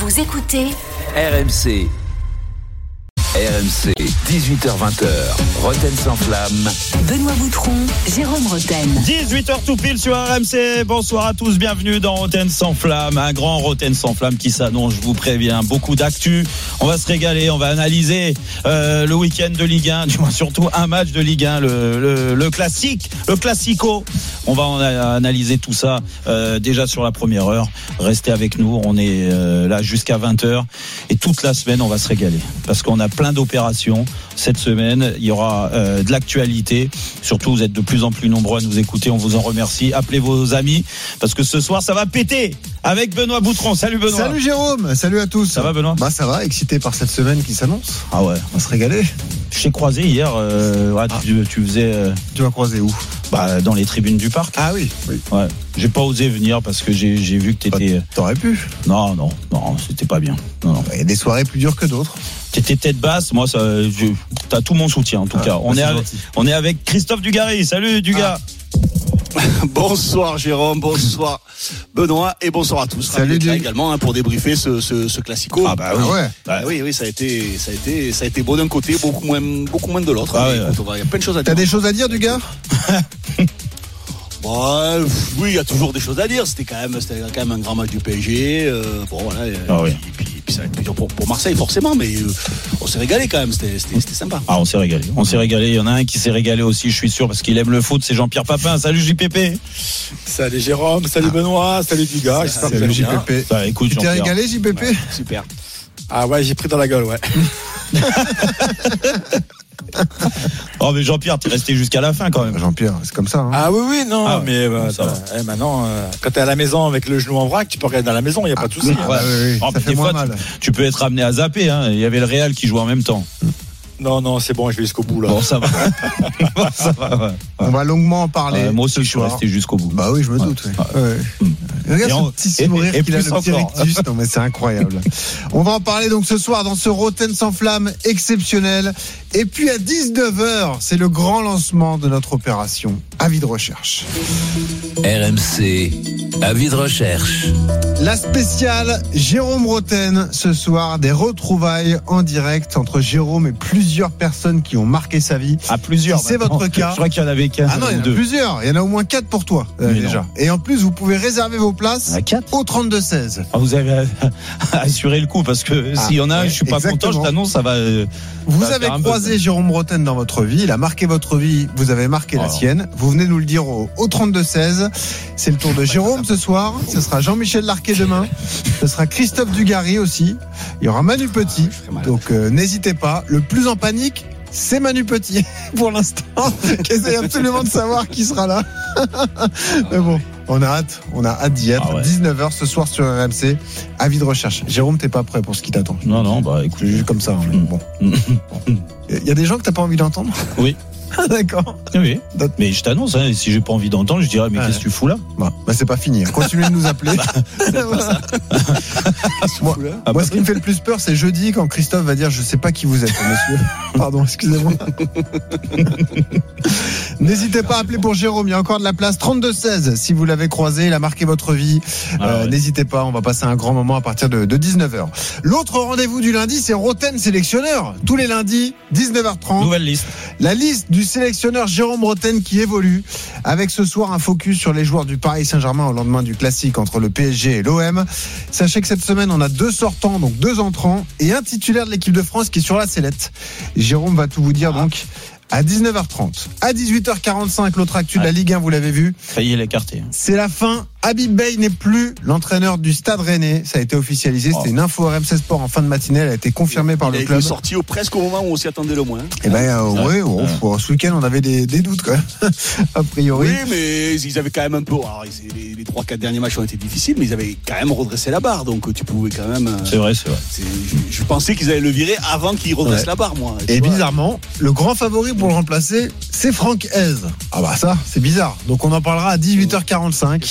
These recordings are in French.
Vous écoutez RMC. RMC, 18h-20h, Roten sans flamme. Benoît Boutron, Jérôme Roten. 18h tout pile sur RMC. Bonsoir à tous, bienvenue dans Roten sans flamme. Un grand Roten sans flamme qui s'annonce, je vous préviens. Beaucoup d'actu. On va se régaler, on va analyser le week-end de Ligue 1, du moins surtout un match de Ligue 1, le classique, le classico. On va analyser tout ça déjà sur la première heure. Restez avec nous, on est là jusqu'à 20h. Et toute la semaine, on va se régaler. Parce qu'on a plein d'opérations cette semaine. Il y aura de l'actualité. Surtout, vous êtes de plus en plus nombreux à nous écouter. On vous en remercie. Appelez vos amis parce que ce soir, ça va péter avec Benoît Boutron. Salut Benoît. Salut Jérôme. Salut à tous. Ça va Benoît? Bah ça va. Excité par cette semaine qui s'annonce. Ah ouais. On va se régaler. Je t'ai croisé hier. Tu faisais. Tu m'as croisé où? Dans les tribunes du parc. Ah oui. Ouais. J'ai pas osé venir parce que j'ai vu que t'étais. T'aurais pu. Non, c'était pas bien. Non. Il y a des soirées plus dures que d'autres. T'étais tête basse, moi t'as tout mon soutien en tout cas. On est avec Christophe Dugarry. Salut Dugas. Bonsoir Jérôme, bonsoir Benoît et bonsoir à tous. Salut également pour débriefer ce classico. Ah bah oui. Ouais. Oui, ça a été beau d'un côté, beaucoup moins de l'autre. Ah ouais. Il y a plein de choses à dire. T'as des choses à dire, Dugas? Oui, il y a toujours des choses à dire. C'était quand même un grand match du PSG. Et puis ça va être plus dur pour Marseille forcément, mais on s'est régalé quand même. C'était sympa. Ah, on s'est régalé. Il y en a un qui s'est régalé aussi, je suis sûr, parce qu'il aime le foot. C'est Jean-Pierre Papin. Salut JPP. Salut Jérôme, salut Benoît, salut Dugas. Salut JPP. Bah, écoute, tu t'es régalé JPP? Ouais, super. Ah ouais, j'ai pris dans la gueule, ouais. Oh mais Jean-Pierre, t'es resté jusqu'à la fin quand même. Jean-Pierre, c'est comme ça. Hein. Ah oui, non, Ah ouais, mais maintenant, quand t'es à la maison avec le genou en vrac, tu peux regarder dans la maison, il n'y a pas de souci. Oui. Ouais. Oui. Oh, Ça fait des moins fois, mal. tu peux être amené à zapper. Hein. Il y avait le Real qui jouait en même temps. Non, c'est bon, je vais jusqu'au bout là. Bon, ça va. Ça va. Ouais. On va longuement en parler. Moi aussi, je suis soir. resté jusqu'au bout. Bah oui, je me doute. Ouais. Ouais. Regarde ce petit sourire et qu'il a, plus le petit encore. rictus. Non mais c'est incroyable. On va en parler donc ce soir dans ce Roten sans flamme exceptionnel. Et puis à 19h, c'est le grand lancement de notre opération Avis de recherche. RMC, avis de recherche. La spéciale Jérôme Roten ce soir, des retrouvailles en direct entre Jérôme et plusieurs personnes qui ont marqué sa vie. À plusieurs. Si c'est votre cas. Je crois qu'il y en avait qu'un. Ah non, il y en a deux. plusieurs. Il y en a au moins 4 pour toi déjà. Non. Et en plus, vous pouvez réserver vos places À 4. au 32-16. Ah, vous avez assuré le coup parce que s'il y en a un, ouais, je suis pas exactement. content, je t'annonce, ça va. Vous ça va avez faire un croisé buzz. Jérôme Roten dans votre vie, il a marqué votre vie, vous avez marqué la sienne. Vous venez nous le dire au 32-16. C'est le tour de Jérôme ce soir. Ce sera Jean-Michel Larquet demain. Ce sera Christophe Dugarry aussi. Il y aura Manu Petit. Donc n'hésitez pas. Le plus en panique, c'est Manu Petit pour l'instant, qui essaye absolument de savoir qui sera là. Mais bon, on a hâte d'y être. Ah ouais. 19h ce soir sur RMC. Avis de recherche. Jérôme, t'es pas prêt pour ce qui t'attend? Non, bah écoute. C'est juste comme ça. Hein, mais bon. Il y a des gens que t'as pas envie d'entendre? Oui. Ah, d'accord. Oui. Mais je t'annonce, hein, si j'ai pas envie d'entendre, je dirais, mais qu'est-ce que tu fous là? Bon, bah c'est pas fini. Continuez de nous appeler. Moi, ce qui me fait le plus peur, c'est jeudi quand Christophe va dire je sais pas qui vous êtes, monsieur. Pardon, excusez-moi. N'hésitez pas à appeler pour Jérôme, il y a encore de la place. 32-16, si vous l'avez croisé, il a marqué votre vie. Ouais. N'hésitez pas, on va passer un grand moment à partir de 19h. L'autre rendez-vous du lundi, c'est Roten sélectionneur. Tous les lundis, 19h30. Nouvelle liste. La liste du sélectionneur Jérôme Roten qui évolue, avec ce soir un focus sur les joueurs du Paris Saint-Germain au lendemain du classique entre le PSG et l'OM. Sachez que cette semaine on a 2 sortants, donc 2 entrants et un titulaire de l'équipe de France qui est sur la sellette. Jérôme va tout vous dire donc à 19h30. À 18h45, l'autre actu de la Ligue 1, vous l'avez vu. Failli l'écarter. C'est la fin. Habib Beye n'est plus l'entraîneur du Stade Rennais. Ça a été officialisé. C'était une info RMC Sport en fin de matinée. Elle a été confirmée par le club. Il est sorti presque au moment où on s'y attendait le moins. Eh ben, ce week-end, on avait des doutes, quand même. A priori. Oui, mais ils avaient quand même un peu. Alors, les 3-4 derniers matchs ont été difficiles, mais ils avaient quand même redressé la barre. Donc, tu pouvais quand même. C'est vrai. Je pensais qu'ils allaient le virer avant qu'il redresse la barre, moi. Et bizarrement, le grand favori pour le remplacer, c'est Franck Hez. Ah bah ça, c'est bizarre. Donc on en parlera à 18h45 à l'OGC.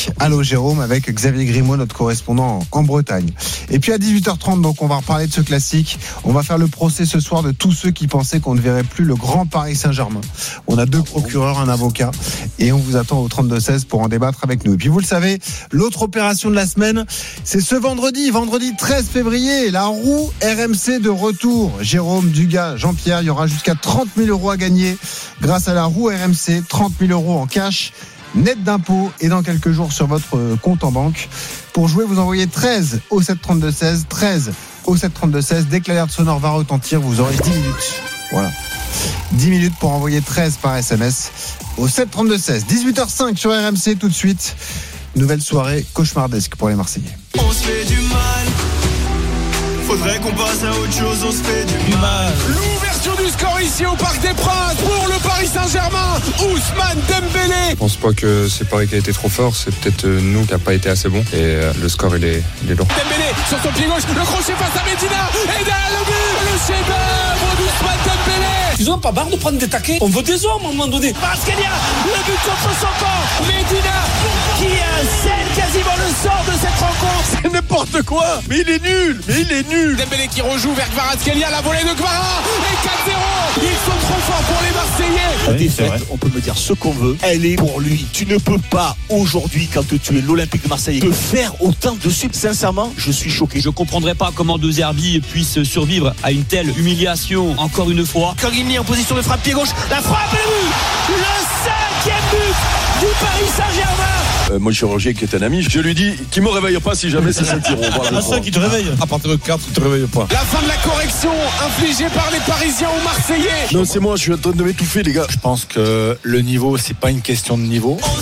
Jérôme, avec Xavier Grimaud, notre correspondant en Bretagne. Et puis à 18h30, donc on va reparler de ce classique. On va faire le procès ce soir de tous ceux qui pensaient qu'on ne verrait plus le grand Paris Saint-Germain. On a 2 procureurs, un avocat, et on vous attend au 32-16 pour en débattre avec nous. Et puis vous le savez, l'autre opération de la semaine, c'est ce vendredi 13 février, la roue RMC de retour. Jérôme, Dugas, Jean-Pierre, il y aura jusqu'à 30 000 € à gagner grâce à la roue RMC, 30 000 € en cash, net d'impôts et dans quelques jours sur votre compte en banque. Pour jouer, vous envoyez 13 au 732-16, 13 au 732-16. Dès que l'alerte sonore va retentir, vous aurez 10 minutes. Voilà. 10 minutes pour envoyer 13 par SMS au 732-16. 18h05 sur RMC tout de suite. Nouvelle soirée cauchemardesque pour les Marseillais. On se fait du mal. Faudrait qu'on passe à autre chose, on se fait du mal. L'ouverture du score ici au Parc des Princes pour le Paris Saint-Germain. Ousmane Dembélé. Je pense pas que c'est Paris qui a été trop fort, c'est peut-être nous qui n'a pas été assez bon. Et le score il est lourd. Dembélé sur son pied gauche, le crochet face à Medina. Et derrière le but, le chef-d'œuvre d'Ousmane Dembélé. Ils ont pas barre de prendre des taquets. On veut des hommes à un moment donné. Pascalia, le but contre son camp. Medina qui scelle quasiment le sort de cette rencontre. C'est n'importe quoi. Mais il est nul. Dembélé qui rejoue vers Kvaratskhelia, la volée de Kvara. Et 4-0. Ils sont trop forts pour les Marseillais. La défaite, on peut me dire ce qu'on veut, elle est pour lui. Tu ne peux pas aujourd'hui, quand tu es l'Olympique de Marseille, te faire autant de suite. Sincèrement, je suis choqué. Je comprendrais pas comment De Zerbi puisse survivre à une telle humiliation encore une fois. Kangin en position de frappe pied gauche, la frappe et le but. Le 5e but du Paris Saint-Germain. Mon chirurgien qui est un ami, je lui dis qu'il me réveille pas si jamais c'est Saint-Tiro. Voilà, ça qui te réveille. À partir de 4, tu te réveilles pas. La fin de la correction infligée par les Parisiens aux Marseillais. Non, c'est moi, je suis en train de m'étouffer, les gars. Je pense que le niveau, c'est pas une question de niveau. On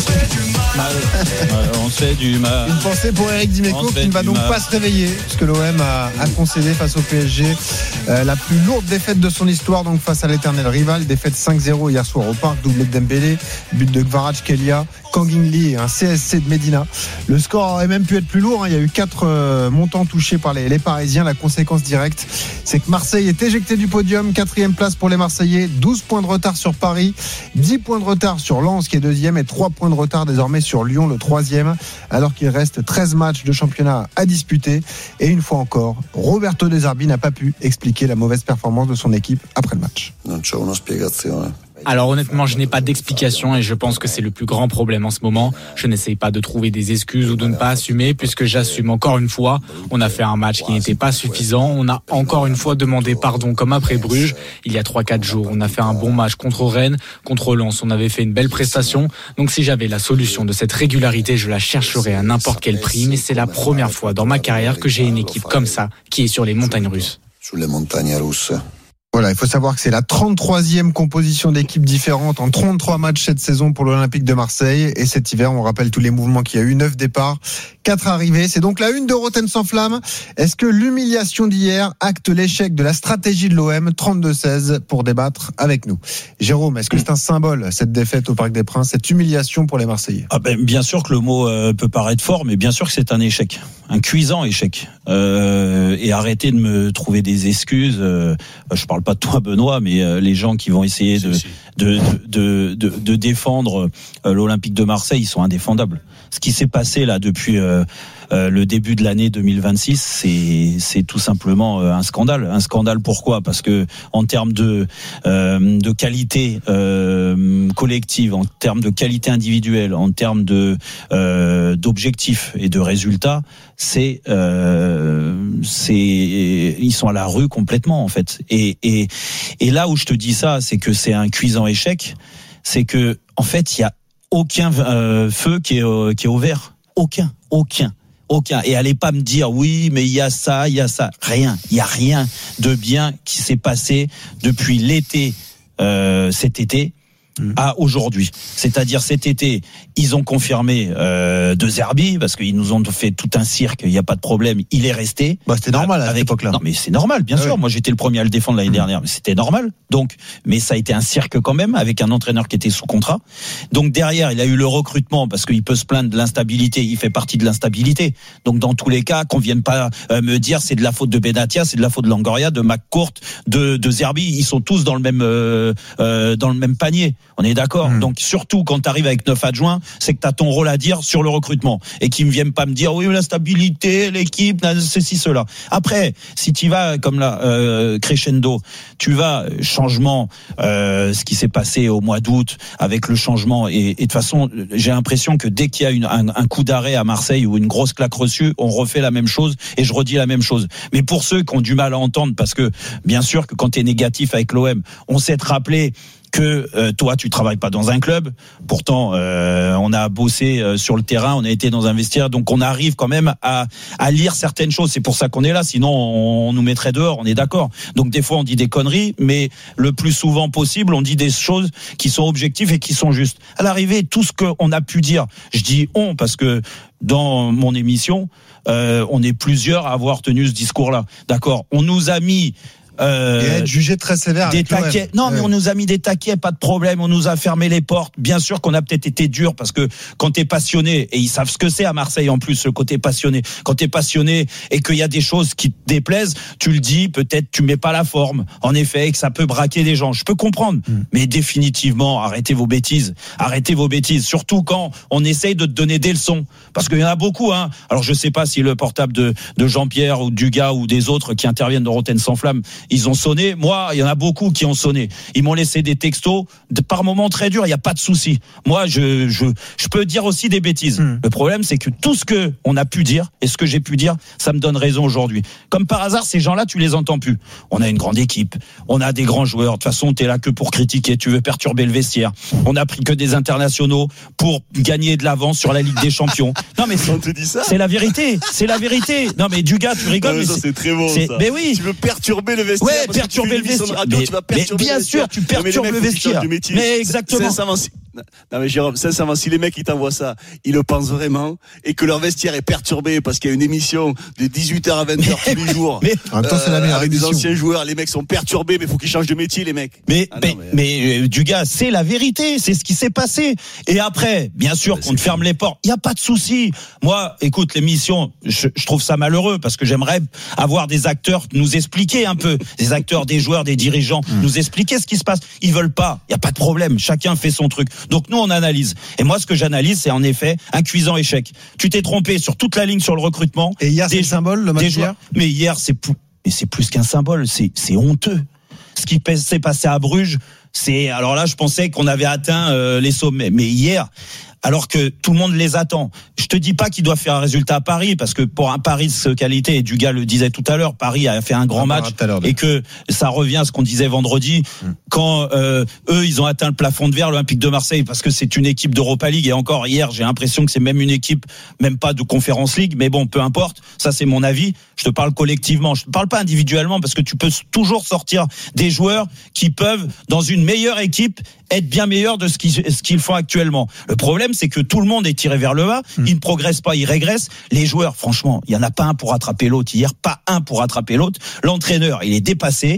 se fait du mal. Une pensée pour Eric Dimeco qui ne va donc pas se réveiller puisque l'OM a concédé face au PSG la plus lourde défaite de son histoire, donc face à l'éternel rival. Défaite 5-0 hier soir au Parc, doublé de Dembélé, but de Kvaratskhelia, Kangin Lee et un CSC de Medina. Le score aurait même pu être plus lourd, hein. Il y a eu 4 montants touchés par les Parisiens. La conséquence directe, c'est que Marseille est éjecté du podium. 4e place pour les Marseillais, 12 points de retard sur Paris, 10 points de retard sur Lens qui est 2e et 3 points de retard désormais sur Lyon, le 3e, alors qu'il reste 13 matchs de championnat à disputer. Et une fois encore, Roberto De Zerbi n'a pas pu expliquer la mauvaise performance de son équipe après le match. Alors honnêtement, je n'ai pas d'explication et je pense que c'est le plus grand problème en ce moment. Je n'essaye pas de trouver des excuses ou de ne pas assumer puisque j'assume encore une fois. On a fait un match qui n'était pas suffisant. On a encore une fois demandé pardon comme après Bruges. Il y a 3-4 jours, on a fait un bon match contre Rennes, contre Lens. On avait fait une belle prestation. Donc si j'avais la solution de cette régularité, je la chercherais à n'importe quel prix. Mais c'est la première fois dans ma carrière que j'ai une équipe comme ça qui est sur les montagnes russes. Sur les montagnes russes. Voilà, il faut savoir que c'est la 33e composition d'équipes différentes en 33 matchs cette saison pour l'Olympique de Marseille. Et cet hiver, on rappelle tous les mouvements qu'il y a eu, 9 départs, 4 arrivées. C'est donc la une de Roten sans flamme. Est-ce que l'humiliation d'hier acte l'échec de la stratégie de l'OM? 32-16 pour débattre avec nous. Jérôme, est-ce que c'est un symbole, cette défaite au Parc des Princes, cette humiliation pour les Marseillais? Bien sûr que le mot peut paraître fort, mais bien sûr que c'est un échec. Un cuisant échec. Et arrêtez de me trouver des excuses. Je parle pas de toi, Benoît, mais les gens qui vont essayer de défendre l'Olympique de Marseille, ils sont indéfendables. Ce qui s'est passé là depuis le début de l'année 2026, c'est tout simplement un scandale. Un scandale, pourquoi? Parce que en termes de qualité collective, en termes de qualité individuelle, en termes d'objectifs et de résultats, ils sont à la rue complètement en fait. Et là où je te dis ça, c'est que c'est un cuisant échec, c'est que en fait il y a aucun feu qui est au vert, aucun. Et allez pas me dire oui, mais il y a ça, rien. Il y a rien de bien qui s'est passé depuis l'été, cet été. À aujourd'hui. C'est-à-dire cet été, ils ont confirmé De Zerbi, parce qu'ils nous ont fait tout un cirque, il n'y a pas de problème, il est resté. C'était normal à cette époque-là. Non mais c'est normal, bien sûr. Moi j'étais le premier à le défendre l'année dernière, mais c'était normal. Donc, mais ça a été un cirque quand même, avec un entraîneur qui était sous contrat. Donc derrière, il a eu le recrutement, parce qu'il peut se plaindre de l'instabilité, il fait partie de l'instabilité. Donc dans tous les cas, qu'on vienne pas me dire c'est de la faute de Benatia, c'est de la faute de Longoria, de McCourt, de Zerbi, ils sont tous dans le même panier. On est d'accord. Donc surtout quand tu arrives avec 9 adjoints, c'est que tu as ton rôle à dire sur le recrutement et qu'ils ne viennent pas me dire oui, la stabilité, l'équipe, ceci, cela. Après, si tu vas comme là crescendo, tu vas changement, ce qui s'est passé au mois d'août avec le changement et de toute façon, j'ai l'impression que dès qu'il y a un coup d'arrêt à Marseille ou une grosse claque reçue, on refait la même chose et je redis la même chose. Mais pour ceux qui ont du mal à entendre, parce que bien sûr que quand tu es négatif avec l'OM, on sait te rappeler que toi tu travailles pas dans un club, pourtant on a bossé sur le terrain, on a été dans un vestiaire, donc on arrive quand même à lire certaines choses. C'est pour ça qu'on est là, sinon on nous mettrait dehors, on est d'accord. Donc des fois on dit des conneries, mais le plus souvent possible on dit des choses qui sont objectives et qui sont justes. À l'arrivée, tout ce qu'on a pu dire, je dis on parce que dans mon émission on est plusieurs à avoir tenu ce discours-là, d'accord. On nous a mis et être jugé très sévère des taquets. Non, mais on nous a mis des taquets, pas de problème. On nous a fermé les portes. Bien sûr qu'on a peut-être été dur parce que quand t'es passionné, et ils savent ce que c'est à Marseille en plus, le côté passionné. Quand t'es passionné et qu'il y a des choses qui te déplaisent, tu le dis, peut-être tu mets pas la forme. En effet, que ça peut braquer des gens. Je peux comprendre. Mais définitivement, arrêtez vos bêtises. Arrêtez vos bêtises. Surtout quand on essaye de te donner des leçons. Parce qu'il y en a beaucoup, hein. Alors je sais pas si le portable de Jean-Pierre ou du gars ou des autres qui interviennent dans Rotten sans flamme, ils ont sonné. Moi, il y en a beaucoup qui ont sonné. Ils m'ont laissé des textos par moments très durs. Il n'y a pas de souci. Moi, je peux dire aussi des bêtises. Le problème, c'est que tout ce que on a pu dire et ce que j'ai pu dire, ça me donne raison aujourd'hui. Comme par hasard, ces gens-là, tu les entends plus. On a une grande équipe. On a des grands joueurs. De toute façon, t'es là que pour critiquer. Tu veux perturber le vestiaire. On a pris que des internationaux pour gagner de l'avance sur la Ligue des Champions. Non, mais on te dit ça. C'est la vérité. C'est la vérité. Non, mais du gars, tu rigoles. Mais ça, c'est très bon. Ça. Mais oui. Tu veux perturber le vestiaire. Ouais, perturber le vestiaire. Mais bien sûr, tu perturbes le vestiaire. Mais exactement. Non mais Jérôme, sincèrement, si les mecs ils t'envoient ça, ils le pensent vraiment et que leur vestiaire est perturbé parce qu'il y a une émission de 18h à 20h tous les jours. Mais en même temps, c'est la meilleure avec émission. des anciens joueurs, les mecs sont perturbés, mais il faut qu'ils changent de métier, les mecs. Mais du gars, c'est la vérité, c'est ce qui s'est passé. Et après, bien sûr qu'on te ferme les portes, il y a pas de souci. Moi, écoute, l'émission, je trouve ça malheureux parce que j'aimerais avoir des acteurs nous expliquer un peu, des acteurs, des joueurs, des dirigeants, nous expliquer ce qui se passe. Ils veulent pas, il y a pas de problème, chacun fait son truc. Donc nous on analyse. Et moi ce que j'analyse c'est en effet un cuisant échec. Tu t'es trompé sur toute la ligne sur le recrutement. Et hier c'est le symbole, le match hier. Mais hier c'est plus qu'un symbole, c'est honteux. Ce qui s'est passé à Bruges, alors là je pensais qu'on avait atteint les sommets. Mais hier, alors que tout le monde les attend. Je te dis pas qu'il doit faire un résultat à Paris, parce que pour un Paris de cette qualité, et Dugas le disait tout à l'heure, Paris a fait un grand match, et que ça revient à ce qu'on disait vendredi, quand eux, ils ont atteint le plafond de verre, l'Olympique de Marseille, parce que c'est une équipe d'Europa League, et encore hier, j'ai l'impression que c'est même une équipe, même pas de Conference League, mais bon, peu importe, ça c'est mon avis, je te parle collectivement, je te parle pas individuellement, parce que tu peux toujours sortir des joueurs qui peuvent, dans une meilleure équipe, être bien meilleurs de ce qu'ils font actuellement. Le problème, c'est que tout le monde est tiré vers le bas, ils ne progressent pas, ils régressent. Les joueurs, franchement, il y en a pas un pour rattraper l'autre hier, pas un pour rattraper l'autre. L'entraîneur, il est dépassé.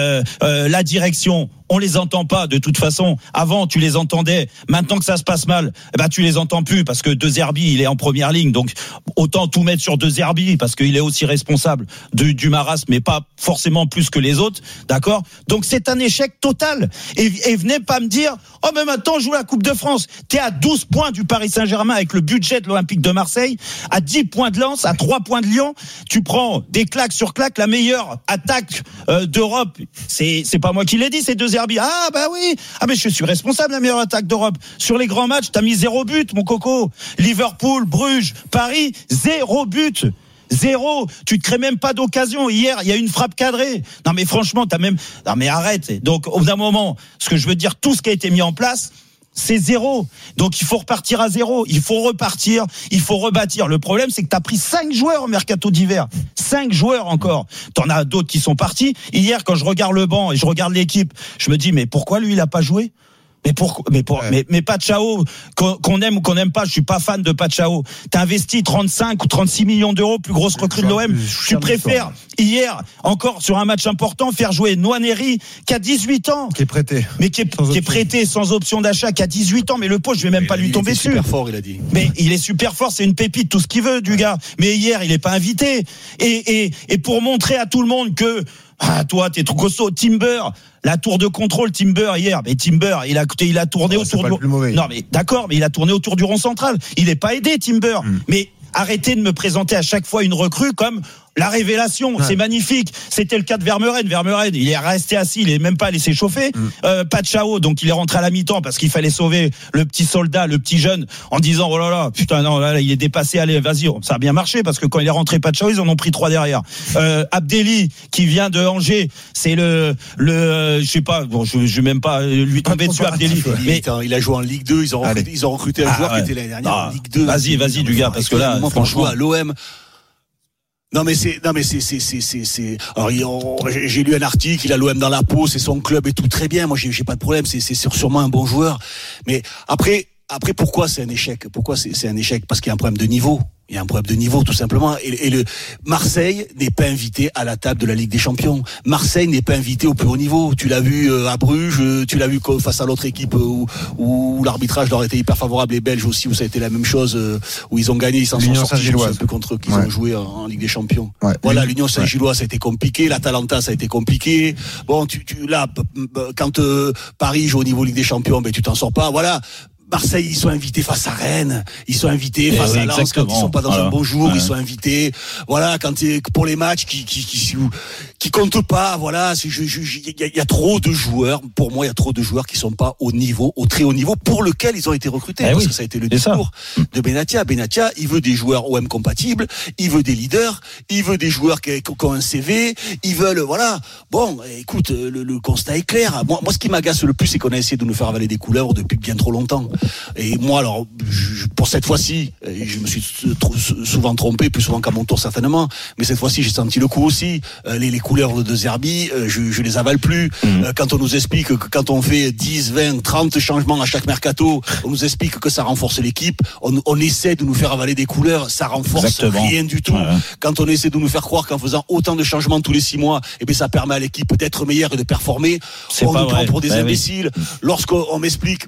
La direction, on les entend pas de toute façon. Avant, tu les entendais. Maintenant que ça se passe mal, tu les entends plus parce que De Zerbi, il est en première ligne. Donc, autant tout mettre sur De Zerbi parce qu'il est aussi responsable du marasme, mais pas forcément plus que les autres. D'accord? Donc, c'est un échec total. Et venez pas me dire, oh, mais maintenant, on joue la Coupe de France. T'es à 12 points du Paris Saint-Germain avec le budget de l'Olympique de Marseille, à 10 points de Lens, à 3 points de Lyon. Tu prends des claques sur claques, la meilleure attaque d'Europe. C'est pas moi qui l'ai dit, c'est De Zerbi. Ah bah oui, mais je suis responsable de la meilleure attaque d'Europe. Sur les grands matchs, t'as mis 0 but, mon coco. Liverpool, Bruges, Paris, 0 but. 0. Tu te crées même pas d'occasion. Hier, il y a une frappe cadrée. Non mais franchement, non mais arrête. Donc au bout d'un moment, ce que je veux dire, tout ce qui a été mis en place, c'est 0. Donc il faut repartir à 0. Il faut repartir. Il faut rebâtir. Le problème, c'est que t'as pris 5 joueurs au mercato d'hiver. 5 joueurs encore. T'en as d'autres qui sont partis. Hier, quand je regarde le banc et je regarde l'équipe, je me dis, mais pourquoi lui, il a pas joué? Mais Pachao, qu'on aime ou qu'on n'aime pas, je suis pas fan de Pachao. T'as investi 35 ou 36 millions d'euros, plus grosse recrue de l'OM. Tu préfères, hier, encore sur un match important, faire jouer Nwaneri, qui a 18 ans. Qui est prêté. Mais qui est prêté sans option d'achat, qui a 18 ans. Mais le pauvre, je vais même pas lui tomber dessus. Il est super fort, il a dit. Mais il est super fort, c'est une pépite, tout ce qu'il veut, du gars. Mais hier, il est pas invité. Et pour montrer à tout le monde que, Ah, toi, t'es trop costaud. Timber, la tour de contrôle, Timber, hier. Mais Timber, il a tourné autour du. Non, mais d'accord, mais il a tourné autour du rond central. Il n'est pas aidé, Timber. Mais arrêtez de me présenter à chaque fois une recrue comme la révélation. C'est magnifique. C'était le cas de Vermeuren. Vermeuren, il est resté assis, il est même pas laissé chauffer. Pachao, donc il est rentré à la mi-temps parce qu'il fallait sauver le petit soldat, le petit jeune, en disant oh là là, putain non, là il est dépassé. Allez, vas-y, ça a bien marché parce que quand il est rentré Pachao, ils en ont pris 3 derrière. Abdelli qui vient de Angers, c'est le je sais pas, bon, je vais même pas lui tomber dessus Abdelli. Mais il a joué en Ligue 2. Ils ont recruté un joueur qui était l'année dernière en Ligue 2. Vas-y du gars, parce que là, franchement, à l'OM. Non mais c'est. Alors j'ai lu un article, il a l'OM dans la peau, c'est son club et tout, très bien. Moi j'ai pas de problème, c'est sûrement un bon joueur. Mais après pourquoi c'est un échec ? Pourquoi c'est un échec ? Parce qu'il y a un problème de niveau. Il y a un problème de niveau, tout simplement. Et le Marseille n'est pas invité à la table de la Ligue des Champions. Marseille n'est pas invité au plus haut niveau. Tu l'as vu à Bruges, tu l'as vu face à l'autre équipe où l'arbitrage leur était hyper favorable. Les Belges aussi, où ça a été la même chose, où ils ont gagné, ils s'en sont sortis un peu contre eux qu'ils ont joué en Ligue des Champions. Ouais. Voilà, l'Union Saint-Gilloise, ça a été compliqué. L'Atalanta, ça a été compliqué. Bon, là, quand Paris joue au niveau Ligue des Champions, ben tu t'en sors pas. Voilà. Marseille, ils sont invités face à Rennes, ils sont invités face à Lens quand ils sont pas dans un bon jour, ils sont invités, voilà, quand pour les matchs qui comptent pas, voilà, il y a trop de joueurs, pour moi, il y a trop de joueurs qui sont pas au niveau, au très haut niveau pour lequel ils ont été recrutés, parce que ça a été le discours de Benatia. Benatia, il veut des joueurs OM compatibles, il veut des leaders, il veut des joueurs qui ont un CV, ils veulent, voilà. Bon, écoute, le constat est clair. Moi, ce qui m'agace le plus, c'est qu'on a essayé de nous faire avaler des couleurs depuis bien trop longtemps. Et moi, alors, pour cette fois-ci, je me suis souvent trompé, plus souvent qu'à mon tour certainement, mais cette fois-ci, j'ai senti le coup aussi. Les couleurs de Zerbi, je les avale plus. Quand on nous explique que quand on fait 10, 20, 30 changements à chaque mercato, on nous explique que ça renforce l'équipe, on essaie de nous faire avaler des couleurs, ça renforce rien du tout. Quand on essaie de nous faire croire qu'en faisant autant de changements tous les 6 mois, eh bien, ça permet à l'équipe d'être meilleure et de performer, on nous prend pour des imbéciles. Lorsqu'on m'explique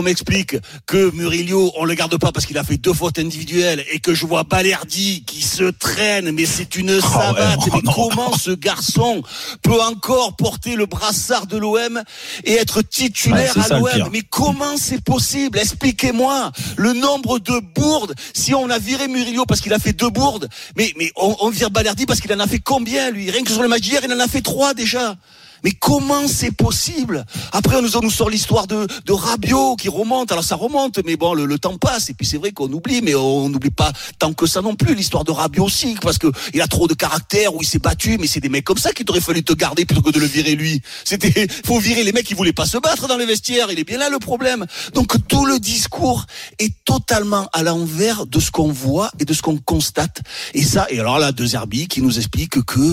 que Murillo, on le garde pas parce qu'il a fait 2 fautes individuelles et que je vois Balerdi qui se traîne, mais c'est une savate. Mais comment ce garçon peut encore porter le brassard de l'OM et être titulaire à l'OM? Mais comment c'est possible? Expliquez-moi le nombre de bourdes. Si on a viré Murillo parce qu'il a fait 2 bourdes, mais on vire Balerdi parce qu'il en a fait combien, lui? Rien que sur le match d'hier, il en a fait 3 déjà. Mais comment c'est possible? Après, on nous sort l'histoire de Rabiot qui remonte. Alors ça remonte, mais bon, le temps passe. Et puis c'est vrai qu'on oublie, mais on n'oublie pas tant que ça non plus. L'histoire de Rabiot aussi, parce que il a trop de caractère, où il s'est battu. Mais c'est des mecs comme ça qu'il aurait fallu te garder plutôt que de le virer lui. Faut virer les mecs qui voulaient pas se battre dans les vestiaires. Il est bien là le problème. Donc tout le discours est totalement à l'envers de ce qu'on voit et de ce qu'on constate. Et alors là, De Zerbi qui nous explique que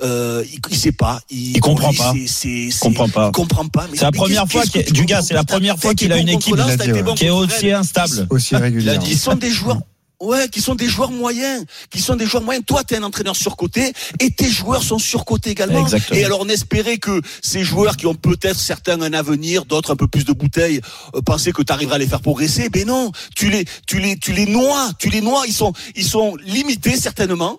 il sait pas, il comprend pas. Comprend pas. Mais c'est la première fois c'est la première fois qu'il a une équipe qui est aussi instable, aussi régulière. Ils sont des joueurs. Ouais, qui sont des joueurs moyens. Toi, t'es un entraîneur surcoté et tes joueurs sont surcotés également. Exactement. Et alors, on espérait que ces joueurs qui ont peut-être certains un avenir, d'autres un peu plus de bouteilles, pensaient que t'arriveras à les faire progresser. Ben non, tu les noies. Ils sont limités certainement.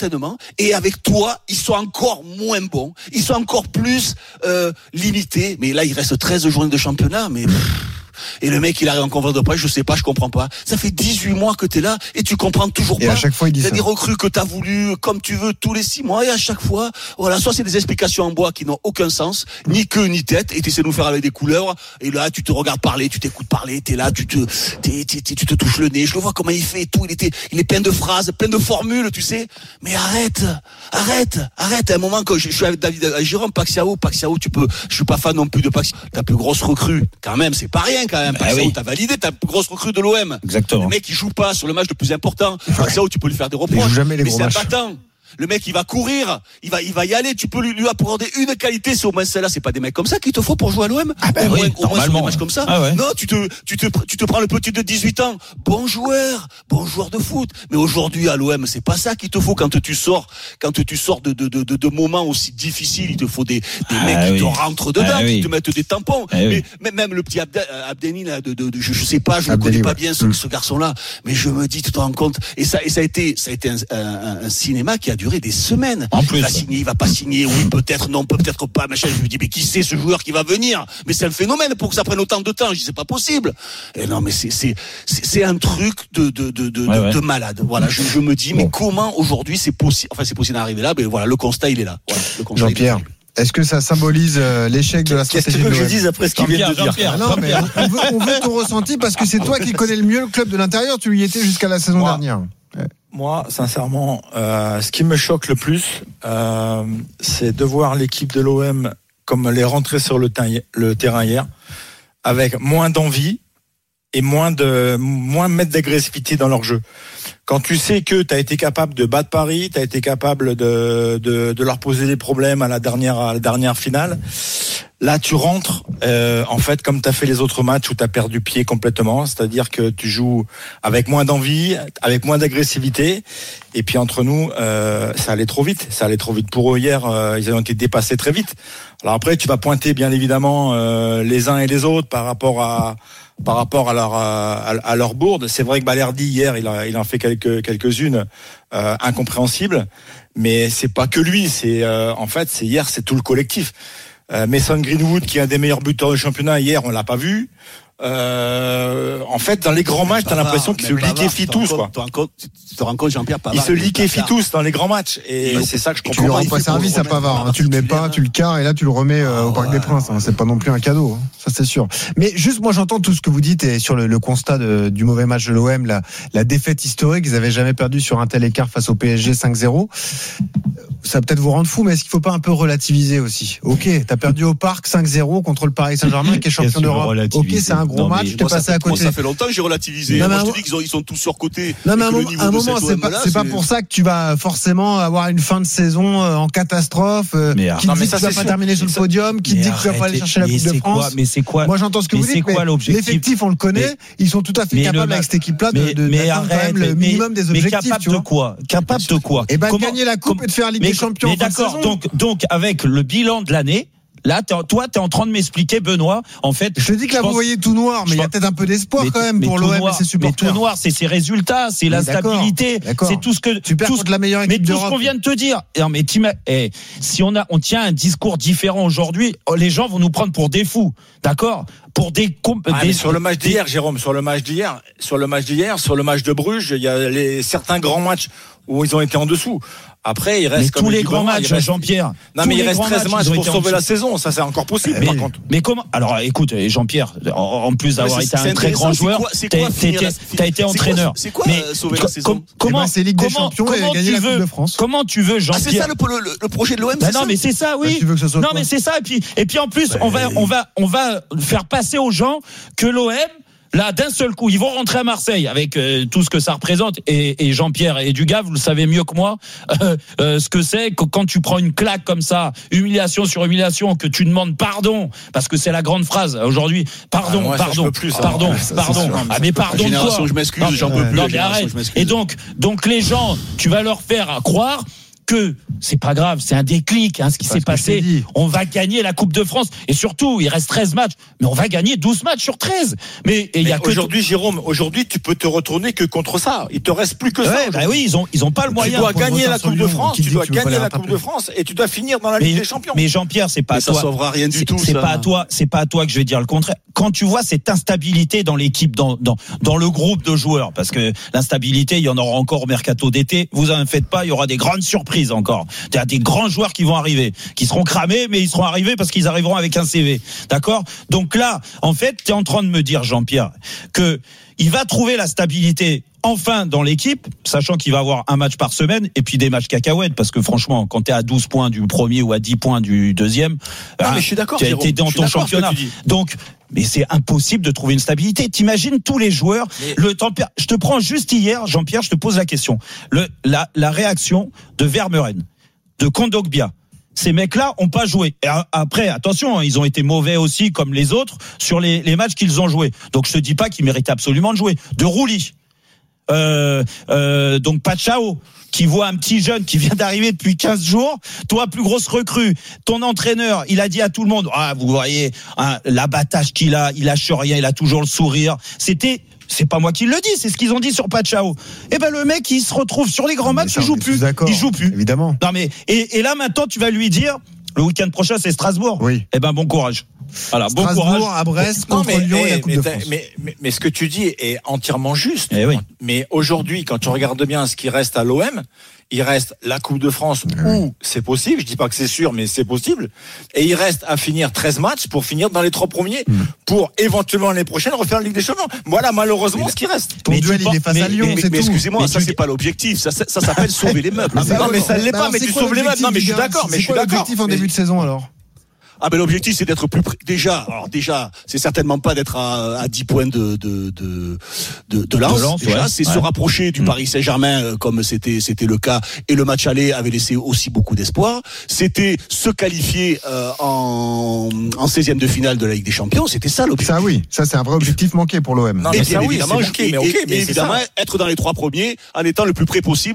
Et avec toi, ils sont encore moins bons. Ils sont encore plus limités. Mais là, il reste 13 journées de championnat. Mais et le mec il arrive en conférence de presse, je sais pas, je comprends pas. Ça fait 18 mois que t'es là et tu comprends toujours pas. Et à chaque fois il dit ça. T'as des recrues que t'as voulu comme tu veux tous les 6 mois et à chaque fois, voilà, soit c'est des explications en bois qui n'ont aucun sens, ni queue ni tête, et t'essaies de nous faire avec des couleurs. Et là tu te regardes parler, tu t'écoutes parler, t'es là, tu te touches le nez. Je le vois comment il fait et tout. Il est plein de phrases, plein de formules, tu sais. Mais arrête. À un moment quand je suis avec David, avec Jérôme, Paxiao, je suis pas fan non plus de Paxiao. Ta plus grosse recrue, quand même, c'est pas rien. Quand même, Paxiao, t'as validé ta grosse recrue de l'OM. Exactement. Le mec il joue pas sur le match le plus important. Paxiao, tu peux lui faire des reproches. Mais c'est un battant. Le mec, il va courir, il va y aller. Tu peux lui apporter une qualité, c'est au moins celle-là. C'est pas des mecs comme ça qu'il te faut pour jouer à l'OM. Au moins sur des matchs comme ça. Non, tu te prends le petit de 18 ans. Bon joueur de foot. Mais aujourd'hui à l'OM, c'est pas ça qu'il te faut quand tu sors de moments aussi difficiles. Il te faut des mecs qui te rentrent dedans, qui te mettent des tampons. Mais même le petit Abdelni là, je sais pas, je ne connais pas bien ce garçon-là. Mais je me dis, tu te rends compte. Et ça a été un cinéma qui a durer des semaines. En plus, il va signer, il va pas signer, oui, peut-être, non, peut-être pas, machin. Je me dis, mais qui c'est ce joueur qui va venir? Mais c'est un phénomène pour que ça prenne autant de temps. Je dis, c'est pas possible. Et non, mais c'est un truc de malade. Voilà, je me dis, mais comment aujourd'hui c'est possible? Enfin, c'est possible d'arriver là, mais voilà, le constat, il est là. Voilà, Jean-Pierre. Est-ce que ça symbolise l'échec de la stratégie? Qu'est-ce que tu veux que je dise après ce qu'il vient de dire? Non, mais on veut ton ressenti parce que c'est toi qui connais le mieux le club de l'intérieur. Tu y étais jusqu'à la saison dernière. Moi, sincèrement, ce qui me choque le plus, c'est de voir l'équipe de l'OM comme elle est rentrée sur le terrain hier, avec moins d'envie et moins mettre d'agressivité dans leur jeu. Quand tu sais que tu as été capable de battre Paris, tu as été capable de leur poser des problèmes à la dernière finale, là tu rentres en fait comme tu as fait les autres matchs où tu as perdu pied complètement, c'est-à-dire que tu joues avec moins d'envie, avec moins d'agressivité, et puis entre nous ça allait trop vite pour eux hier, ils ont été dépassés très vite. Alors après tu vas pointer bien évidemment les uns et les autres par rapport à leur bourde. C'est vrai que Balerdi hier il en fait quelques-unes incompréhensibles, mais c'est pas que lui, c'est en fait c'est hier, c'est tout le collectif. Mason Greenwood qui est un des meilleurs buteurs du championnat hier, on l'a pas vu. En fait, dans les grands matchs, t'as l'impression qu'ils se liquéfient tous, quoi. Tu te rends compte, Jean-Pierre Pavard? Ils se liquéfient tous dans les grands matchs, et c'est ça que je comprends. Tu lui rends pas service à Pavard, hein. Tu le mets pas, tu le carres, et là tu le remets au Parc des Princes. Hein. C'est pas non plus un cadeau, hein. Ça c'est sûr. Mais juste, moi j'entends tout ce que vous dites et sur le constat du mauvais match de l'OM, la défaite historique. Ils avaient jamais perdu sur un tel écart face au PSG 5-0. Ça va peut-être vous rendre fou, mais est-ce qu'il faut pas un peu relativiser aussi? Ok, t'as perdu au Parc 5-0 contre le Paris Saint-Germain qui est champion d'Europe. Ok, c'est un gros match. T'es passé à côté. Ça fait longtemps que j'ai relativisé. Moi, je te dis qu'ils sont tous surcotés. Non, mais à un moment, c'est pas pour ça que tu vas forcément avoir une fin de saison en catastrophe. Qui te dit que tu vas pas terminer sur le podium, qui te dit que tu vas pas aller chercher la Coupe de France. Mais c'est quoi? Moi, j'entends ce que vous dites. Mais l'effectif, on le connaît. Ils sont tout à fait capables avec cette équipe-là d'atteindre quand même le minimum des objectifs. Mais capable de quoi? Capable de quoi? Et gagner la Coupe et de faire Ligue des Champions. Mais d'accord. Donc avec le bilan de l'année. Là, toi, t'es en train de m'expliquer, Benoît. En fait, je te dis que là, vous voyez tout noir, mais il y a peut-être un peu d'espoir quand même pour l'OM et ses supporters. Mais tout noir, c'est ses résultats, c'est la stabilité, c'est tout ce que tu perds contre la meilleure équipe d'Europe. Mais tout ce qu'on vient de te dire. Non, mais si on tient un discours différent aujourd'hui, les gens vont nous prendre pour des fous, d'accord? Pour des sur le match d'hier, Jérôme, sur le match d'hier, sur le match de Bruges, il y a certains grands matchs où ils ont été en dessous. Après, il reste tous les grands matchs, Jean-Pierre. Non, mais il reste 13 matchs pour sauver la saison. Ça, c'est encore possible, par contre. Mais comment? Alors, écoute, Jean-Pierre, en plus d'avoir été un très grand joueur, t'as été entraîneur. C'est quoi sauver la saison? Comment? C'est Ligue des Champions et gagner la Coupe de France. Comment tu veux, Jean-Pierre? C'est ça le projet de l'OM, c'est ça? Non, mais c'est ça, oui. Non, mais c'est ça. Et puis en plus, on va faire passer aux gens que l'OM, là, d'un seul coup, ils vont rentrer à Marseille avec tout ce que ça représente. Et Jean-Pierre et Dugas, vous le savez mieux que moi, ce que c'est que quand tu prends une claque comme ça, humiliation sur humiliation, que tu demandes pardon, parce que c'est la grande phrase aujourd'hui. Pardon. Mais pardon de quoi? Je m'excuse, j'en peux plus. Non, mais arrête. Et donc les gens, tu vas leur faire croire que c'est pas grave, c'est un déclic, ce qui s'est passé. On va gagner la Coupe de France. Et surtout, il reste 13 matchs. Mais on va gagner 12 matchs sur 13. Mais il y a aujourd'hui, Jérôme, tu peux te retourner que contre ça. Il te reste plus que ça. Oui, ils ont pas le moyen. Tu dois gagner la Coupe de France, et tu dois finir dans la Ligue des Champions. Mais Jean-Pierre, c'est pas à toi. Ça sauvera rien du tout. C'est pas à toi que je vais dire le contraire. Quand tu vois cette instabilité dans l'équipe, dans le groupe de joueurs, parce que l'instabilité, il y en aura encore au mercato d'été. Vous en faites pas, il y aura des grandes surprises encore. Il y a des grands joueurs qui vont arriver, qui seront cramés, mais ils seront arrivés parce qu'ils arriveront avec un CV. D'accord? Donc là, en fait, tu es en train de me dire, Jean-Pierre, que il va trouver la stabilité enfin dans l'équipe, sachant qu'il va avoir un match par semaine et puis des matchs cacahuètes, parce que franchement, quand tu es à 12 points du premier ou à 10 points du deuxième, mais je suis d'accord, tu as été dans ton championnat. Donc, mais c'est impossible de trouver une stabilité. T'imagines tous les joueurs, je te prends juste hier, Jean-Pierre, je te pose la question. La réaction de Vermeuren, de Kondogbia. Ces mecs-là ont pas joué. Et après, attention, ils ont été mauvais aussi, comme les autres, sur les matchs qu'ils ont joués. Donc je te dis pas qu'ils méritent absolument de jouer. De Rouli. Donc Pachao, qui voit un petit jeune qui vient d'arriver depuis 15 jours, toi plus grosse recrue, ton entraîneur, il a dit à tout le monde, vous voyez l'abattage qu'il a, il lâche rien, il a toujours le sourire. C'était c'est pas moi qui le dis, c'est ce qu'ils ont dit sur Pachao. Et ben le mec, il se retrouve sur les grands matchs, il joue plus. Il joue plus. Évidemment. Non mais et là maintenant, tu vas lui dire, le week-end prochain, c'est Strasbourg. Oui. Eh ben bon courage. Voilà, bon Strasbourg, courage. à Brest, contre Lyon et la Coupe de France. Mais ce que tu dis est entièrement juste. Oui. Mais aujourd'hui, quand tu regardes bien ce qui reste à l'OM, il reste la Coupe de France où c'est possible. Je dis pas que c'est sûr, mais c'est possible. Et il reste à finir 13 matchs pour finir dans les 3 premiers, pour éventuellement l'année prochaine refaire la Ligue des Champions. Voilà, malheureusement, ce qui reste. Ton duel, il est face à Lyon, c'est tout. Mais excusez-moi, ça c'est pas l'objectif. Ça s'appelle sauver les meubles. Non, mais ça ne l'est pas, mais tu sauves les meubles. Non, mais je suis d'accord. C'est quoi l'objectif en début de saison alors? Ah ben l'objectif c'est d'être plus déjà c'est certainement pas d'être à 10 points de Lens. Déjà, c'est se rapprocher du Paris Saint-Germain comme c'était le cas, et le match aller avait laissé aussi beaucoup d'espoir. C'était se qualifier en 16e de finale de la Ligue des Champions, c'était ça l'objectif. Ça oui, ça c'est un vrai objectif manqué pour l'OM. Non, mais ça oui, mais évidemment être dans les 3 premiers en étant le plus près possible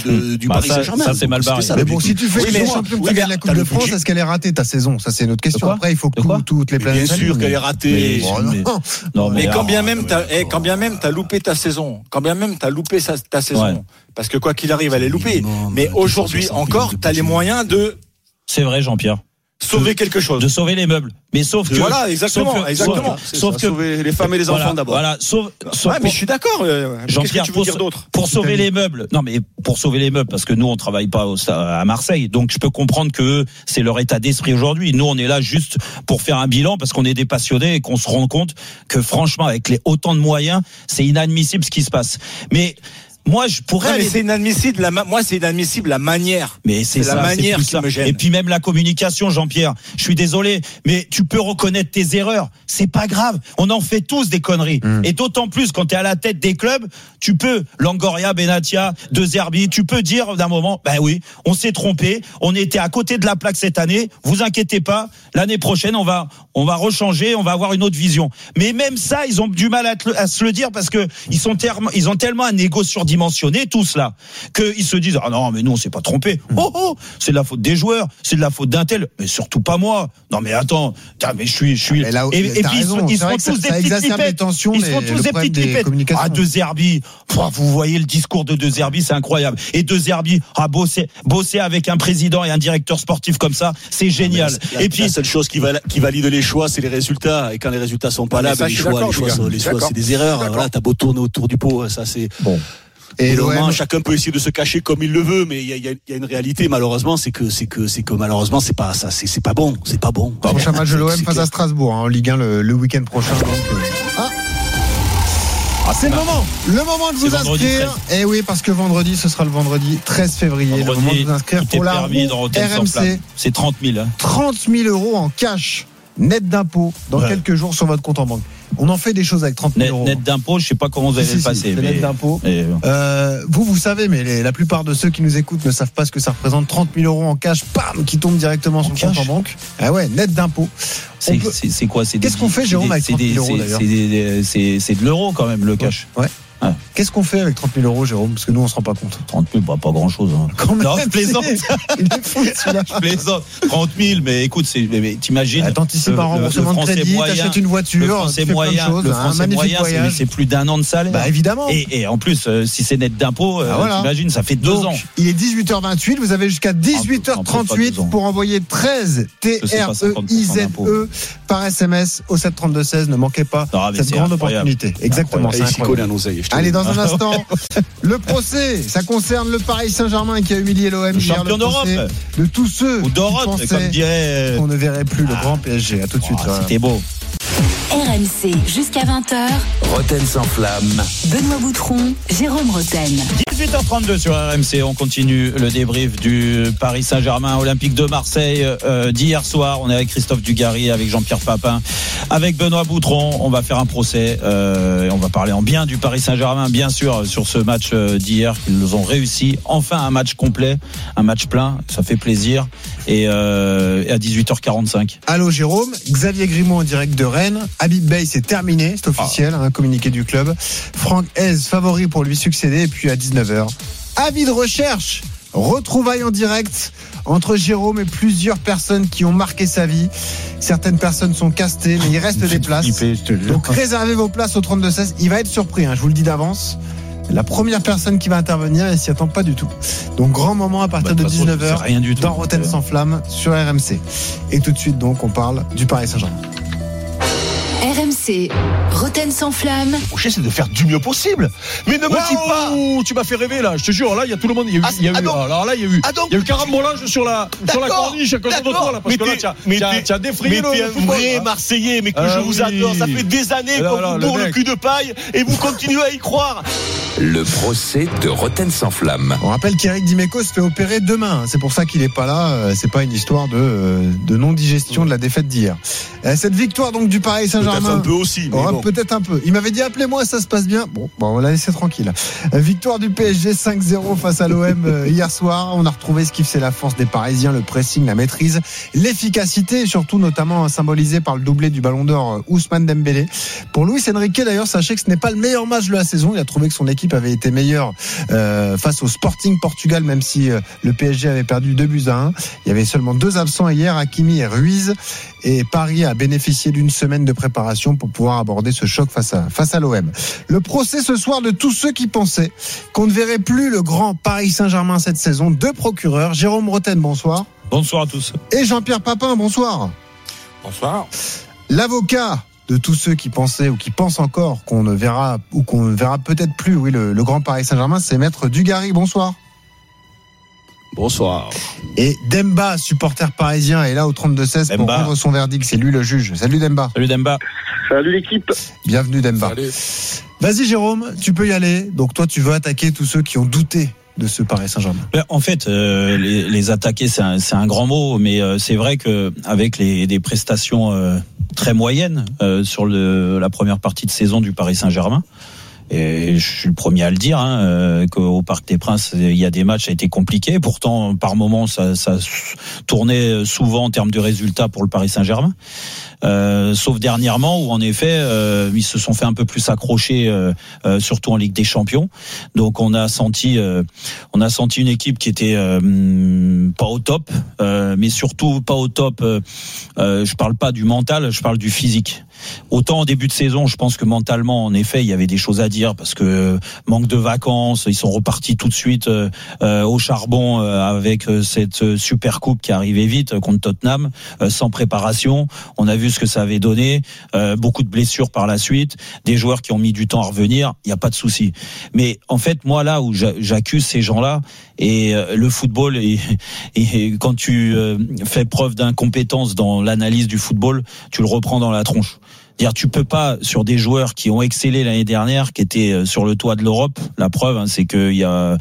du Paris Saint-Germain. Ça c'est mal barré. Mais bon, si tu fais Ligue des Champions, tu gagnes la Coupe de France, est-ce qu'elle est ratée ta saison? Ça c'est une autre question. Après, il faut que toutes les planètes. Bien sûr qu'elle est ratée. Mais quand bien même t'as loupé ta saison, quand bien même t'as loupé ta saison, parce que quoi qu'il arrive, elle est loupée. Mais aujourd'hui encore, t'as les moyens de. C'est vrai, Jean-Pierre. Sauver quelque chose. De sauver les meubles. Mais sauf que. Voilà, exactement. Sauf que sauver les femmes et les enfants d'abord. Voilà, mais je suis d'accord. Jean-Pierre, tu veux dire d'autre? Pour sauver les meubles. Non, mais pour sauver les meubles, parce que nous, on travaille pas à Marseille. Donc, je peux comprendre que c'est leur état d'esprit aujourd'hui. Nous, on est là juste pour faire un bilan parce qu'on est des passionnés et qu'on se rend compte que franchement, avec autant de moyens, c'est inadmissible ce qui se passe. Mais, moi, je pourrais. Mais c'est inadmissible. Moi, c'est inadmissible la manière. Mais c'est la manière qui me gêne. Et puis même la communication, Jean-Pierre. Je suis désolé, mais tu peux reconnaître tes erreurs. C'est pas grave. On en fait tous des conneries. Et d'autant plus quand t'es à la tête des clubs, tu peux Longoria, Benatia, De Zerbi, tu peux dire d'un moment, ben oui, on s'est trompé. On était à côté de la plaque cette année. Vous inquiétez pas. L'année prochaine, on va rechanger. On va avoir une autre vision. Mais même ça, ils ont du mal à se le dire parce que ils ont tellement un égo surdimensionné tous là, qu'ils se disent ah non mais nous on s'est pas trompé, c'est de la faute des joueurs, c'est de la faute d'un tel, mais surtout pas moi. Non mais attends, mais je suis et puis ils seront tous des petites pipettes, ils seront tous des petites pipettes. Ah De Zerbi, vous voyez le discours de De Zerbi, c'est incroyable. Et De Zerbi bosser avec un président et un directeur sportif comme ça, c'est génial. Et puis la seule chose qui valide les choix, c'est les résultats, et quand les résultats sont pas là, les choix c'est des erreurs. Voilà, t'as beau tourner autour du pot, ça c'est bon. Et chacun peut essayer de se cacher comme il le veut, mais il y a une réalité malheureusement, c'est que malheureusement c'est pas ça, c'est pas bon. Prochain match de l'OM face à Strasbourg en Ligue 1 le week-end prochain. C'est le moment de vous inscrire. Et oui, parce que vendredi, ce sera le vendredi 13 février. Le moment de vous inscrire pour la RMC. C'est 30 000. 30 000 euros en cash, net d'impôt, dans quelques jours sur votre compte en banque. On en fait des choses avec 30 000 euros. Net d'impôt, je sais pas comment vous allez le passer. C'est net d'impôt. Vous savez, mais la plupart de ceux qui nous écoutent ne savent pas ce que ça représente. 30 000 euros en cash, qui tombent directement sur le compte en banque. Ah ouais, net d'impôt. C'est quoi? Qu'est-ce qu'on fait, Jérôme, avec 30 000 euros d'ailleurs? C'est de l'euro quand même, le cash. Ouais. Ah. Qu'est-ce qu'on fait avec 30 000 euros, Jérôme? Parce que nous, on se rend pas compte. 30 000, pas grand-chose. Hein. Non, je plaisante. Il est fou, celui-là. Je plaisante. 30 000, mais écoute, t'imagines. T'anticipes un remboursement de crédit, t'achètes une voiture, tu fais plein de choses, un magnifique voyage. C'est plus d'1 an de salaire. Bah, évidemment. Et en plus, si c'est net d'impôt, t'imagines, ça fait 2 ans. Il est 18h28, vous avez jusqu'à 18h38 pour envoyer 13 TREIZE par SMS au 732-16. Ne manquez pas cette grande opportunité. Exactement, c'est incroyable. Allez, dans un instant, le procès, ça concerne le Paris Saint-Germain qui a humilié l'OM hier. Champion d'Europe. De tous ceux qui pensaient qu'on ne verrait plus le grand PSG. À tout de suite. C'était beau. RMC jusqu'à 20h. Roten sans flamme. Benoît Boutron, Jérôme Roten. 18h32 sur RMC. On continue le débrief du Paris Saint-Germain Olympique de Marseille d'hier soir. On est avec Christophe Dugarry, avec Jean-Pierre Papin, avec Benoît Boutron. On va faire un procès. On va parler en bien du Paris Saint-Germain, bien sûr, sur ce match d'hier qu'ils nous ont réussi. Enfin, un match complet, un match plein. Ça fait plaisir. Et à 18h45. Allô Jérôme, Xavier Grimaud en direct de Rennes. Habib Beye, c'est terminé, c'est officiel, un communiqué du club. Franck Hez, favori pour lui succéder. Et puis à 19h, avis de recherche, retrouvailles en direct entre Jérôme et plusieurs personnes qui ont marqué sa vie. Certaines personnes sont castées, mais il reste des places. Donc réservez vos places au 32-16. Il va être surpris, je vous le dis d'avance. La première personne qui va intervenir, elle s'y attend pas du tout. Donc grand moment à partir de 19h dans Rotten sans flamme sur RMC. Et tout de suite donc on parle du Paris Saint-Germain. RMC, Rotten sans flamme. Le prochain, c'est de faire du mieux possible. Mais ne me dis pas. Tu m'as fait rêver là. Je te jure, là, il y a tout le monde. Il y a eu carambolage sur la corniche à cause de toi là. Parce que là, tu as défrayé le. Mais tu es un vrai Marseillais, mais que je vous adore. Ça fait des années qu'on vous bourre le cul de paille et vous continuez à y croire. Le procès de Rotten sans flamme. On rappelle qu'Éric Dimeco se fait opérer demain. C'est pour ça qu'il n'est pas là. C'est pas une histoire de non-digestion de la défaite d'hier. Cette victoire donc du Paris Saint-Germain. Peut-être un peu aussi. Bon. Peut-être un peu. Il m'avait dit appelez-moi, ça se passe bien. Bon, on l'a laissé tranquille. Victoire du PSG 5-0 face à l'OM hier soir. On a retrouvé ce qui fait la force des Parisiens, le pressing, la maîtrise, l'efficacité, et surtout notamment symbolisé par le doublé du Ballon d'Or Ousmane Dembélé. Pour Luis Enrique d'ailleurs, sachez que ce n'est pas le meilleur match de la saison. Il a trouvé que son équipe avait été meilleure face au Sporting Portugal, même si le PSG avait perdu 2-1. Il y avait seulement 2 absents hier, Hakimi et Ruiz. Et Paris a bénéficié d'une semaine de préparation pour pouvoir aborder ce choc face à l'OM. Le procès ce soir de tous ceux qui pensaient qu'on ne verrait plus le grand Paris Saint-Germain cette saison. 2 procureurs, Jérôme Rotten, bonsoir. Bonsoir à tous. Et Jean-Pierre Papin, bonsoir. Bonsoir. L'avocat de tous ceux qui pensaient ou qui pensent encore qu'on ne verra peut-être plus le grand Paris Saint-Germain, c'est Maître Dugarry, bonsoir. Bonsoir. Et Demba, supporter parisien, est là au 32-16 pour rendre son verdict. C'est lui le juge. Salut Demba. Salut Demba. Salut l'équipe. Bienvenue Demba. Salut. Vas-y Jérôme, tu peux y aller. Donc toi, tu veux attaquer tous ceux qui ont douté de ce Paris Saint-Germain. En fait, les attaquer, c'est un grand mot, mais c'est vrai que avec des prestations très moyennes sur la première partie de saison du Paris Saint-Germain. Et je suis le premier à le dire, qu'au Parc des Princes, il y a des matchs, ça a été compliqué. Pourtant, par moments, ça tournait souvent en termes de résultats pour le Paris Saint-Germain. Sauf dernièrement où en effet ils se sont fait un peu plus accrocher, surtout en Ligue des Champions. Donc on a senti une équipe qui était pas au top, mais surtout pas au top. Je parle pas du mental, je parle du physique. Autant en début de saison, je pense que mentalement, en effet, il y avait des choses à dire parce que manque de vacances, ils sont repartis tout de suite au charbon avec cette super coupe qui arrivait vite contre Tottenham, sans préparation. On a vu ce que ça avait donné, beaucoup de blessures par la suite, des joueurs qui ont mis du temps à revenir, il n'y a pas de souci. Mais en fait, moi là où j'accuse ces gens-là, et le football, et quand tu fais preuve d'incompétence dans l'analyse du football, tu le reprends dans la tronche. Dire, tu peux pas, sur des joueurs qui ont excellé l'année dernière, qui étaient sur le toit de l'Europe, la preuve, c'est qu'il y a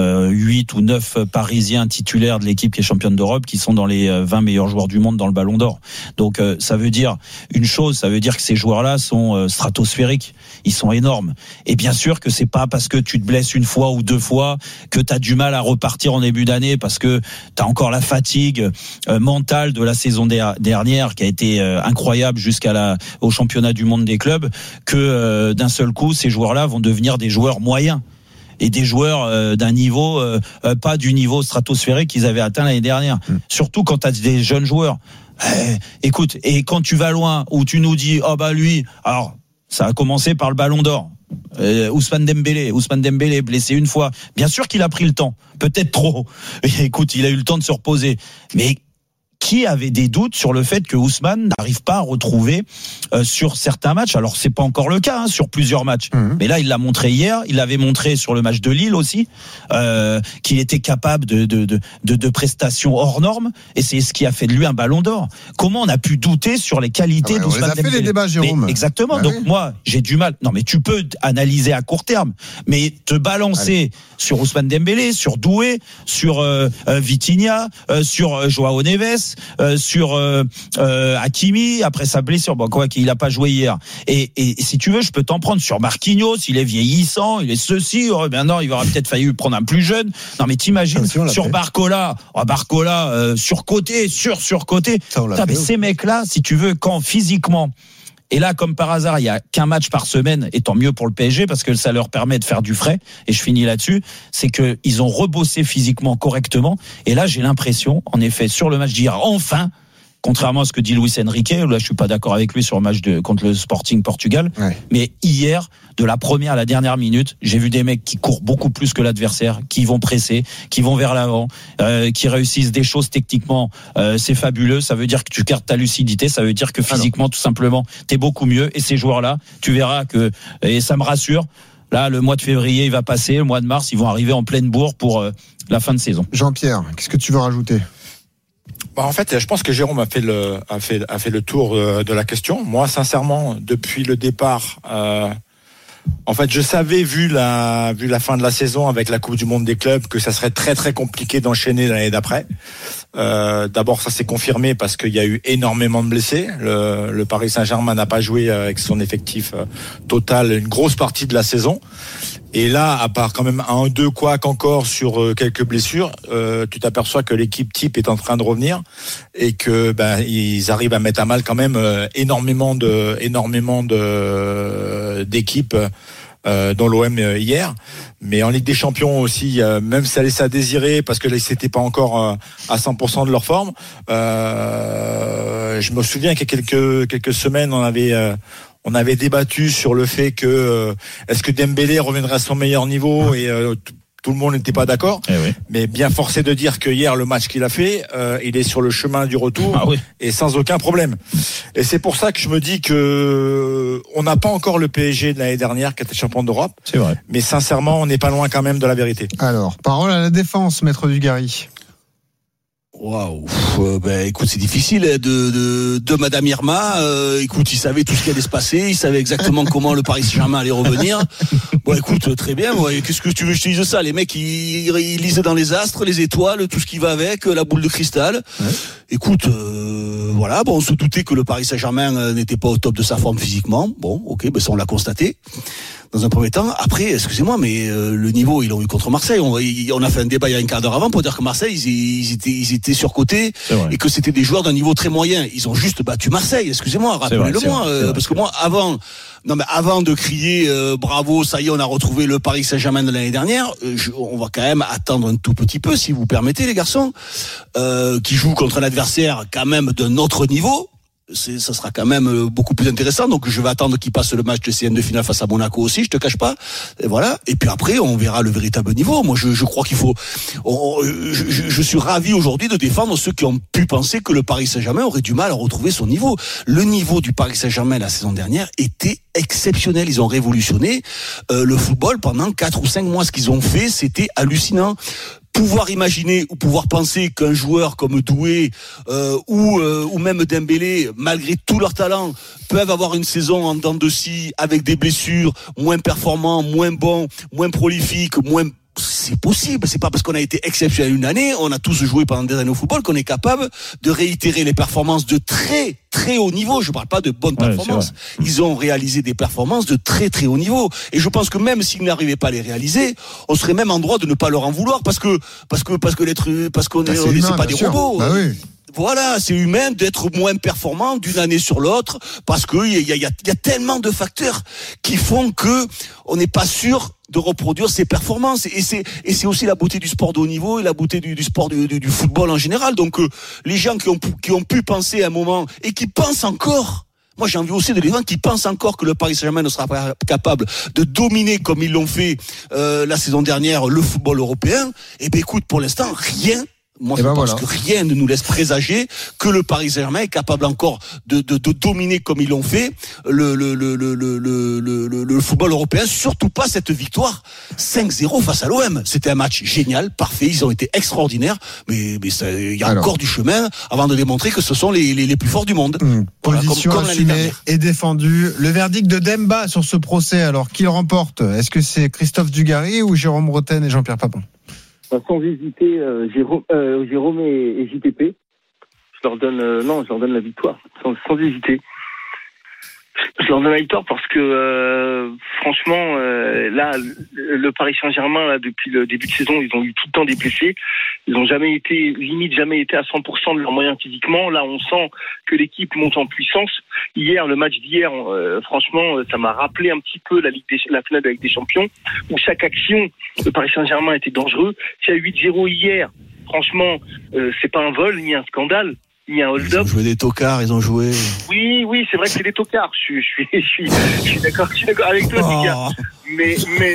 8 ou 9 Parisiens titulaires de l'équipe qui est championne d'Europe qui sont dans les 20 meilleurs joueurs du monde dans le Ballon d'Or. Donc ça veut dire une chose, ça veut dire que ces joueurs-là sont stratosphériques, ils sont énormes. Et bien sûr que c'est pas parce que tu te blesses une fois ou 2 fois que tu as du mal à repartir en début d'année, parce que tu as encore la fatigue mentale de la saison dernière qui a été incroyable au championnat du monde des clubs, que d'un seul coup ces joueurs-là vont devenir des joueurs moyens et des joueurs d'un niveau pas du niveau stratosphérique qu'ils avaient atteint l'année dernière. Surtout quand tu as des jeunes joueurs. Écoute, et quand tu vas loin où tu nous dis lui, alors ça a commencé par le Ballon d'Or. Ousmane Dembélé blessé une fois. Bien sûr qu'il a pris le temps, peut-être trop. Écoute, il a eu le temps de se reposer, mais qui avait des doutes sur le fait que Ousmane n'arrive pas à retrouver sur certains matchs. Alors c'est pas encore le cas sur plusieurs matchs, mais là il l'a montré hier, il l'avait montré sur le match de Lille aussi, qu'il était capable de prestations hors normes, et c'est ce qui a fait de lui un Ballon d'Or. Comment on a pu douter sur les qualités d'Ousmane Dembélé? On a fait les débats, Jérôme. Mais exactement. Donc moi j'ai du mal. Non mais tu peux analyser à court terme, mais te balancer sur Ousmane Dembélé, sur Doué, sur Vitinha, sur Joao Neves, sur Hakimi après sa blessure, qu'il a pas joué hier, et si tu veux je peux t'en prendre sur Marquinhos, il est vieillissant, il est ceci, maintenant il aurait peut-être fallu prendre un plus jeune. Non mais t'imagines sur Barcola, surcoté. Mais ces mecs là, si tu veux, quand physiquement Et là, comme par hasard, il y a qu'un match par semaine, et tant mieux pour le PSG parce que ça leur permet de faire du frais. Et je finis là-dessus, c'est que ils ont rebossé physiquement correctement. Et là, j'ai l'impression, en effet, sur le match d'hier, enfin. Contrairement à ce que dit Luis Enrique, là je suis pas d'accord avec lui sur le match contre le Sporting Portugal, mais hier, de la première à la dernière minute, j'ai vu des mecs qui courent beaucoup plus que l'adversaire, qui vont presser, qui vont vers l'avant, qui réussissent des choses techniquement, c'est fabuleux, ça veut dire que tu gardes ta lucidité, ça veut dire que physiquement tout simplement, t'es beaucoup mieux, et ces joueurs-là, tu verras que, et ça me rassure, là le mois de février il va passer, le mois de mars ils vont arriver en pleine bourre pour la fin de saison. Jean-Pierre, qu'est-ce que tu veux rajouter ? En fait, je pense que Jérôme a fait le tour de la question. Moi, sincèrement, depuis le départ, en fait, je savais, vu la fin de la saison avec la Coupe du Monde des clubs, que ça serait très très compliqué d'enchaîner l'année d'après. D'abord, ça s'est confirmé parce qu'il y a eu énormément de blessés. Le Paris Saint-Germain n'a pas joué avec son effectif total une grosse partie de la saison. Et là, à part quand même 1-2 couacs encore sur quelques blessures, tu t'aperçois que l'équipe type est en train de revenir et que ils arrivent à mettre à mal quand même énormément d'équipes dans l'OM hier. Mais en Ligue des Champions aussi, même si ça laissait à désirer parce que c'était pas encore à 100% de leur forme. Je me souviens qu'il y a quelques semaines, on avait débattu sur le fait que est-ce que Dembélé reviendrait à son meilleur niveau et tout le monde n'était pas d'accord. Mais bien forcé de dire que hier, le match qu'il a fait, il est sur le chemin du retour et sans aucun problème. Et c'est pour ça que je me dis que on n'a pas encore le PSG de l'année dernière qui était champion d'Europe. C'est vrai. Mais sincèrement, on n'est pas loin quand même de la vérité. Alors, parole à la défense, maître Dugarry. Waouh, écoute, c'est difficile de Madame Irma. Écoute, il savait tout ce qui allait se passer, il savait exactement comment le Paris Saint-Germain allait revenir. Bon, écoute, très bien. Qu'est-ce que tu veux que je te dise de ça ? Les mecs, ils lisaient dans les astres, les étoiles, tout ce qui va avec, la boule de cristal. Ouais. Écoute, voilà. Bon, on se doutait que le Paris Saint-Germain n'était pas au top de sa forme physiquement. Bon, ok, ça on l'a constaté. Dans un premier temps. Après, excusez-moi, mais le niveau, ils l'ont eu contre Marseille. On a fait un débat il y a un quart d'heure avant pour dire que Marseille, ils étaient surcotés et que c'était des joueurs d'un niveau très moyen. Ils ont juste battu Marseille. Excusez-moi, rappelez-le-moi, parce que moi, avant de crier bravo, ça y est, on a retrouvé le Paris Saint-Germain de l'année dernière. On va quand même attendre un tout petit peu, si vous permettez, les garçons, qui jouent contre un adversaire quand même d'un autre niveau. Ça sera quand même beaucoup plus intéressant. Donc je vais attendre qu'il passe le match de CN de finale face à Monaco aussi, je te cache pas. Et voilà. Et puis après, on verra le véritable niveau. Moi, je crois qu'il faut. Je suis ravi aujourd'hui de défendre ceux qui ont pu penser que le Paris Saint-Germain aurait du mal à retrouver son niveau. Le niveau du Paris Saint-Germain la saison dernière était exceptionnel. Ils ont révolutionné le football pendant 4 ou 5 mois. Ce qu'ils ont fait, c'était hallucinant. Pouvoir imaginer ou pouvoir penser qu'un joueur comme Doué ou même Dembélé, malgré tout leur talent, peuvent avoir une saison en dents de scie avec des blessures, moins performants, moins bons, moins prolifiques, c'est possible. C'est pas parce qu'on a été exceptionnel une année, on a tous joué pendant des années au football, qu'on est capable de réitérer les performances de très très haut niveau. Je parle pas de bonnes performances. Ils ont réalisé des performances de très très haut niveau. Et je pense que même s'ils n'arrivaient pas à les réaliser, on serait même en droit de ne pas leur en vouloir parce qu'on n'est pas des robots. Bah oui. Voilà, c'est humain d'être moins performant d'une année sur l'autre parce que il y a tellement de facteurs qui font que on n'est pas sûr de reproduire ses performances et c'est aussi la beauté du sport de haut niveau et la beauté du sport du football en général. Donc les gens qui ont pu penser à un moment et qui pensent encore. Moi, j'ai envie aussi de les gens qui pensent encore que le Paris Saint-Germain ne sera pas capable de dominer comme ils l'ont fait la saison dernière le football européen. Eh ben écoute, pour l'instant, rien. Moi, je pense que rien ne nous laisse présager que le Paris Saint-Germain est capable encore de dominer comme ils l'ont fait le football européen. Surtout pas cette victoire 5-0 face à l'OM. C'était un match génial, parfait. Ils ont été extraordinaires, mais il y a encore du chemin avant de démontrer que ce sont les plus forts du monde. Position comme assumée et défendue. Le verdict de Demba sur ce procès, alors qui le remporte ? Est-ce que c'est Christophe Dugarry ou Jérôme Rotten et Jean-Pierre Papon ? Sans hésiter, Jérôme et JPP. Je leur donne la victoire, sans hésiter. Je leur donne la victoire parce que franchement, là, le Paris Saint-Germain, là, depuis le début de saison, ils ont eu tout le temps des blessés. Ils n'ont jamais été à 100% de leurs moyens physiquement. Là, on sent que l'équipe monte en puissance. Hier, le match d'hier, franchement, ça m'a rappelé un petit peu la finale de la Ligue des Champions, où chaque action, le Paris Saint-Germain était dangereux. S'il y a 8-0 hier, franchement, c'est pas un vol ni un scandale. Il y a un hold-up. Ils ont joué des tocards, ils ont joué. Oui, c'est vrai que c'est des tocards. Je suis d'accord avec toi, Nika. Mais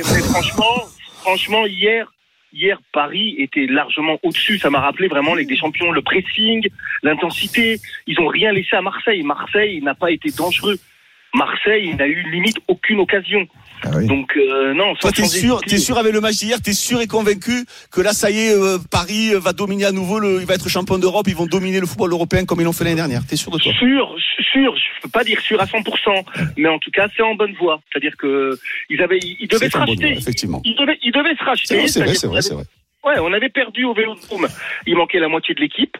franchement, hier, Paris était largement au-dessus. Ça m'a rappelé vraiment Ligue des Champions, le pressing, l'intensité. Ils ont rien laissé à Marseille. Marseille n'a pas été dangereux. Marseille n'a eu limite aucune occasion. Ah oui. Donc non. Toi, t'es sûr avec le match d'hier, t'es sûr et convaincu que là, ça y est, Paris va dominer à nouveau, il va être champion d'Europe, ils vont dominer le football européen comme ils l'ont fait l'année dernière. T'es sûr de toi? Sûr. Je peux pas dire sûr à 100%, mais en tout cas, c'est en bonne voie. C'est-à-dire que ils devaient se racheter. Effectivement. Ils devaient se racheter. C'est vrai. Ouais, on avait perdu au Vélodrome. Il manquait la moitié de l'équipe.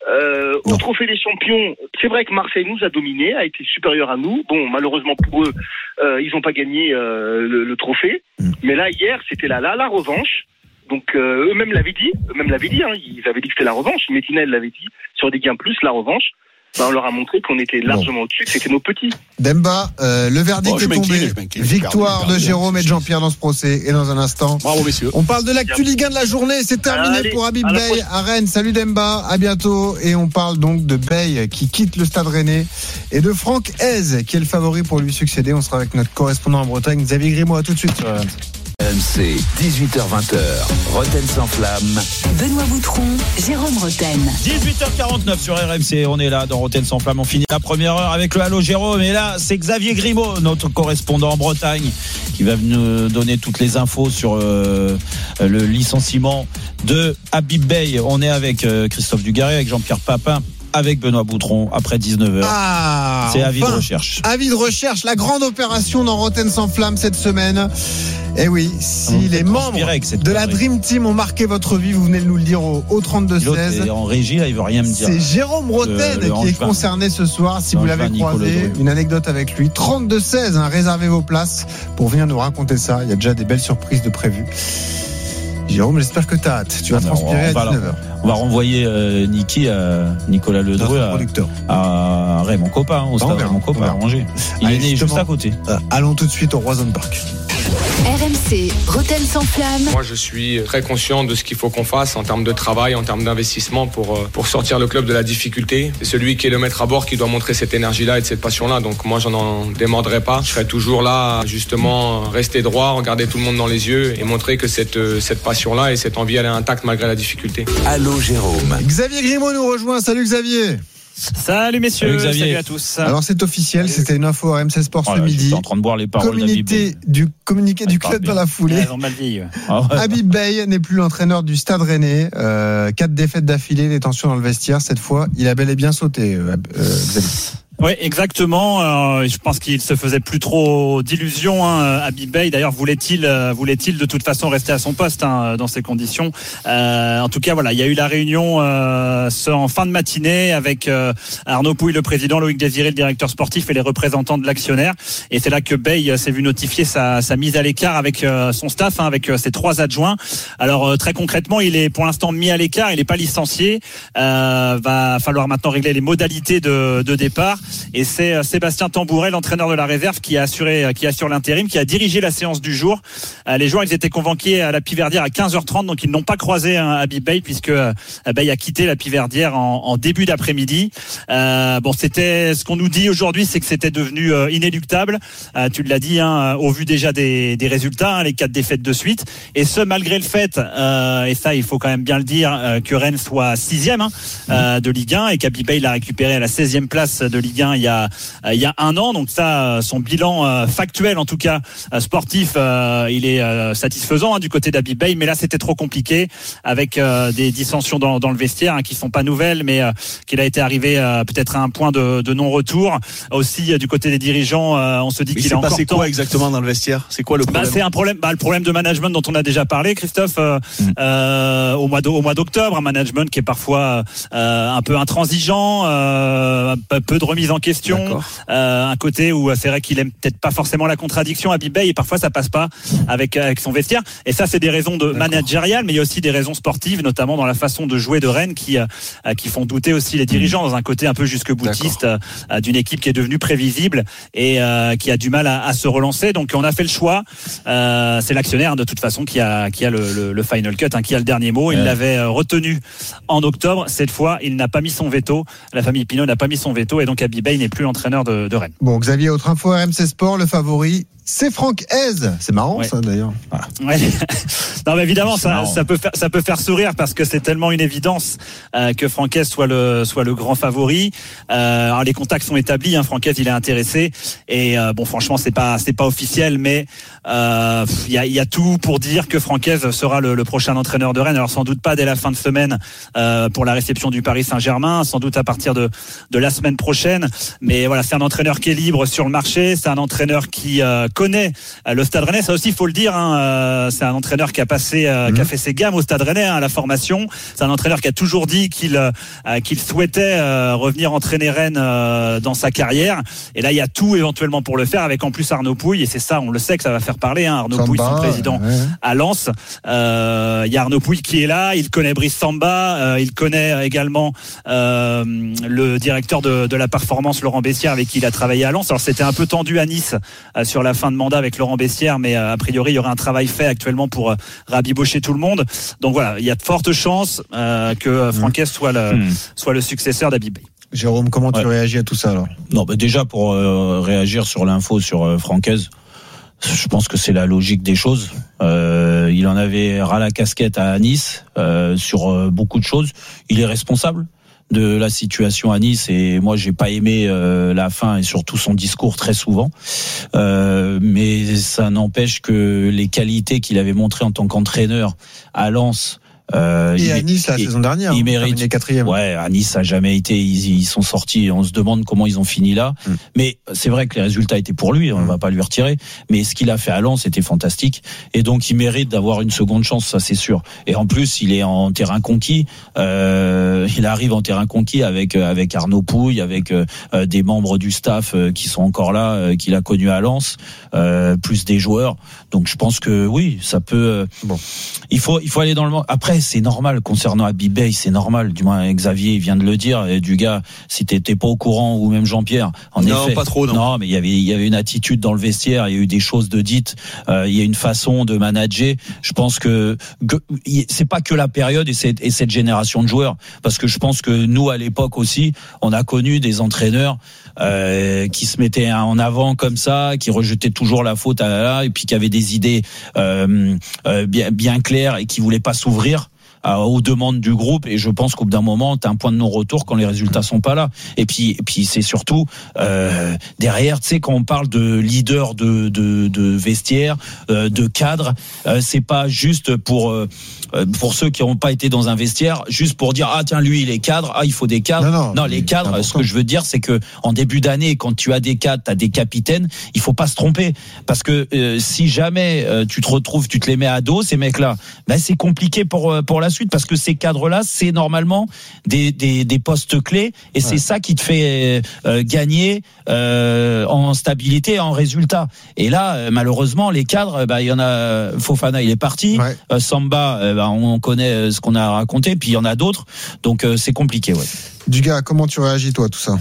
Au Trophée des Champions, c'est vrai que Marseille nous a dominé, a été supérieur à nous. Bon, malheureusement pour eux, ils n'ont pas gagné le trophée. Mais là, hier, c'était la revanche. Donc eux-mêmes l'avaient dit. Hein, ils avaient dit que c'était la revanche. Métinel l'avait dit sur des gains plus, la revanche. On leur a montré qu'on était largement au-dessus, que c'était nos petits. Demba, le verdict est tombé. Victoire de Jérôme et de Jean-Pierre dans ce procès. Et dans un instant, bravo messieurs. On parle de l'actu Ligue 1 de la journée. C'est terminé pour Habib Beye à Rennes. Salut Demba, à bientôt. Et on parle donc de Beye qui quitte le Stade Rennais et de Franck Hez qui est le favori pour lui succéder. On sera avec notre correspondant en Bretagne, Xavier Grimaud. À tout de suite sur RMC. RMC, 18h-20h, Roten sans flamme. Benoît Boutron, Jérôme Roten. 18h49 sur RMC, on est là dans Roten sans flamme. On finit la première heure avec le Halo Jérôme. Et là, c'est Xavier Grimaud, notre correspondant en Bretagne, qui va nous donner toutes les infos sur le licenciement de Habib Beye. On est avec Christophe Dugarry, avec Jean-Pierre Papin, avec Benoît Boutron après 19h. C'est avis de recherche. Avis de recherche, la grande opération dans Roten sans flamme cette semaine. Eh oui, si les membres de la Dream Team ont marqué votre vie, vous venez de nous le dire au 32-16. En régie, là, il veut rien me dire. C'est Jérôme Roten qui est concerné ce soir. Si vous l'avez croisé, une anecdote avec lui. 32-16, hein, réservez vos places pour venir nous raconter ça. Il y a déjà des belles surprises de prévues. Jérôme, j'espère que tu as hâte. Tu vas transpirer à 19h. On va renvoyer Niki à Nicolas Ledreux à Ray, mon copain, au stade mon copain à Angers. Il est né juste à côté. Allons tout de suite au Roison Park. RMC, Roten sans flamme. Moi, je suis très conscient de ce qu'il faut qu'on fasse en termes de travail, en termes d'investissement pour sortir le club de la difficulté. C'est celui qui est le maître à bord qui doit montrer cette énergie-là et cette passion-là. Donc moi, j'en en démordrai pas. Je serai toujours là, justement, rester droit, regarder tout le monde dans les yeux et montrer que cette passion-là et cette envie, elle est intacte malgré la difficulté. Allô, Jérôme. Xavier Grimaud nous rejoint. Salut Xavier. Salut messieurs, salut à tous. Alors c'est officiel, c'était une info à RMC Sport ce midi. J'étais en train de boire les paroles communiqué du club dans la foulée. Ils ont mal dit. Habib Beye n'est plus l'entraîneur du Stade Rennais. 4 défaites d'affilée, des tensions dans le vestiaire. Cette fois, il a bel et bien sauté, Xavier. Oui, exactement. Je pense qu'il se faisait plus trop d'illusions. Habib Beye, d'ailleurs, voulait-il de toute façon rester à son poste dans ces conditions. En tout cas, voilà, il y a eu la réunion en fin de matinée avec Arnaud Pouille, le président, Loïc Désiré, le directeur sportif, et les représentants de l'actionnaire. Et c'est là que Beye s'est vu notifier sa mise à l'écart avec son staff, avec ses 3 adjoints. Alors très concrètement, il est pour l'instant mis à l'écart. Il n'est pas licencié. Va falloir maintenant régler les modalités de départ. Et c'est Sébastien Tambouret, l'entraîneur de la réserve, qui assure l'intérim, qui a dirigé la séance du jour. Les joueurs, ils étaient convoqués à la Piverdière à 15h30, donc ils n'ont pas croisé Habib Beye puisque Beye a quitté la Piverdière en début d'après-midi. C'était ce qu'on nous dit aujourd'hui, c'est que c'était devenu inéluctable. Tu l'as dit, au vu déjà des résultats, les 4 défaites de suite, et ce malgré le fait, et ça il faut quand même bien le dire, que Rennes soit 6e de Ligue 1 et qu'Habib Beye l'a récupéré à la 16e place de Ligue 1 il y a 1 an. Donc ça, son bilan factuel, en tout cas sportif, il est satisfaisant du côté d'Habib Beye, mais là c'était trop compliqué avec des dissensions dans le vestiaire qui sont pas nouvelles, mais qu'il a été arrivé peut-être à un point de non-retour. Aussi du côté des dirigeants, on se dit qu'il est encore temps. C'est quoi exactement dans le vestiaire? C'est quoi le problème? C'est un problème, le problème de management dont on a déjà parlé, Christophe, au mois d'octobre, un management qui est parfois un peu intransigeant, peu de remise remise en question, un côté où c'est vrai qu'il aime peut-être pas forcément la contradiction à Bibey et parfois ça passe pas avec son vestiaire. Et ça, c'est des raisons de managériales, mais il y a aussi des raisons sportives, notamment dans la façon de jouer de Rennes qui font douter aussi les dirigeants dans un côté un peu jusque-boutiste d'une équipe qui est devenue prévisible et qui a du mal à se relancer. Donc on a fait le choix. C'est l'actionnaire de toute façon qui a le final cut, qui a le dernier mot. Il l'avait retenu en octobre. Cette fois, il n'a pas mis son veto. La famille Pinault n'a pas mis son veto et donc Abibey n'est plus l'entraîneur de Rennes. Bon, Xavier, autre info, RMC Sport, le favori, c'est Franck Hez. C'est marrant ça d'ailleurs. Ouais. Non mais évidemment ça peut faire sourire parce que c'est tellement une évidence que Franck Hez soit le grand favori. Alors les contacts sont établis, Franck Hez il est intéressé et bon franchement c'est pas officiel mais il y a tout pour dire que Franck Hez sera le prochain entraîneur de Rennes. Alors sans doute pas dès la fin de semaine pour la réception du Paris Saint-Germain, sans doute à partir de la semaine prochaine, mais voilà, c'est un entraîneur qui est libre sur le marché, c'est un entraîneur qui connaît le Stade Rennais, ça aussi il faut le dire, c'est un entraîneur qui a fait ses gammes au Stade Rennais à la formation, c'est un entraîneur qui a toujours dit qu'il souhaitait revenir entraîner Rennes dans sa carrière, et là il y a tout éventuellement pour le faire, avec en plus Arnaud Pouille, et c'est ça, on le sait que ça va faire parler, Arnaud Pouille, son président à Lens, il y a Arnaud Pouille qui est là, il connaît Brice Samba, il connaît également le directeur de la performance Laurent Bessière avec qui il a travaillé à Lens. Alors c'était un peu tendu à Nice sur la fin de mandat avec Laurent Bessière, mais a priori il y aura un travail fait actuellement pour rabibocher tout le monde. Donc voilà, il y a de fortes chances que Franck Hez soit le successeur d'Abibey. Jérôme, comment tu réagis à tout ça alors ? Non, déjà pour réagir sur l'info sur Franck Hez, je pense que c'est la logique des choses. Il en avait ras la casquette à Nice sur beaucoup de choses. Il est responsable de la situation à Nice et moi j'ai pas aimé la fin et surtout son discours très souvent, mais ça n'empêche que les qualités qu'il avait montrées en tant qu'entraîneur à Lens et à Nice la saison dernière, il mérite 4e. Ouais, à Nice ça a jamais été. Ils sont sortis. On se demande comment ils ont fini là. Mais c'est vrai que les résultats étaient pour lui. On va pas lui retirer. Mais ce qu'il a fait à Lens c'était fantastique. Et donc il mérite d'avoir une seconde chance, ça c'est sûr. Et en plus il est en terrain conquis. Il arrive en terrain conquis avec Arnaud Pouille, avec des membres du staff qui sont encore là, qu'il a connu à Lens, plus des joueurs. Donc je pense que oui, ça peut. Il faut aller dans le. Après c'est normal concernant Abibey, c'est normal. Du moins Xavier vient de le dire. Et du gars, si t'étais pas au courant ou même Jean-Pierre, non, effet, pas trop. Non, mais il y avait une attitude dans le vestiaire. Il y a eu des choses de dites. Il y a une façon de manager. Je pense que c'est pas que la période et cette génération de joueurs, parce que je pense que nous à l'époque aussi, on a connu des entraîneurs qui se mettaient en avant comme ça, qui rejetaient toujours la faute et puis qui avaient des idées bien claires et qui voulaient pas s'ouvrir aux demandes du groupe, et je pense qu'au bout d'un moment t'as un point de non-retour quand les résultats sont pas là. Et puis c'est surtout derrière, tu sais, quand on parle de leader de vestiaire, de cadre, c'est pas juste pour ceux qui n'ont pas été dans un vestiaire, juste pour dire tiens lui il est cadre, il faut des cadres. Non, les cadres, ce que je veux dire c'est que en début d'année, quand tu as des cadres, t'as des capitaines, il faut pas se tromper, parce que si jamais tu te retrouves, tu te les mets à dos ces mecs là, c'est compliqué pour la suite, parce que ces cadres là c'est normalement des postes clés, et c'est ça qui te fait gagner en stabilité et en résultat. Et là malheureusement les cadres, il y en a, Fofana il est parti, Samba on connaît ce qu'on a raconté, puis il y en a d'autres, donc c'est compliqué. Dugas, comment tu réagis toi à tout ça ?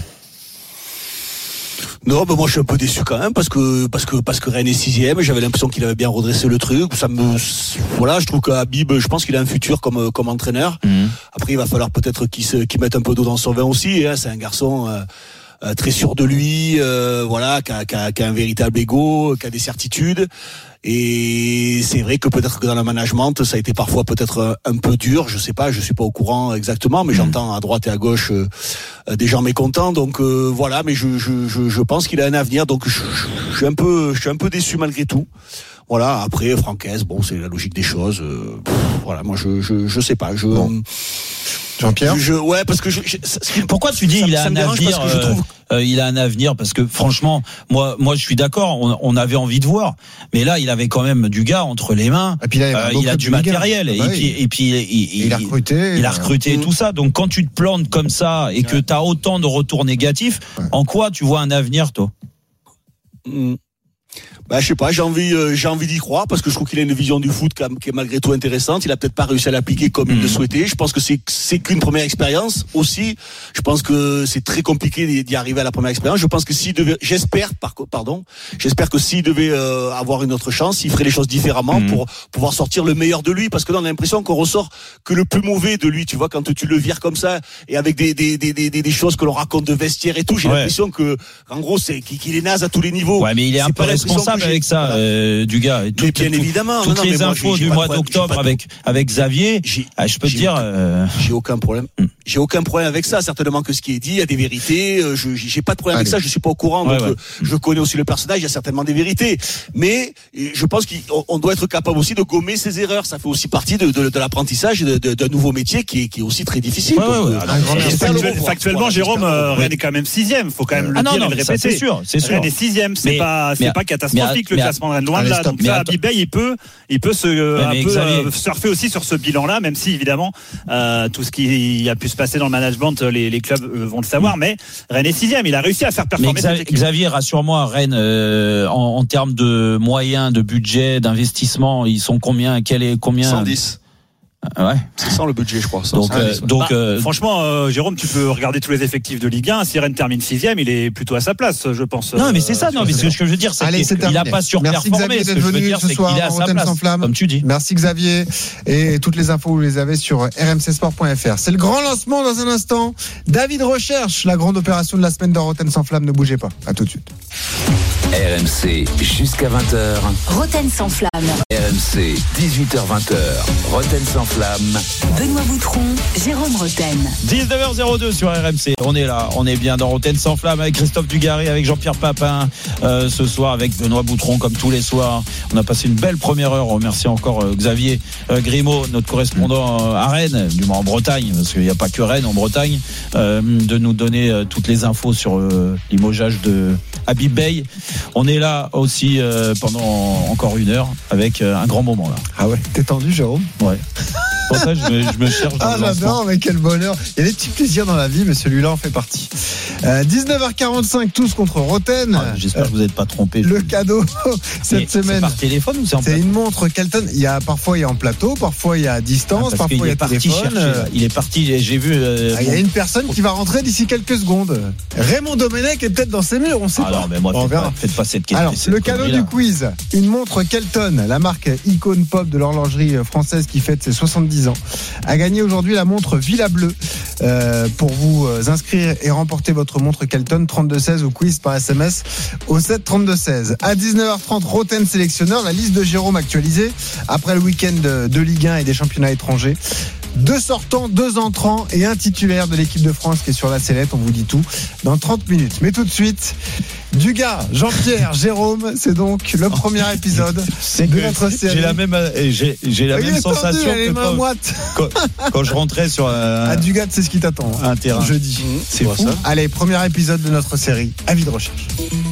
Non, moi je suis un peu déçu quand même parce que Rennes est 6e. J'avais l'impression qu'il avait bien redressé le truc. Je trouve qu'Habib, je pense qu'il a un futur comme entraîneur. Après, il va falloir peut-être qu'il mette un peu d'eau dans son vin aussi. C'est un garçon très sûr de lui, qui a un véritable ego, qui a des certitudes. Et c'est vrai que peut-être que dans le management, ça a été parfois peut-être un peu dur. Je sais pas, je suis pas au courant exactement, mais j'entends à droite et à gauche des gens mécontents. Donc mais je pense qu'il a un avenir. Donc je suis un peu déçu malgré tout. Voilà. Après Franck Hez, c'est la logique des choses. Moi je sais pas. Jean-Pierre. Ouais, parce que pourquoi tu dis il a un avenir? Il a un avenir parce que franchement, moi, je suis d'accord. On avait envie de voir, mais là, il avait quand même du gars entre les mains. Et puis là, il a du matériel et puis il a recruté. Il a recruté et tout ça. Donc quand tu te plantes comme ça et que tu as autant de retours négatifs, en quoi tu vois un avenir, toi? Je sais pas, j'ai envie d'y croire parce que je trouve qu'il a une vision du foot qui est malgré tout intéressante. Il a peut-être pas réussi à l'appliquer comme il le souhaitait. Je pense que c'est qu'une première expérience aussi. Je pense que c'est très compliqué d'y arriver à la première expérience. Je pense que j'espère que s'il devait avoir une autre chance, il ferait les choses différemment pour pouvoir sortir le meilleur de lui, parce que là on a l'impression qu'on ressort que le plus mauvais de lui. Tu vois, quand tu le vires comme ça et avec des choses que l'on raconte de vestiaire et tout, j'ai l'impression que en gros qu'il est naze à tous les niveaux. Ouais, mais il est un peu responsable avec ça, du gars. Et bien évidemment. Toutes les infos du mois d'octobre avec Xavier, je peux te dire. J'ai aucun problème. J'ai aucun problème avec ça. Certainement que ce qui est dit, il y a des vérités. J'ai pas de problème avec ça. Je suis pas au courant. Donc je connais aussi le personnage. Il y a certainement des vérités. Mais je pense qu'on doit être capable aussi de gommer ses erreurs. Ça fait aussi partie de l'apprentissage d'un nouveau métier qui est aussi très difficile. Factuellement, Jérôme, Rennes est quand même 6e. Faut quand même le dire et le répéter. C'est sûr. Rennes est 6e. C'est pas catastrophique le classement de Rennes. Loin de là. Donc là, Abibay, il peut surfer aussi sur ce bilan-là, même si évidemment tout ce qui a pu se passer dans le management, les clubs vont le savoir. Mais Rennes est 6e. Il a réussi à faire performer cette équipe. Xavier, rassure-moi, Rennes, en termes de moyens, de budget, d'investissement, ils sont combien? 110. Ouais. C'est sans le budget, je crois. Franchement, Jérôme, tu peux regarder tous les effectifs de Ligue 1. Si Rennes termine 6e, il est plutôt à sa place, je pense. Non, mais c'est ça. Non, mais ce que je veux dire, c'est qu'il n'a pas surperformé. Ce que je veux dire, c'est qu'il est à sa place, comme tu dis. Merci Xavier. Et toutes les infos, vous les avez sur rmcsport.fr. C'est le grand lancement dans un instant. David recherche la grande opération de la semaine dans Rotten sans flamme. Ne bougez pas. À tout de suite. RMC jusqu'à 20h. Rotten sans flamme. RMC 18h20h. Rotten sans flamme. Benoît Boutron, Jérôme Rotten. 19h02 sur RMC. On est là, on est bien dans Rotten sans flamme avec Christophe Dugarry, avec Jean-Pierre Papin. Ce soir avec Benoît Boutron comme tous les soirs. On a passé une belle première heure. On remercie encore Xavier Grimaud, notre correspondant à Rennes, du moins en Bretagne, parce qu'il n'y a pas que Rennes en Bretagne, de nous donner toutes les infos sur limogeage de Abibay. On est là aussi pendant encore une heure avec un grand moment là. Ah ouais, t'es tendu, Jérôme? Ouais. Pour ça, je me cherche. Ah j'adore, mais quel bonheur. Il y a des petits plaisirs dans la vie, mais celui-là en fait partie. 19h45, tous contre Rotten. J'espère que vous n'êtes pas trompé. Le cadeau cette semaine. C'est par téléphone ou c'est en plateau? C'est une montre Kelton. Parfois il y a en plateau, parfois il y a à distance, parfois il y a téléphone. Il est parti, j'ai vu. Il y a une personne qui va rentrer d'ici quelques secondes. Raymond Domenech est peut-être dans ses murs, on sait pas. Non, mais moi, faites pas cette question. Alors, le cadeau du quiz, une montre Kelton, la marque icône pop de l'horlogerie française qui fête ses 70 ans, a gagné aujourd'hui la montre Villa Bleu. Pour vous inscrire et remporter votre montre Kelton, 3216 au quiz par SMS au 7 3216. À 19h30, Rotten sélectionneur, la liste de Jérôme actualisée après le week-end de Ligue 1 et des championnats étrangers. 2 sortants, 2 entrants et un titulaire de l'équipe de France qui est sur la sellette. On vous dit tout dans 30 minutes. Mais tout de suite, Dugas, Jean-Pierre, Jérôme, c'est donc le premier épisode de notre série. J'ai la même sensation que quand je rentrais sur à Dugas, c'est ce qui t'attend. Un terrain. Jeudi. C'est fou. Ça. Allez, premier épisode de notre série. Avis de recherche.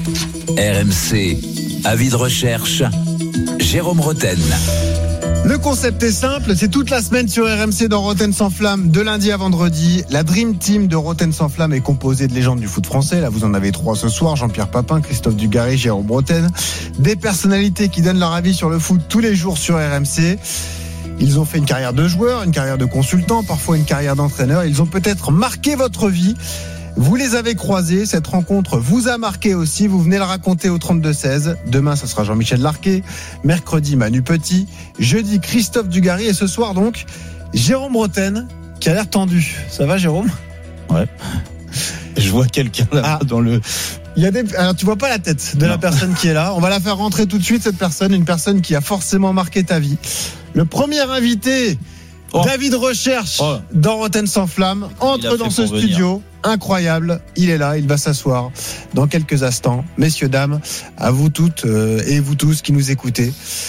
RMC, avis de recherche. Jérôme Rotten. Le concept est simple, c'est toute la semaine sur RMC dans Rotten sans flamme, de lundi à vendredi. La Dream Team de Rotten sans flamme est composée de légendes du foot français. Là, vous en avez 3 ce soir, Jean-Pierre Papin, Christophe Dugarry, Jérôme Rotten. Des personnalités qui donnent leur avis sur le foot tous les jours sur RMC. Ils ont fait une carrière de joueur, une carrière de consultant, parfois une carrière d'entraîneur. Ils ont peut-être marqué votre vie. Vous les avez croisés, cette rencontre vous a marqué aussi, vous venez le raconter au 32-16. Demain, ce sera Jean-Michel Larquet. Mercredi, Manu Petit. Jeudi, Christophe Dugarry. Et ce soir, donc, Jérôme Rotten, qui a l'air tendu. Ça va, Jérôme? Ouais. Je vois quelqu'un là dans le... Alors, tu vois pas la tête de la personne qui est là. On va la faire rentrer tout de suite, cette personne. Une personne qui a forcément marqué ta vie. Le premier invité... David recherche dans Rotten sans flamme, entre dans ce studio incroyable, il est là, il va s'asseoir dans quelques instants. Messieurs, dames, à vous toutes et vous tous qui nous écoutez,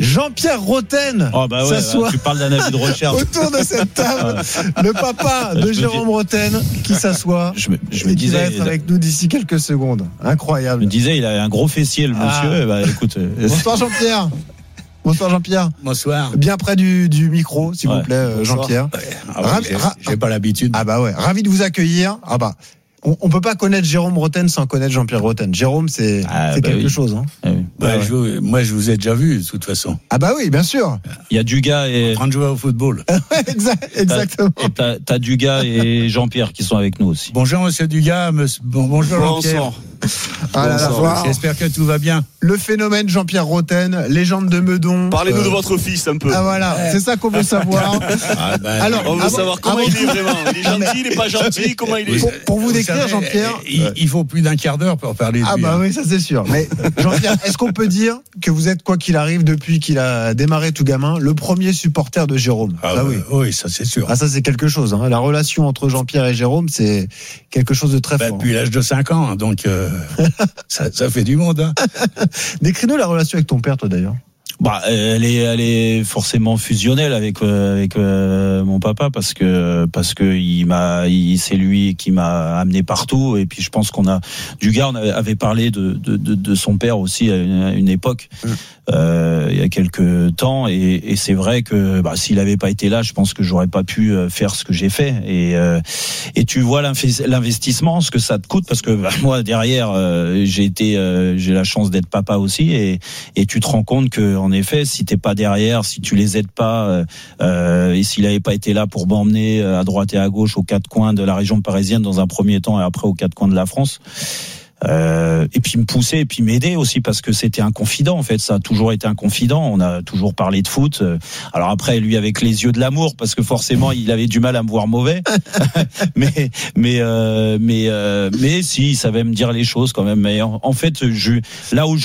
Jean-Pierre Roten s'assoit tu parles d'un avis de recherche autour de cette table. Le papa de Jérôme Roten qui s'assoit. Je me qui disais, va être avec nous d'ici quelques secondes. Incroyable. Je me disais, il a un gros fessier, le monsieur. Écoute. Bonsoir Jean-Pierre. Bonsoir Jean-Pierre. Bonsoir. Bien près du micro, s'il vous plaît, Jean-Pierre. J'ai pas l'habitude. Ah bah ouais, ravi de vous accueillir. Ah bah. On peut pas connaître Jérôme Roten sans connaître Jean-Pierre Roten. Jérôme, c'est quelque chose. Hein. Moi, je vous ai déjà vu, de toute façon. Ah bah oui, bien sûr. Il y a Dugas et... En train de jouer au football. Exactement. T'as Dugas et Jean-Pierre qui sont avec nous aussi. Bonjour, monsieur Dugas. Bonjour, Jean-Pierre. J'espère que tout va bien. Le phénomène Jean-Pierre Roten, légende de Meudon. Parlez-nous de votre fils un peu. Ah voilà, c'est ça qu'on veut savoir. Alors, on veut savoir comment il est vraiment. Il est gentil, il n'est pas gentil, comment il est. Pour vous décrire, Jean-Pierre, il faut plus d'un quart d'heure pour parler de lui. Ah bah oui, ça c'est sûr. Mais Jean-Pierre, est-ce qu'on peut dire que vous êtes, quoi qu'il arrive, depuis qu'il a démarré tout gamin, le premier supporter de Jérôme? Oui, ça c'est sûr. Ah ça c'est quelque chose. Hein. La relation entre Jean-Pierre et Jérôme, c'est quelque chose de très fort. Depuis l'âge de 5 ans, donc ça fait du monde. Hein. Décris-nous la relation avec ton père, toi d'ailleurs. Elle est forcément fusionnelle avec mon papa parce que c'est lui qui m'a amené partout, et puis je pense Dugas avait parlé de son père aussi à une époque, il y a quelques temps, et c'est vrai que s'il avait pas été là, je pense que j'aurais pas pu faire ce que j'ai fait, et tu vois l'investissement, ce que ça te coûte, parce que moi derrière j'ai la chance d'être papa aussi, et tu te rends compte que en effet, si t'es pas derrière, si tu les aides pas, et s'il avait pas été là pour m'emmener à droite et à gauche aux quatre coins de la région parisienne dans un premier temps, et après aux quatre coins de la France, et puis me pousser, et puis m'aider aussi, parce que c'était un confident, en fait. Ça a toujours été un confident. On a toujours parlé de foot. Alors après, lui avec les yeux de l'amour, parce que forcément il avait du mal à me voir mauvais. mais si, il savait me dire les choses quand même. Mais en fait, là où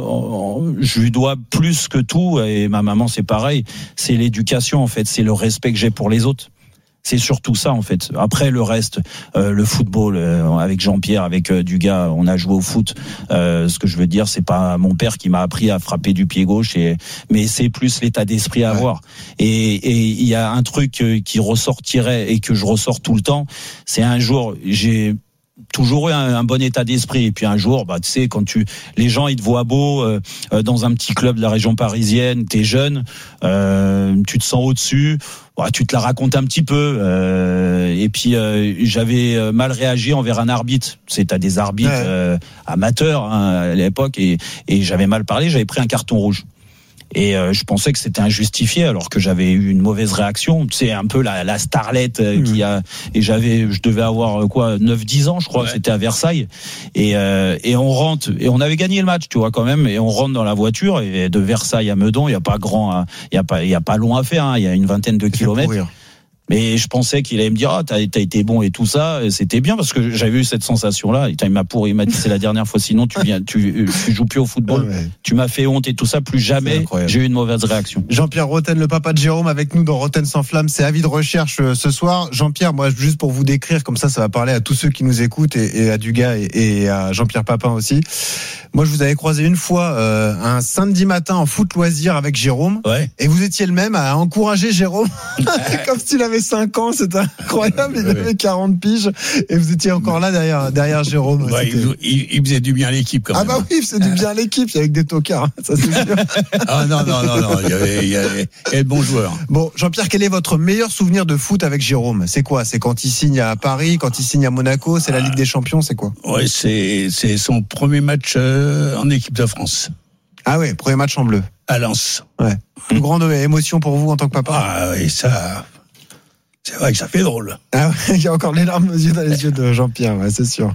je lui dois plus que tout, et ma maman c'est pareil, c'est l'éducation, en fait, c'est le respect que j'ai pour les autres. C'est surtout ça, en fait. Après, le reste, le football, avec Jean-Pierre, avec Dugas, on a joué au foot. Ce que je veux dire, c'est pas mon père qui m'a appris à frapper du pied gauche, mais c'est plus l'état d'esprit à avoir. Et il y a un truc qui ressortirait et que je ressors tout le temps, c'est un jour, j'ai toujours eu un bon état d'esprit, et puis un jour, tu sais, quand les gens ils te voient beau dans un petit club de la région parisienne, t'es jeune, tu te sens au-dessus, tu te la racontes un petit peu, et puis j'avais mal réagi envers un arbitre. T'as des arbitres amateurs à l'époque, et j'avais mal parlé, j'avais pris un carton rouge. Et je pensais que c'était injustifié, alors que j'avais eu une mauvaise réaction. C'est un peu la starlette qui a, et je devais avoir 9-10 ans, je crois, c'était à Versailles. Et on rentre, et on avait gagné le match, tu vois, quand même, et on rentre dans la voiture, et de Versailles à Meudon, il y a pas long à faire, il y a une vingtaine de kilomètres. Mais je pensais qu'il allait me dire t'as été bon et tout ça, et c'était bien, parce que j'avais eu cette sensation là. Il m'a dit c'est la dernière fois, sinon tu joues plus au football. Tu m'as fait honte et tout ça, plus jamais j'ai eu une mauvaise réaction. Jean-Pierre Roten, le papa de Jérôme, avec nous dans Roten sans flamme, c'est avis de recherche ce soir. Jean-Pierre, moi juste pour vous décrire, comme ça va parler à tous ceux qui nous écoutent, et à Dugas et à Jean-Pierre Papin aussi. Moi je vous avais croisé une fois un samedi matin en foot loisir avec Jérôme, et vous étiez le même à encourager Jérôme comme s'il avait 5 ans, c'était incroyable. Il avait 40 piges, et vous étiez encore là derrière Jérôme. Il faisait du bien à l'équipe quand même. Ah bah oui, il faisait du bien à l'équipe, avec des tocards, ça c'est sûr. Ah non, il y avait de bons joueurs. Bon, Jean-Pierre, quel est votre meilleur souvenir de foot avec Jérôme? C'est quoi? C'est quand il signe à Paris, quand il signe à Monaco, c'est la Ligue des Champions, c'est quoi? Ouais, c'est son premier match en équipe de France. Ah ouais, premier match en bleu. À Lens. Ouais. Une grande émotion pour vous en tant que papa? Ah oui, ça... C'est vrai que ça fait drôle. Ah ouais, il y a encore les larmes aux yeux dans les yeux de Jean-Pierre, c'est sûr.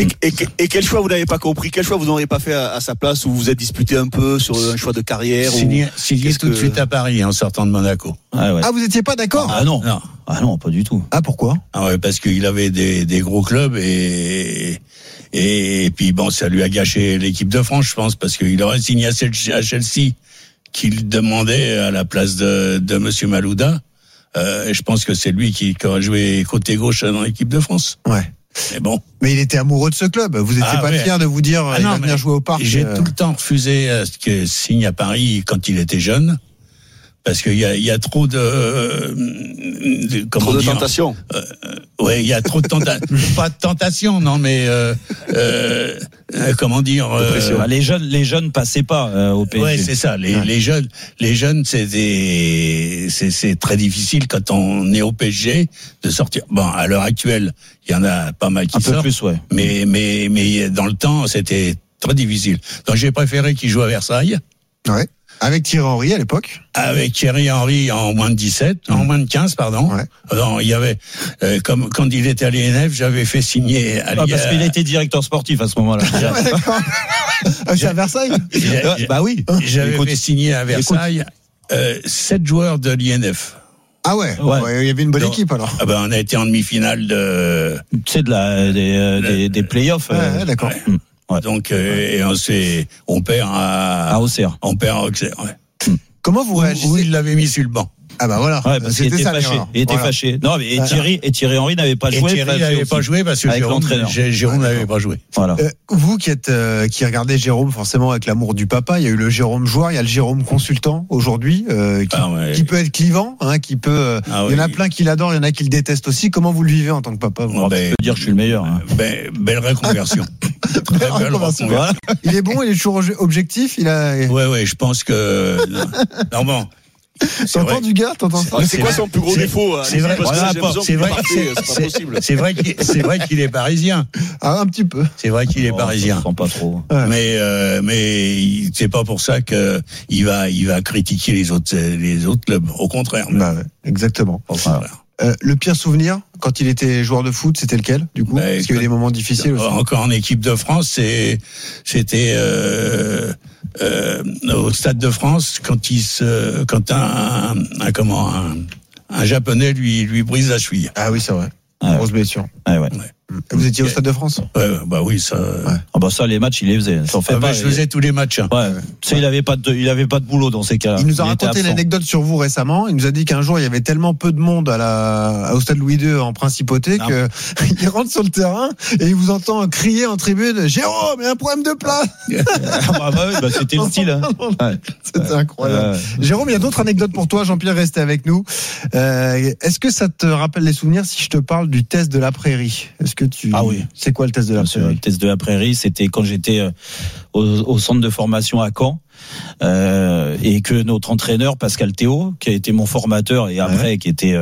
Et quel choix vous n'avez pas compris? Quel choix vous n'auriez pas fait à sa place, où vous vous êtes disputé un peu sur un choix de carrière? Signé tout de suite à Paris en sortant de Monaco. Ah, vous n'étiez pas d'accord? Ah non, pas du tout. Ah, pourquoi? Ah ouais, parce qu'il avait des gros clubs, et puis bon, ça lui a gâché l'équipe de France, je pense, parce qu'il aurait signé à Chelsea, qu'il demandait à la place de Monsieur Malouda. Je pense que c'est lui qui aurait joué côté gauche dans l'équipe de France. Ouais. Mais bon. Mais il était amoureux de ce club. Vous n'étiez pas fier de vous dire il va venir jouer au parc. J'ai tout le temps refusé ce que signe à Paris quand il était jeune. Parce qu'il y a trop de trop de tentations. Ouais, il y a trop de tentations. Pas de tentations, non, mais comment dire les jeunes passaient pas au PSG. Ouais, c'est ça. Les jeunes, c'est très difficile quand on est au PSG de sortir. Bon, à l'heure actuelle, il y en a pas mal qui sortent. Un peu plus, ouais. Mais dans le temps, c'était très difficile. Donc j'ai préféré qu'il joue à Versailles. Ouais. Avec Thierry Henry à l'époque. Avec Thierry Henry en moins de 17, en moins de 15, pardon. Ouais. Alors, il y avait, comme quand il était à l'INF, j'avais fait signer à parce qu'il était directeur sportif à ce moment-là. C'est à Versailles. Bah oui. J'avais fait signer à Versailles 7 joueurs de l'INF. Ah ouais. Il y avait une bonne équipe alors. Ah ben, on a été en demi-finale de. C'est des playoffs. Ouais, d'accord. Ouais. Ouais. Donc et on perd à Auxerre. On perd à Auxerre. Ouais. Comment vous réagissez? Où il l'avait mis sur le banc. Ah bah voilà. Ouais, parce qu'il était fâché. Il était fâché. Non, mais Thierry Henry n'avait pas joué. Thierry n'avait pas joué parce que Jérôme n'avait pas joué. Voilà. Vous qui regardez Jérôme forcément avec l'amour du papa, il y a eu le Jérôme joueur, il y a le Jérôme consultant aujourd'hui, qui peut être clivant, qui peut. Il y en a plein qui l'adorent, il y en a qui le détestent aussi. Comment vous le vivez en tant que papa? Je peux dire que je suis le meilleur. Belle reconversion. Voilà. Il est bon, il est toujours objectif. Ouais, je pense que normalement. T'entends du gars, t'entends ça? C'est quoi son plus gros défaut? C'est vrai qu'il est parisien. Ah, un petit peu. C'est vrai qu'il est parisien. Pas trop. Mais c'est pas pour ça que il va critiquer les autres clubs. Au contraire. Bah ouais, exactement. Au contraire. Le pire souvenir quand il était joueur de foot, c'était lequel du coup? Parce qu'il y a eu des moments difficiles aussi. Encore en équipe de France, c'était au Stade de France quand un Japonais lui brise la cheville. Ah oui, c'est vrai. Grosse blessure. Ouais. Vous étiez au Stade de France? Bah oui, ça. Ouais. Ah bah ça, les matchs, il les faisait. Je faisais tous les matchs. Ouais. Tu sais, il avait pas de boulot dans ces cas-là. Il nous a raconté l'anecdote sur vous récemment. Il nous a dit qu'un jour, il y avait tellement peu de monde au Stade Louis II en principauté qu'il rentre sur le terrain et il vous entend crier en tribune: Jérôme, il y a un problème de place. C'était le style. Hein. C'était incroyable. Jérôme, il y a d'autres anecdotes pour toi. Jean-Pierre, restez avec nous. Est-ce que ça te rappelle les souvenirs si je te parle du test de la prairie? Est-ce que Ah oui. C'est quoi le test de la prairie? Le test de la prairie, c'était quand j'étais au centre de formation à Caen, et que notre entraîneur Pascal Théo, qui a été mon formateur et après qui était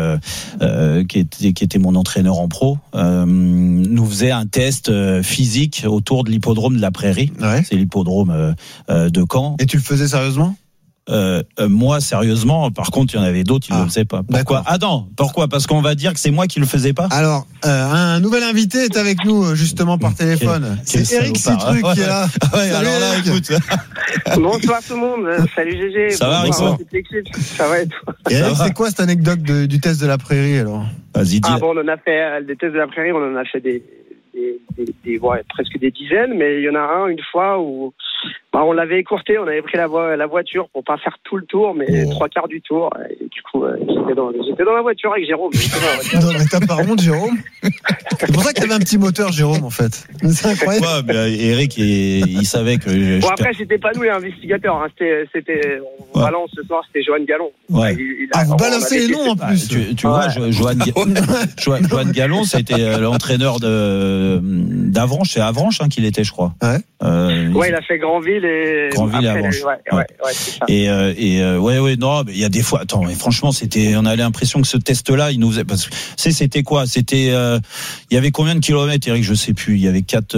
mon entraîneur en pro, nous faisait un test physique autour de l'hippodrome de la Prairie. Ouais. C'est l'hippodrome de Caen. Et tu le faisais sérieusement? Moi, sérieusement, par contre, il y en avait d'autres, ils ne le faisaient pas. Pourquoi? Ah non, pourquoi? Parce qu'on va dire que c'est moi qui le faisais pas. Alors, un nouvel invité est avec nous, justement, par téléphone. C'est Eric Citruc qui est là. Ouais, alors là, écoute. Bonsoir tout le monde. Salut GG. Ça va, Rico? Ça va et toi? Eric, c'est quoi cette anecdote du test de la Prairie, alors? Vas-y, dis. Ah bon, on en a fait des tests de la Prairie, on en a fait presque des dizaines, mais il y en a un une fois où on l'avait écourté, on avait pris la voiture pour pas faire tout le tour, mais 3/4 du tour. Et du coup, j'étais dans la voiture avec Jérôme. Non, mais t'as pas honte, Jérôme? C'est pour ça qu'il y avait un petit moteur, Jérôme, en fait. C'est incroyable. Ouais, mais Eric, il savait que. Bon, après, c'était pas nous les investigateurs. Hein. C'était on balance ce soir, c'était Johan Gallon. Ouais. Vous balancez les noms en plus. Tu vois, Johan Gallon, c'était l'entraîneur d'Avranches. C'est Avranches qu'il était, je crois. Ouais. Il a fait Grandville et Avranches. Ouais, c'est ça. Et non, mais il y a des fois. Attends, mais franchement, on a l'impression que ce test-là, il nous faisait. Parce que c'était quoi? C'était. Il y avait combien de kilomètres, Eric? Je sais plus. Il y avait 4.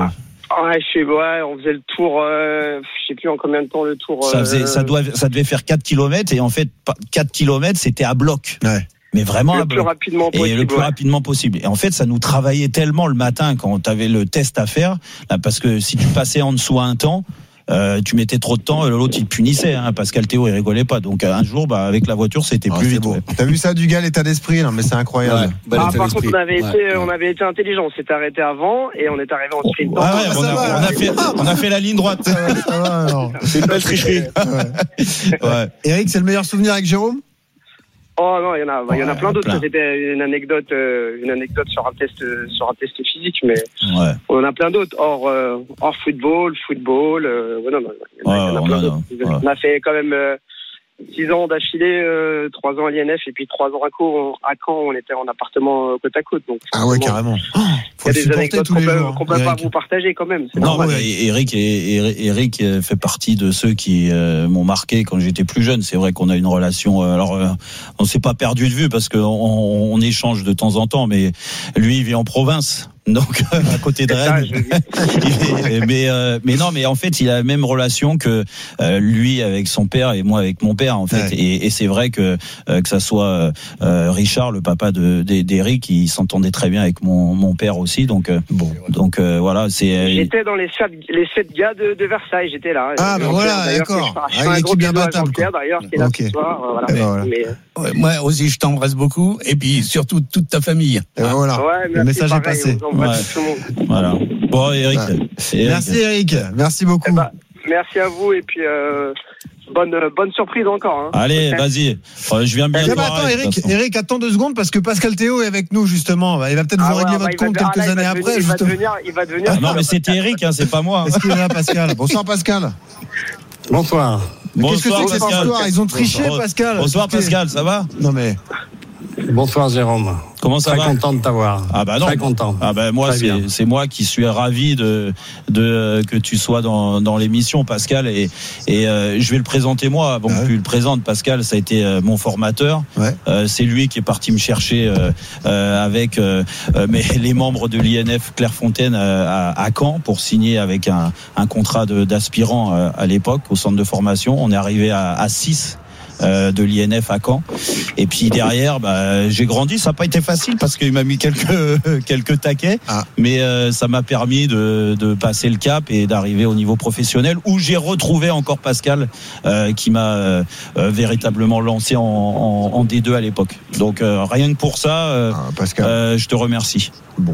On faisait le tour. Je sais plus en combien de temps le tour. Ça devait faire 4 kilomètres et en fait 4 kilomètres, c'était à bloc. Ouais. Mais vraiment le plus rapidement possible. Et le plus rapidement possible. Et en fait, ça nous travaillait tellement le matin quand tu avais le test à faire, là, parce que si tu passais en dessous à un temps, tu mettais trop de temps, l'autre il te punissait, Pascal Théo il rigolait pas. Donc un jour, avec la voiture, c'était plus vite. Bon. T'as vu ça, Dugas, l'état d'esprit, là, mais c'est incroyable. Ouais. Par contre, on avait été intelligent. On s'était arrêté avant et on est arrivé en sprint. On a fait la ligne droite. Ça va, alors. C'est une belle tricherie. Ouais. Eric, c'est le meilleur souvenir avec Jérôme? Oh non, il y en a plein d'autres. C'était une anecdote sur un test physique, mais on en a plein d'autres. Hors football. Il y en a plein d'autres. On a fait quand même 6 ans d'affilée, 3 ans à l'INF et puis 3 ans à Caen, on était en appartement côte à côte. Donc, carrément. Il y a des anecdotes qu'on peut pas vous partager quand même. Eric fait partie de ceux qui m'ont marqué quand j'étais plus jeune. C'est vrai qu'on a une relation. On s'est pas perdu de vue parce qu'on échange de temps en temps, mais lui, il vit en province. Donc à côté de Rennes. mais en fait il a la même relation que lui avec son père et moi avec mon père en fait. Et c'est vrai que ça soit Richard, le papa d'Eric, il s'entendait très bien avec mon père aussi. Donc voilà, c'est. J'étais dans les 7 gars de Versailles, j'étais là. Voilà, d'accord. Je fais un gros bisou à Jean-Pierre d'ailleurs qui est là ce soir. Moi aussi je t'embrasse beaucoup et puis surtout toute ta famille. Voilà. Le message est passé. Voilà. Bon, Eric. Merci Eric. Merci beaucoup. Merci à vous et puis bonne surprise encore. Allez, vas-y. Je viens bien. Attends, Eric, attends 2 secondes parce que Pascal Théo est avec nous justement. Il va peut-être vous régler votre compte quelques années après. Il va devenir. Non, mais c'était Eric, c'est pas moi. Est-ce qu'il est là, Pascal? Bonsoir, Pascal. Bonsoir. Qu'est-ce que c'est que cette histoire? Ils ont triché, Pascal. Bonsoir, Pascal. Ça va? Non mais. Bonsoir Jérôme. Comment ça va? Très content de t'avoir. Ah bah non. Très content. Ah bah moi c'est moi qui suis ravi de que tu sois dans l'émission, Pascal, et je vais le présenter moi avant que tu le présentes. Pascal, ça a été mon formateur. C'est lui qui est parti me chercher avec les membres de l'INF Clairefontaine à Caen pour signer avec un contrat d'aspirant à l'époque au centre de formation. On est arrivé à 6 de l'INF à Caen. Et puis derrière, j'ai grandi. Ça n'a pas été facile parce qu'il m'a mis quelques taquets, mais ça m'a permis de passer le cap et d'arriver au niveau professionnel où j'ai retrouvé encore Pascal qui m'a véritablement lancé en D2 à l'époque. Donc rien que pour ça, Pascal, je te remercie. Bon.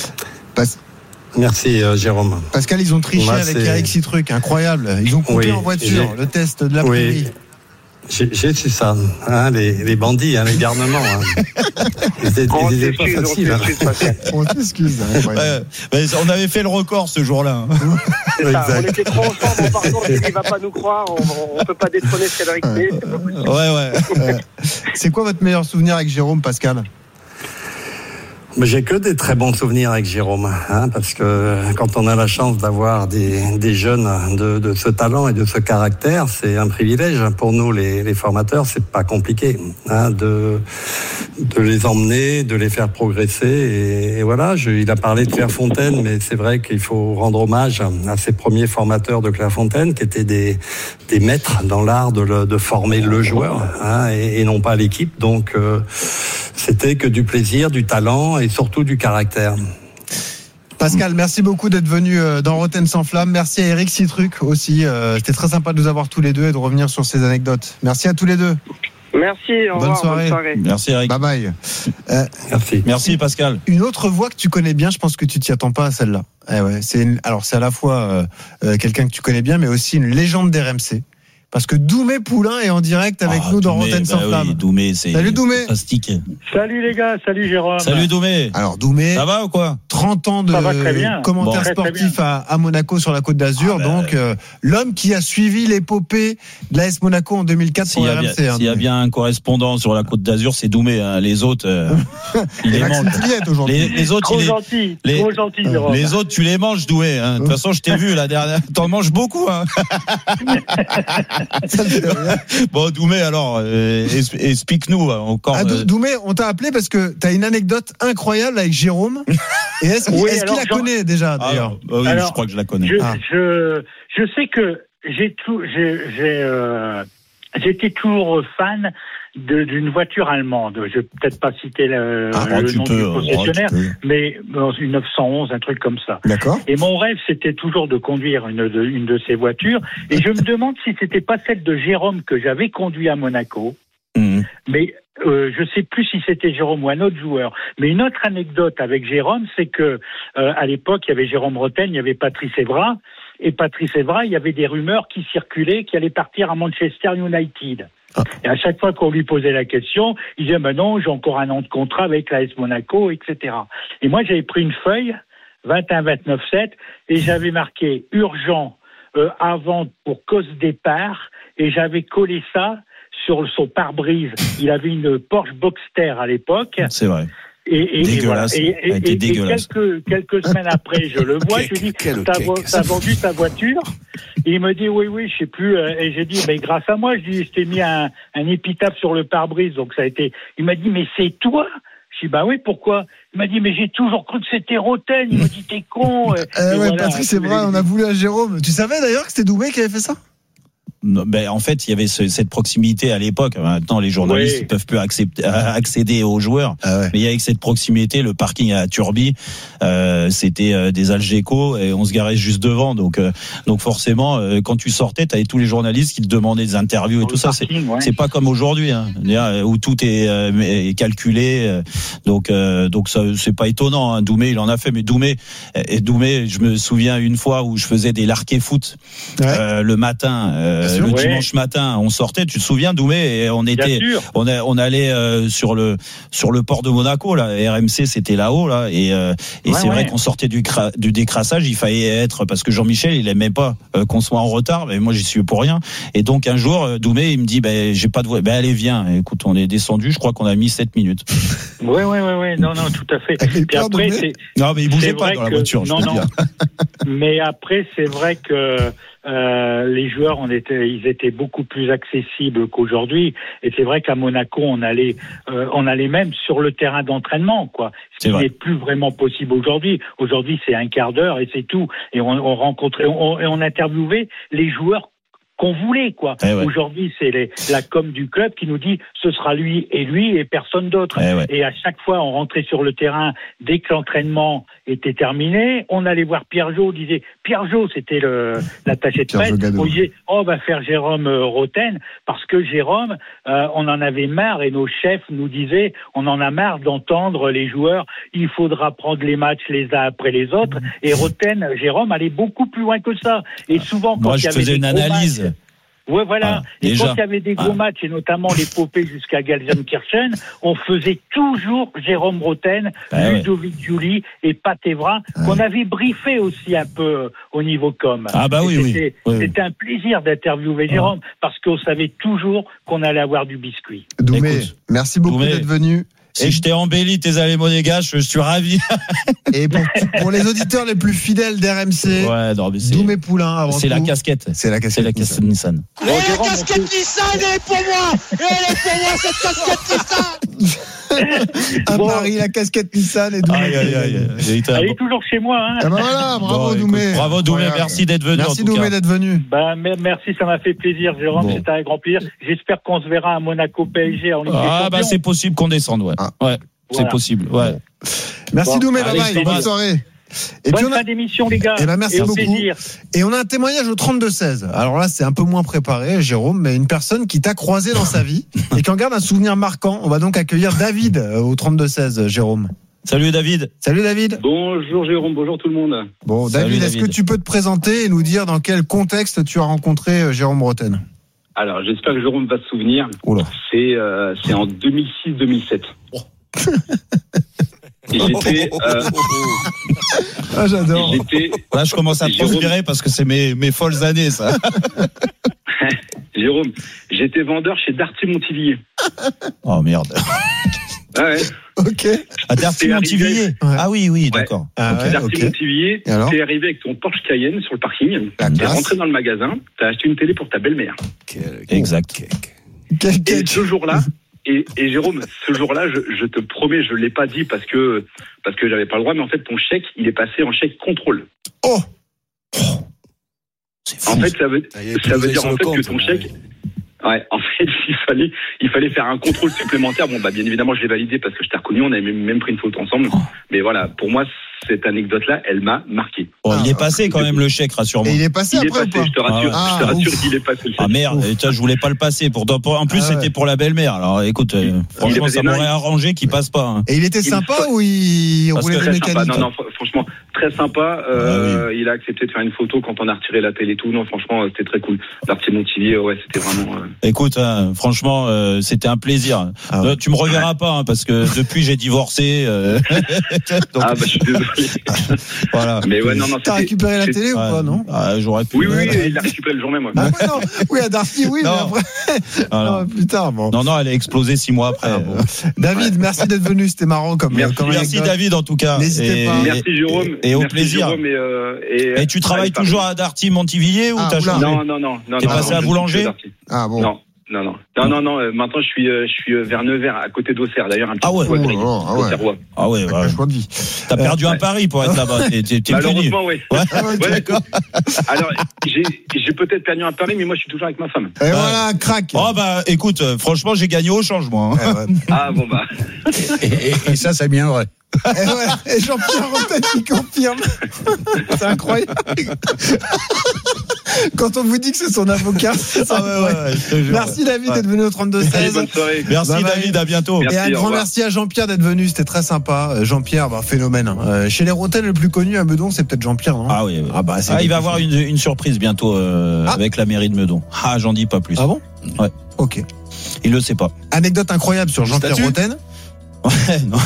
Merci Jérôme. Pascal, ils ont triché avec Eric Citruc, incroyable. Ils ont coupé en voiture le test de la prairie. J'ai su ça, les bandits, les garnements. C'était pas facile. On s'excuse. On avait fait le record ce jour-là. C'est ça, on était trop ensemble, par contre, il va pas nous croire, on peut pas détrôner Cédric. C'est quoi votre meilleur souvenir avec Jérôme, Pascal? Mais j'ai que des très bons souvenirs avec Jérôme, parce que quand on a la chance d'avoir des jeunes de ce talent et de ce caractère, c'est un privilège pour nous les formateurs. C'est pas compliqué de les emmener, de les faire progresser. Et voilà, il a parlé de Clairefontaine, mais c'est vrai qu'il faut rendre hommage à ces premiers formateurs de Clairefontaine qui étaient des maîtres dans l'art de former le joueur, et non pas l'équipe. Donc c'était que du plaisir, du talent et surtout du caractère. Pascal, merci beaucoup d'être venu dans Rotten sans flamme. Merci à Eric Citruc aussi. C'était très sympa de nous avoir tous les deux et de revenir sur ces anecdotes. Merci à tous les deux. Merci, au revoir, bonne soirée. Merci Eric. Bye bye. Merci Pascal. Une autre voix que tu connais bien, je pense que tu t'y attends pas à celle-là. C'est à la fois quelqu'un que tu connais bien, mais aussi une légende d'RMC. Parce que Doumé Poulain est en direct avec nous dans Rotten sans flamme. Oui, Doumé, c'est salut Doumé. Fantastique. Salut les gars, salut Jérôme. Salut Doumé. Alors Doumé, ça va ou quoi? 30 ans de commentaires sportifs à Monaco sur la Côte d'Azur. Donc l'homme qui a suivi l'épopée de l'AS Monaco en 2004 pour RMC. S'il y a bien un correspondant sur la Côte d'Azur, c'est Doumé. Les autres, il les mange. Les autres, trop gentil, Jérôme. Les autres, tu les manges, Doumé. De toute façon, je t'ai vu la dernière. T'en manges beaucoup. Bon, Doumé, alors, explique-nous encore. Doumé, on t'a appelé parce que t'as une anecdote incroyable avec Jérôme. Et est-ce qu'il la connaît déjà, d'ailleurs? Oui, je crois que je la connais. Je sais que j'étais toujours fan d'une voiture allemande. Je vais peut-être pas citer le nom du concessionnaire, mais une 911, un truc comme ça. D'accord. Et mon rêve, c'était toujours de conduire une de ces voitures. Et je me demande si c'était pas celle de Jérôme que j'avais conduit à Monaco. Mais je sais plus si c'était Jérôme ou un autre joueur. Mais une autre anecdote avec Jérôme, c'est que à l'époque, il y avait Jérôme Rotten, il y avait Patrice Evra. Et Patrice Evra, il y avait des rumeurs qui circulaient qu'il allait partir à Manchester United. Et à chaque fois qu'on lui posait la question, il disait, non, j'ai encore un an de contrat avec l'AS Monaco, etc. Et moi, j'avais pris une feuille, 21-29-7, et j'avais marqué urgent à vendre pour cause départ, et j'avais collé ça sur son pare-brise. Il avait une Porsche Boxster à l'époque. C'est vrai. Et dégueulasse. Et quelques semaines après, je le vois, je lui dis, t'as vendu ta voiture? Et il me dit, oui, je sais plus. Et j'ai dit, mais grâce à moi, je t'ai mis un épitaphe sur le pare-brise. Donc ça a été, il m'a dit, mais c'est toi? Je dis, oui, pourquoi? Il m'a dit, mais j'ai toujours cru que c'était Roten. Il m'a dit, t'es con. Ouais, Patrice, c'est vrai, on a voulu à Jérôme. Tu savais d'ailleurs que c'était Doumé qui avait fait ça? Ben, en fait, il y avait cette proximité à l'époque. Maintenant, les journalistes ne peuvent plus accéder aux joueurs. Mais il y avait cette proximité, le parking à Turbie, c'était des Algeco et on se garait juste devant. Donc forcément, quand tu sortais, tu avais tous les journalistes qui te demandaient des interviews et tout ça. C'est pas comme aujourd'hui, hein, où tout est calculé. Donc ça, c'est pas étonnant. Hein. Doumé, il en a fait. Mais Doumé, je me souviens une fois où je faisais des larqués foot le matin. Le dimanche matin, on sortait, tu te souviens, Doumé, et on allait sur le port de Monaco, là. RMC, c'était là-haut, là, et c'est vrai qu'on sortait du décrassage, il fallait être, parce que Jean-Michel, il aimait pas qu'on soit en retard, mais moi j'y suis pour rien. Et donc un jour, Doumé, il me dit, j'ai pas de voix, allez, viens. Écoute, on est descendu, je crois qu'on a mis 7 minutes. Ouais, non, tout à fait. Puis après, non, mais il bougeait pas dans la voiture. Non. Mais après, c'est vrai que les joueurs, ils étaient beaucoup plus accessibles qu'aujourd'hui. Et c'est vrai qu'à Monaco, on allait même sur le terrain d'entraînement, quoi. Ce qui n'est plus vraiment possible aujourd'hui. Aujourd'hui, c'est un quart d'heure et c'est tout. Et on rencontrait, on interviewait les joueurs qu'on voulait, quoi. Aujourd'hui, c'est la com du club qui nous dit ce sera lui et personne d'autre. Et à chaque fois, on rentrait sur le terrain dès que l'entraînement était terminé. On allait voir Pierre-Jo, disait Pierre-Jo, c'était l'attaché de presse. On disait on va faire Jérôme Roten parce que Jérôme, on en avait marre et nos chefs nous disaient on en a marre d'entendre les joueurs. Il faudra prendre les matchs les uns après les autres. Et Roten, Jérôme allait beaucoup plus loin que ça. Et souvent quand il y avait une analyse. Ouais, voilà. Et quand il y avait des gros matchs, et notamment l'épopée jusqu'à Gelsenkirchen, on faisait toujours Jérôme Roten, Ludovic Giuli et Pat Evra, qu'on avait briefé aussi un peu au niveau com. C'était un plaisir d'interviewer Jérôme, parce qu'on savait toujours qu'on allait avoir du biscuit. Doumé, merci beaucoup d'être venu. Et je t'ai embelli tes allées monégasques, je suis ravi. Et pour les auditeurs les plus fidèles d'RMC, Doumé Poulain avant c'est tout. La casquette. C'est la casquette Nissan. Et la casquette Nissan, elle est pour moi. Elle est pour moi, cette casquette Nissan. À Paris, la casquette Nissan et Doumé. Elle est toujours chez moi, hein. Voilà, bravo Doumé. Bravo Doumé, merci d'être venu. Merci Doumé d'être venu. Merci, ça m'a fait plaisir, Jérôme, c'était un grand plaisir. J'espère qu'on se verra à Monaco PSG en Ligue des Champions. C'est possible qu'on descende, c'est possible. Merci Doumé, bye, bonne soirée. Et bonne fin d'émission, les gars. Merci beaucoup. Plaisir. Et on a un témoignage au 32-16. Alors là, c'est un peu moins préparé, Jérôme, mais une personne qui t'a croisé dans sa vie et qui en garde un souvenir marquant. On va donc accueillir David au 32-16, Jérôme. Salut David. Salut David. Bonjour Jérôme, bonjour tout le monde. Bon, David, est-ce que tu peux te présenter et nous dire dans quel contexte tu as rencontré Jérôme Roten? Alors, j'espère que Jérôme va se souvenir. C'est en 2006-2007. Et j'étais. J'adore. Là, je commence à transpirer parce que c'est mes folles années, ça. Jérôme, j'étais vendeur chez Darty Montivilliers. Oh merde. Ok. À Darty Montivilliers. Ah oui, d'accord. Darty Montivilliers, t'es arrivé avec ton Porsche Cayenne sur le parking. T'es rentré dans le magasin, t'as acheté une télé pour ta belle-mère. Exact. Et ce jour-là. Et Jérôme, ce jour-là, je te promets, je l'ai pas dit parce que j'avais pas le droit, mais en fait, ton chèque, il est passé en chèque contrôle. Oh. C'est fou. En fait, ça veut dire en fait que ton chèque. Ouais, en fait, il fallait faire un contrôle supplémentaire. Bon, bien évidemment, je l'ai validé parce que je t'ai reconnu, on avait même pris une photo ensemble. Mais voilà, pour moi, cette anecdote-là, elle m'a marqué. Il est passé quand même le chèque, rassure-moi. Et il est passé après ou pas? Je te rassure qu'il est passé le chèque. Ah merde, je voulais pas le passer. En plus, c'était pour la belle-mère. Alors écoute, franchement, ça m'aurait arrangé qu'il passe pas. Et il était sympa ou il roulait des mécaniques? Non, franchement, très sympa. Il a accepté de faire une photo quand on a retiré la télé et tout. Non, franchement, c'était très cool. Darty Montivier, ouais, c'était vraiment. Écoute, franchement, c'était un plaisir. Tu me reverras pas, parce que depuis j'ai divorcé. Donc... Ah bah je suis désolé. Voilà. Mais ouais, non. T'as récupéré la télé ou pas, non? J'aurais pu. Oui, il l'a récupéré le jour même. Ouais. Ah ouais, non. Oui, à Darty, oui, mais après. Non, plus tard, bon. Non, elle a explosé 6 mois après. Bon. David, merci d'être venu. C'était marrant comme. Merci David en tout cas. N'hésitez pas. Merci Jérôme. Et au plaisir. Jérôme et tu travailles toujours à Darty Montivilliers ou t'as changé? Non. T'es passé à Boulanger? Ah bon. Non. Maintenant, je suis vers Nevers, à côté d'Auxerre. D'ailleurs, un petit peu. Ah ouais. T'as perdu un pari pour être là-bas. T'es malheureusement, oui. Ouais, d'accord. Alors, j'ai peut-être perdu un pari, mais moi, je suis toujours avec ma femme. Et voilà, crac. Oh bah, écoute, franchement, j'ai gagné au change, moi. Ah bon bah. Et ça, c'est bien vrai. Et Jean-Pierre Rotten qui confirme. C'est incroyable. Quand on vous dit que c'est son avocat, merci David d'être venu au 32-16. Bonne soirée. Merci David, à bientôt. Et un grand merci à Jean-Pierre d'être venu, c'était très sympa. Jean-Pierre, phénomène. Chez les Rotten, le plus connu à Meudon, c'est peut-être Jean-Pierre, non? Ah oui. Il va avoir une surprise bientôt avec la mairie de Meudon. Ah, j'en dis pas plus. Ah bon? Ouais. Ok. Il le sait pas. Anecdote incroyable sur Jean-Pierre Rotten. Ouais, non.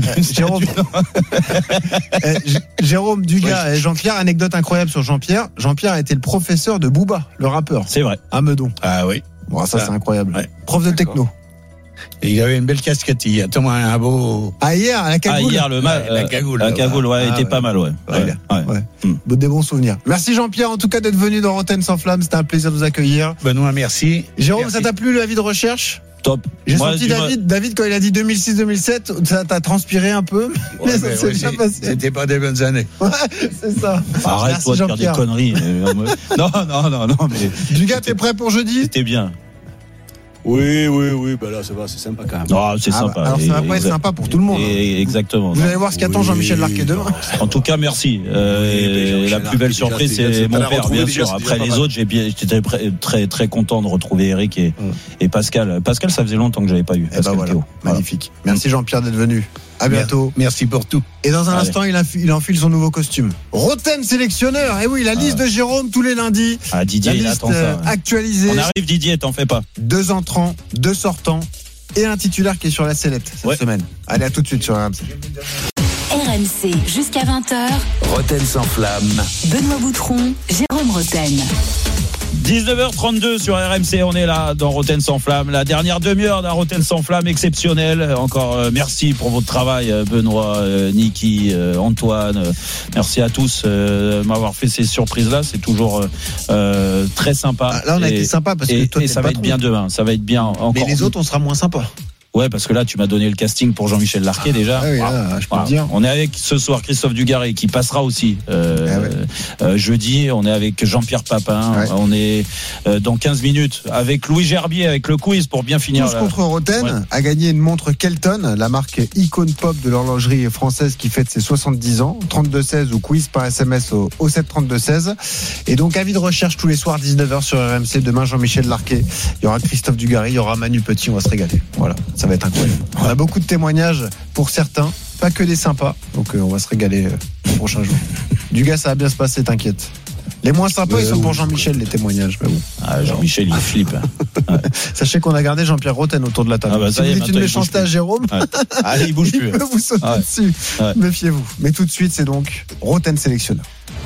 Jérôme Dugas et Jean-Pierre, anecdote incroyable sur Jean-Pierre. Jean-Pierre a été le professeur de Booba, le rappeur. C'est vrai. À Meudon. Ah oui. Bon, ça c'est incroyable. Ouais. Prof de techno. Et il avait une belle casquette hier. Thomas, un beau. Ah, hier, à la cagoule. La cagoule. La cagoule, elle était pas mal, ouais. Des bons souvenirs. Merci Jean-Pierre, en tout cas, d'être venu dans Rotten sans flamme. C'était un plaisir de vous accueillir. Benoît, merci. Jérôme, merci. Ça t'a plu, l'avis de recherche? Top. J'ai senti David, quand il a dit 2006-2007, ça t'a transpiré un peu. Mais ça s'est bien passé. C'était pas des bonnes années. Ouais, c'est ça. Arrête-toi de faire des conneries. Non, mais. Dugas, t'es prêt pour jeudi? C'était bien. Oui, bah là, ça va, c'est sympa quand même. Non, c'est sympa. Alors, ça va pas être sympa pour tout le monde. Exactement. Vous allez voir ce qu'attend Jean-Michel Larquet demain. En tout cas, merci. La plus belle surprise, c'est mon père, bien sûr. Après les autres, j'étais très, très content de retrouver Eric et Pascal. Pascal, ça faisait longtemps que j'avais pas eu. Voilà. Magnifique. Merci Jean-Pierre d'être venu. À bientôt. Merci pour tout. Et dans un instant, il enfile son nouveau costume. Rotten sélectionneur. Et oui, la liste de Jérôme tous les lundis. Ah, Didier, la liste actualisée. On arrive, Didier, t'en fais pas. 2 entrants, 2 sortants et un titulaire qui est sur la sellette cette semaine. Allez, à tout de suite sur RMC. RMC jusqu'à 20h. Rotten sans flamme. Benoît Boutron, Jérôme Rotten. 19h32 sur RMC, on est là dans Rotten sans flamme, la dernière demi-heure d'un Rotten sans flamme exceptionnel. Encore merci pour votre travail, Benoît, Niki, Antoine. Merci à tous de m'avoir fait ces surprises-là. C'est toujours très sympa. Là, on a été sympa parce que toi, ça va être bien demain. Ça va être bien encore. Mais les autres, on sera moins sympa. Ouais, parce que là, tu m'as donné le casting pour Jean-Michel Larquet déjà. Ah oui, là, je peux le dire. On est avec ce soir Christophe Dugarry qui passera aussi jeudi. On est avec Jean-Pierre Papin. Ouais. On est dans 15 minutes avec Louis Gerbier avec le quiz pour bien finir. Tous contre Rotten a gagné une montre Kelton, la marque icône pop de l'horlogerie française qui fête ses 70 ans. 32-16 ou quiz par SMS au 7-32-16. Et donc avis de recherche tous les soirs 19h sur RMC. Demain Jean-Michel Larquet. Il y aura Christophe Dugarry, il y aura Manu Petit. On va se régaler. Voilà. Ça va être incroyable. On a beaucoup de témoignages pour certains, pas que des sympas. Donc on va se régaler les prochains jours. Dugas, ça va bien se passer, t'inquiète. Les moins sympas, ils sont pour Jean-Michel, les témoignages. Mais bon. Ah, Jean-Michel, il flippe. Sachez qu'on a gardé Jean-Pierre Rotten autour de la table. Si vous dites une méchanceté à Jérôme, allez, il bouge plus. Il peut vous sauter dessus. Méfiez-vous. Mais tout de suite, c'est donc Rotten sélectionneur.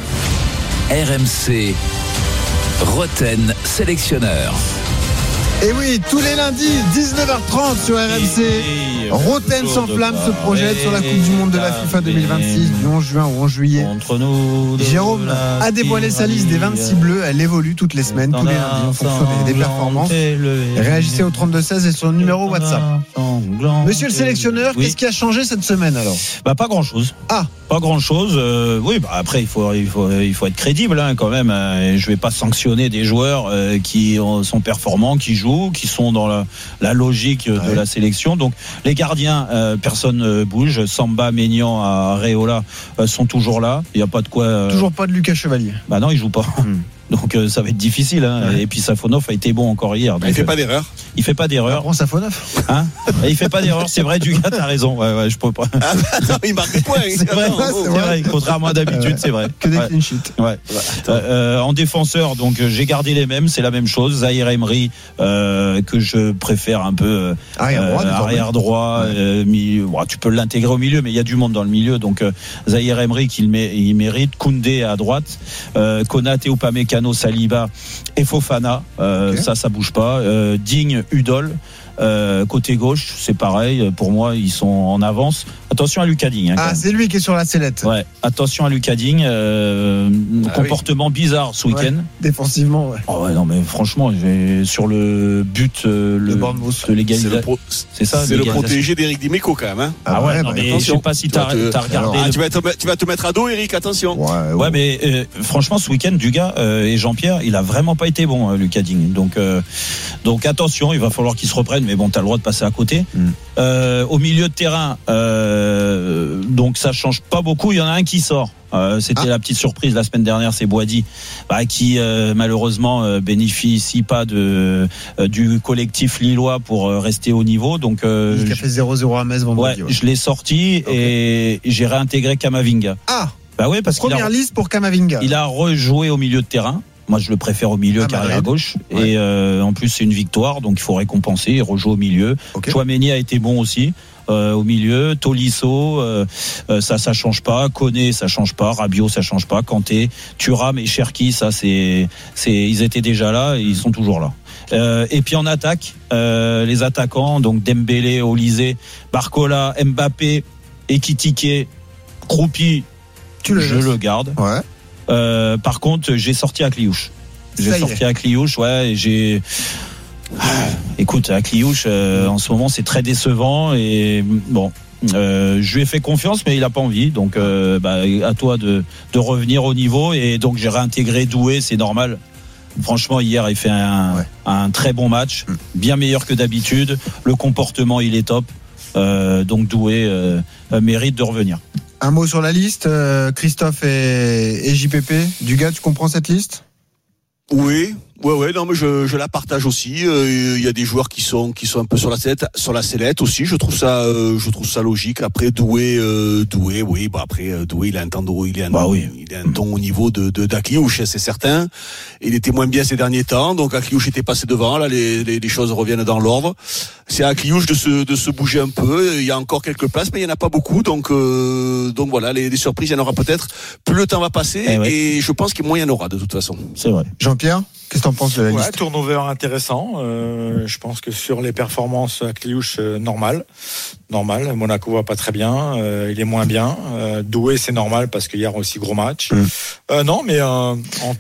RMC Rotten sélectionneur. Et oui, tous les lundis, 19h30 sur RMC, Rotten sans flamme se projette sur la Coupe du Monde de la FIFA 2026 du 11 juin au 11 juillet. Jérôme a dévoilé sa liste des 26 bleus. Elle évolue toutes les semaines, tous les lundis, en fonction des performances. Réagissez au 32-16 et sur le numéro WhatsApp. Monsieur le sélectionneur, qu'est-ce qui a changé cette semaine alors? Pas grand-chose. Pas grand-chose. Oui, après, il faut être crédible quand même. Je vais pas sanctionner des joueurs qui sont performants, qui jouent, qui sont dans la logique de la sélection. Donc les gardiens, personne ne bouge. Samba, Maignan, Areola sont toujours là. Il n'y a pas de quoi. Toujours pas de Lucas Chevalier. Non, il joue pas. Donc ça va être difficile. Hein. Ouais. Et puis Safonov a été bon encore hier. Donc, il fait pas d'erreur. Il fait pas d'erreur. Prends Safonov. Hein, il fait pas d'erreur. C'est vrai, Dugas, t'as raison. Ouais, je peux pas. Ah, non, il marque des points. C'est vrai. Contrairement à d'habitude, c'est vrai. Que des clean sheets. Ouais. En défenseur, donc j'ai gardé les mêmes. C'est la même chose. Zahir Emery, que je préfère un peu arrière droit. Tu peux l'intégrer au milieu, mais il y a du monde dans le milieu. Donc Zahir Emery il mérite. Koundé à droite. Konaté, Upamecano, Saliba et Fofana. Ça bouge pas. Digne, Udol. Côté gauche, c'est pareil. Pour moi, ils sont en avance. Attention à Lucas Digne. C'est lui qui est sur la sellette. Ouais. Attention à Lucas Digne. Comportement bizarre ce week-end. Défensivement, ouais. Oh ouais, non, mais franchement, sur le but, de l'égalisation. C'est ça. C'est le protégé d'Éric Dimeco quand même. Hein. Ah ouais, non, mais je sais pas si t'as regardé. Tu vas te mettre à dos, Eric. Attention. Ouais, mais franchement, ce week-end, Dugas et Jean-Pierre, il a vraiment pas été bon, Lucas Digne. Donc attention, il va falloir qu'il se reprenne. Mais bon, t'as le droit de passer à côté. Au milieu de terrain, donc ça change pas beaucoup. Il y en a un qui sort. C'était la petite surprise la semaine dernière, c'est Boadi, qui malheureusement bénéficie pas du collectif lillois pour rester au niveau. Donc il a fait 0-0 à Metz vendredi. Ouais. Je l'ai sorti et j'ai réintégré Kamavinga. Ouais, parce première liste pour Kamavinga. Il a rejoué au milieu de terrain. Moi, je le préfère au milieu qu'arrière à gauche. Ouais. Et en plus, c'est une victoire, donc il faut récompenser. Il rejoue au milieu. Chouameni a été bon aussi. Au milieu, Tolisso, ça change pas. Koné, ça change pas. Rabiot, ça change pas. Kanté, Thuram et Cherki, ils étaient déjà là et ils sont toujours là. Et puis en attaque, les attaquants, donc Dembélé, Olysée, Barcola, Mbappé, Ekitike, Kroupi, je le garde. Ouais. Par contre, j'ai sorti Akliouche. Et écoute, Akliouche, en ce moment, c'est très décevant et bon. Je lui ai fait confiance, mais il n'a pas envie. Donc, à toi de revenir au niveau. Et donc, j'ai réintégré Doué, c'est normal. Franchement, hier, il fait un très bon match, bien meilleur que d'habitude. Le comportement, il est top. Donc, Doué mérite de revenir. Un mot sur la liste, Christophe et JPP. Dugas, tu comprends cette liste ? Oui. Non, mais je la partage aussi. Il y a des joueurs qui sont un peu sur la sellette aussi. Je trouve ça logique. Après Doué, oui. Après Doué, il a un temps il a un ton au niveau de Akliouche, c'est certain. Il était moins bien ces derniers temps, donc Akliouche était passé devant. Là, les choses reviennent dans l'ordre. C'est à Akliouche de se bouger un peu. Il y a encore quelques places, mais il y en a pas beaucoup. Donc voilà, les surprises, il y en aura peut-être. Plus le temps va passer, et je pense qu'il y en aura de toute façon. C'est vrai. Jean-Pierre, qu'est-ce que t'en penses de la liste ? Turnover intéressant. Je pense que sur les performances, Akliouche, normal. Monaco va pas très bien. Il est moins bien. Doué, c'est normal parce qu'hier aussi gros match. Non, mais en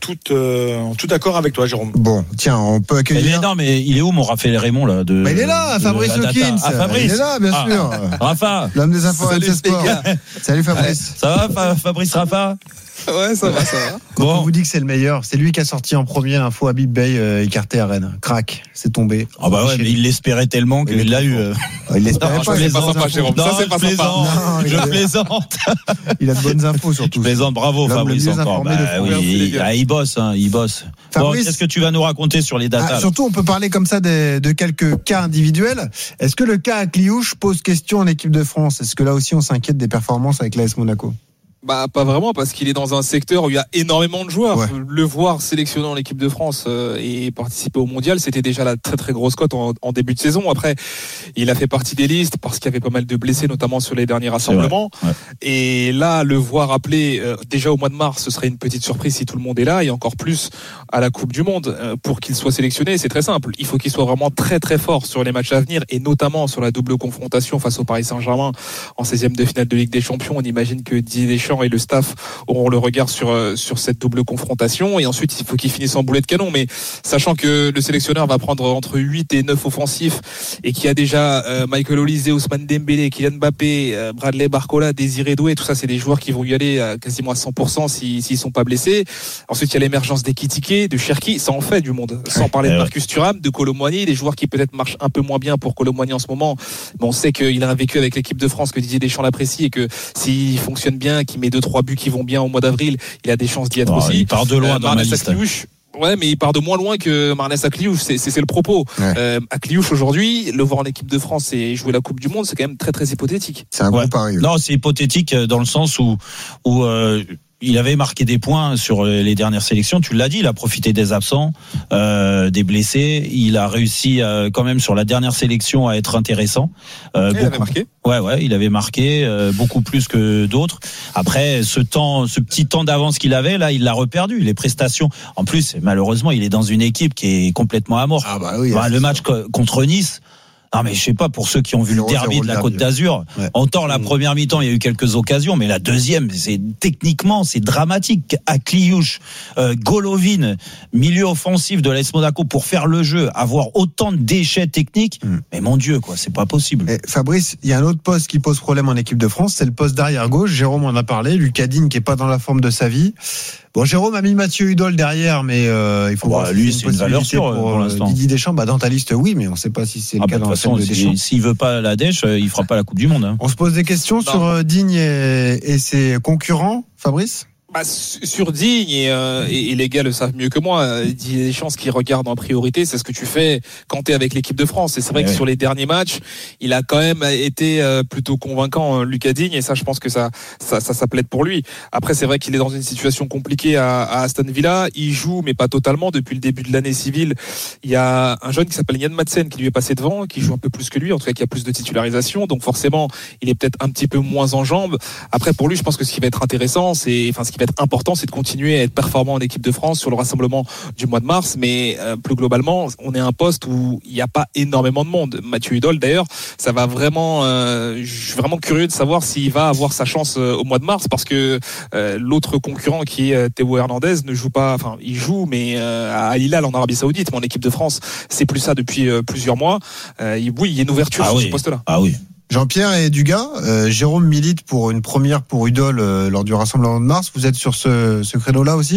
tout accord avec toi, Jérôme. Bon, tiens, on peut accueillir. Mais il est où mon Raphaël Raymond là il est là, Fabrice Hawkins. Fabrice. Il est là, bien sûr. Rafa. L'homme des infos RMC Sport. Salut Fabrice. Ça va, Fabrice Rafa? Ouais, ça va. Quand on vous dit que c'est le meilleur, c'est lui qui a sorti en premier l'info Habib Beye écarté à Rennes. Crac, c'est tombé. Ah bah ouais, mais il l'espérait tellement qu'il l'a eu. Il l'espérait pas. C'est pas sympa, Jérôme. Ça, c'est pas sympa. Je plaisante. Il a de bonnes infos surtout. Je plaisante, bravo Fabrice encore. Il bosse. Bon, qu'est-ce que tu vas nous raconter sur les datas? Surtout, on peut parler comme ça de quelques cas individuels. Est-ce que le cas Akliouche pose question en équipe de France? Est-ce que là aussi on s'inquiète des performances avec l'AS Monaco? Pas vraiment, parce qu'il est dans un secteur où il y a énormément de joueurs. Ouais. Le voir sélectionné en équipe de France et participer au mondial, c'était déjà la très très grosse cote en début de saison. Après, il a fait partie des listes parce qu'il y avait pas mal de blessés, notamment sur les derniers rassemblements. Ouais. Et là, le voir appelé déjà au mois de mars, ce serait une petite surprise si tout le monde est là, et encore plus à la Coupe du Monde pour qu'il soit sélectionné. C'est très simple. Il faut qu'il soit vraiment très très fort sur les matchs à venir, et notamment sur la double confrontation face au Paris Saint-Germain en 16e de finale de Ligue des Champions. On imagine que Didier Deschamps et le staff auront le regard sur cette double confrontation, et ensuite il faut qu'il finisse en boulet de canon. Mais sachant que le sélectionneur va prendre entre 8 et 9 offensifs, et qu'il y a déjà Michael Olysée, Ousmane Dembélé, Kylian Mbappé, Bradley Barcola, Désiré Doué, tout ça c'est des joueurs qui vont y aller quasiment à 100% s'ils sont pas blessés. Ensuite il y a l'émergence d'Ekitike, de Cherki, ça en fait du monde, sans parler de Marcus Thuram, de Kolo Muani, des joueurs qui peut-être marchent un peu moins bien pour Kolo Muani en ce moment, mais on sait qu'il a un vécu avec l'équipe de France que Didier Deschamps l'apprécie, et que s'il fonctionne bien, qu'il met 2-3 buts qui vont bien au mois d'avril, il a des chances d'y être aussi. Il part de loin dans ma liste. Ouais, mais il part de moins loin que Marnès Akliouche, c'est le propos. Ouais. Akliouche aujourd'hui, le voir en équipe de France et jouer la Coupe du Monde, c'est quand même très très hypothétique. C'est un gros pari. Non, c'est hypothétique dans le sens où il avait marqué des points sur les dernières sélections. Tu l'as dit, il a profité des absents, des blessés. Il a réussi quand même sur la dernière sélection à être intéressant. Il avait marqué. Ouais, il avait marqué beaucoup plus que d'autres. Après, ce petit temps d'avance qu'il avait, là, il l'a reperdu. Les prestations. En plus, malheureusement, il est dans une équipe qui est complètement amorphe. Ah bah oui. Le match contre Nice. Non, mais je sais pas, pour ceux qui ont vu le derby de la Côte d'Azur, autant la première mi-temps, il y a eu quelques occasions, mais la deuxième, techniquement, c'est dramatique. Akliouche, Golovin, milieu offensif de l'AS Monaco pour faire le jeu, avoir autant de déchets techniques, mais mon Dieu, quoi, c'est pas possible. Et Fabrice, il y a un autre poste qui pose problème en équipe de France, c'est le poste d'arrière gauche. Jérôme en a parlé, Lucas Digne qui est pas dans la forme de sa vie. Bon, Jérôme a mis Mathieu Hudol derrière, mais il faut voir. Lui, c'est une valeur sûre pour l'instant. Didier Deschamps, dans ta liste, oui, mais on ne sait pas si c'est le cas dans la façon de Deschamps. S'il veut pas la Dèche, il fera pas la Coupe du Monde. Hein. On se pose des questions sur Digne et ses concurrents, Fabrice ? Sur Digne et les gars le savent mieux que moi, Didier Deschamps, ce qu'il regarde en priorité, c'est ce que tu fais quand t'es avec l'équipe de France. Et c'est vrai que sur les derniers matchs, il a quand même été plutôt convaincant, Lucas Digne, et ça, je pense que ça plaide pour lui. Après, c'est vrai qu'il est dans une situation compliquée à Aston Villa. Il joue, mais pas totalement. Depuis le début de l'année civile, il y a un jeune qui s'appelle Yann Madsen qui lui est passé devant, qui joue un peu plus que lui, en tout cas qui a plus de titularisation. Donc forcément, il est peut-être un petit peu moins en jambes. Après, pour lui, je pense que ce qui va être intéressant, ce qui va être important, c'est de continuer à être performant en équipe de France sur le rassemblement du mois de mars, mais plus globalement, on est à un poste où il n'y a pas énormément de monde. Mathieu Hudol, d'ailleurs, ça va vraiment, je suis vraiment curieux de savoir s'il va avoir sa chance au mois de mars, parce que l'autre concurrent qui est Théo Hernandez ne joue pas, enfin il joue, mais à Al Hilal en Arabie Saoudite, mais en équipe de France, c'est plus ça depuis plusieurs mois. Oui, il y a une ouverture sur ce poste-là. Ah oui. Jean-Pierre et Dugas, Jérôme milite pour une première pour Hudol lors du rassemblement de mars. Vous êtes sur ce créneau-là aussi ?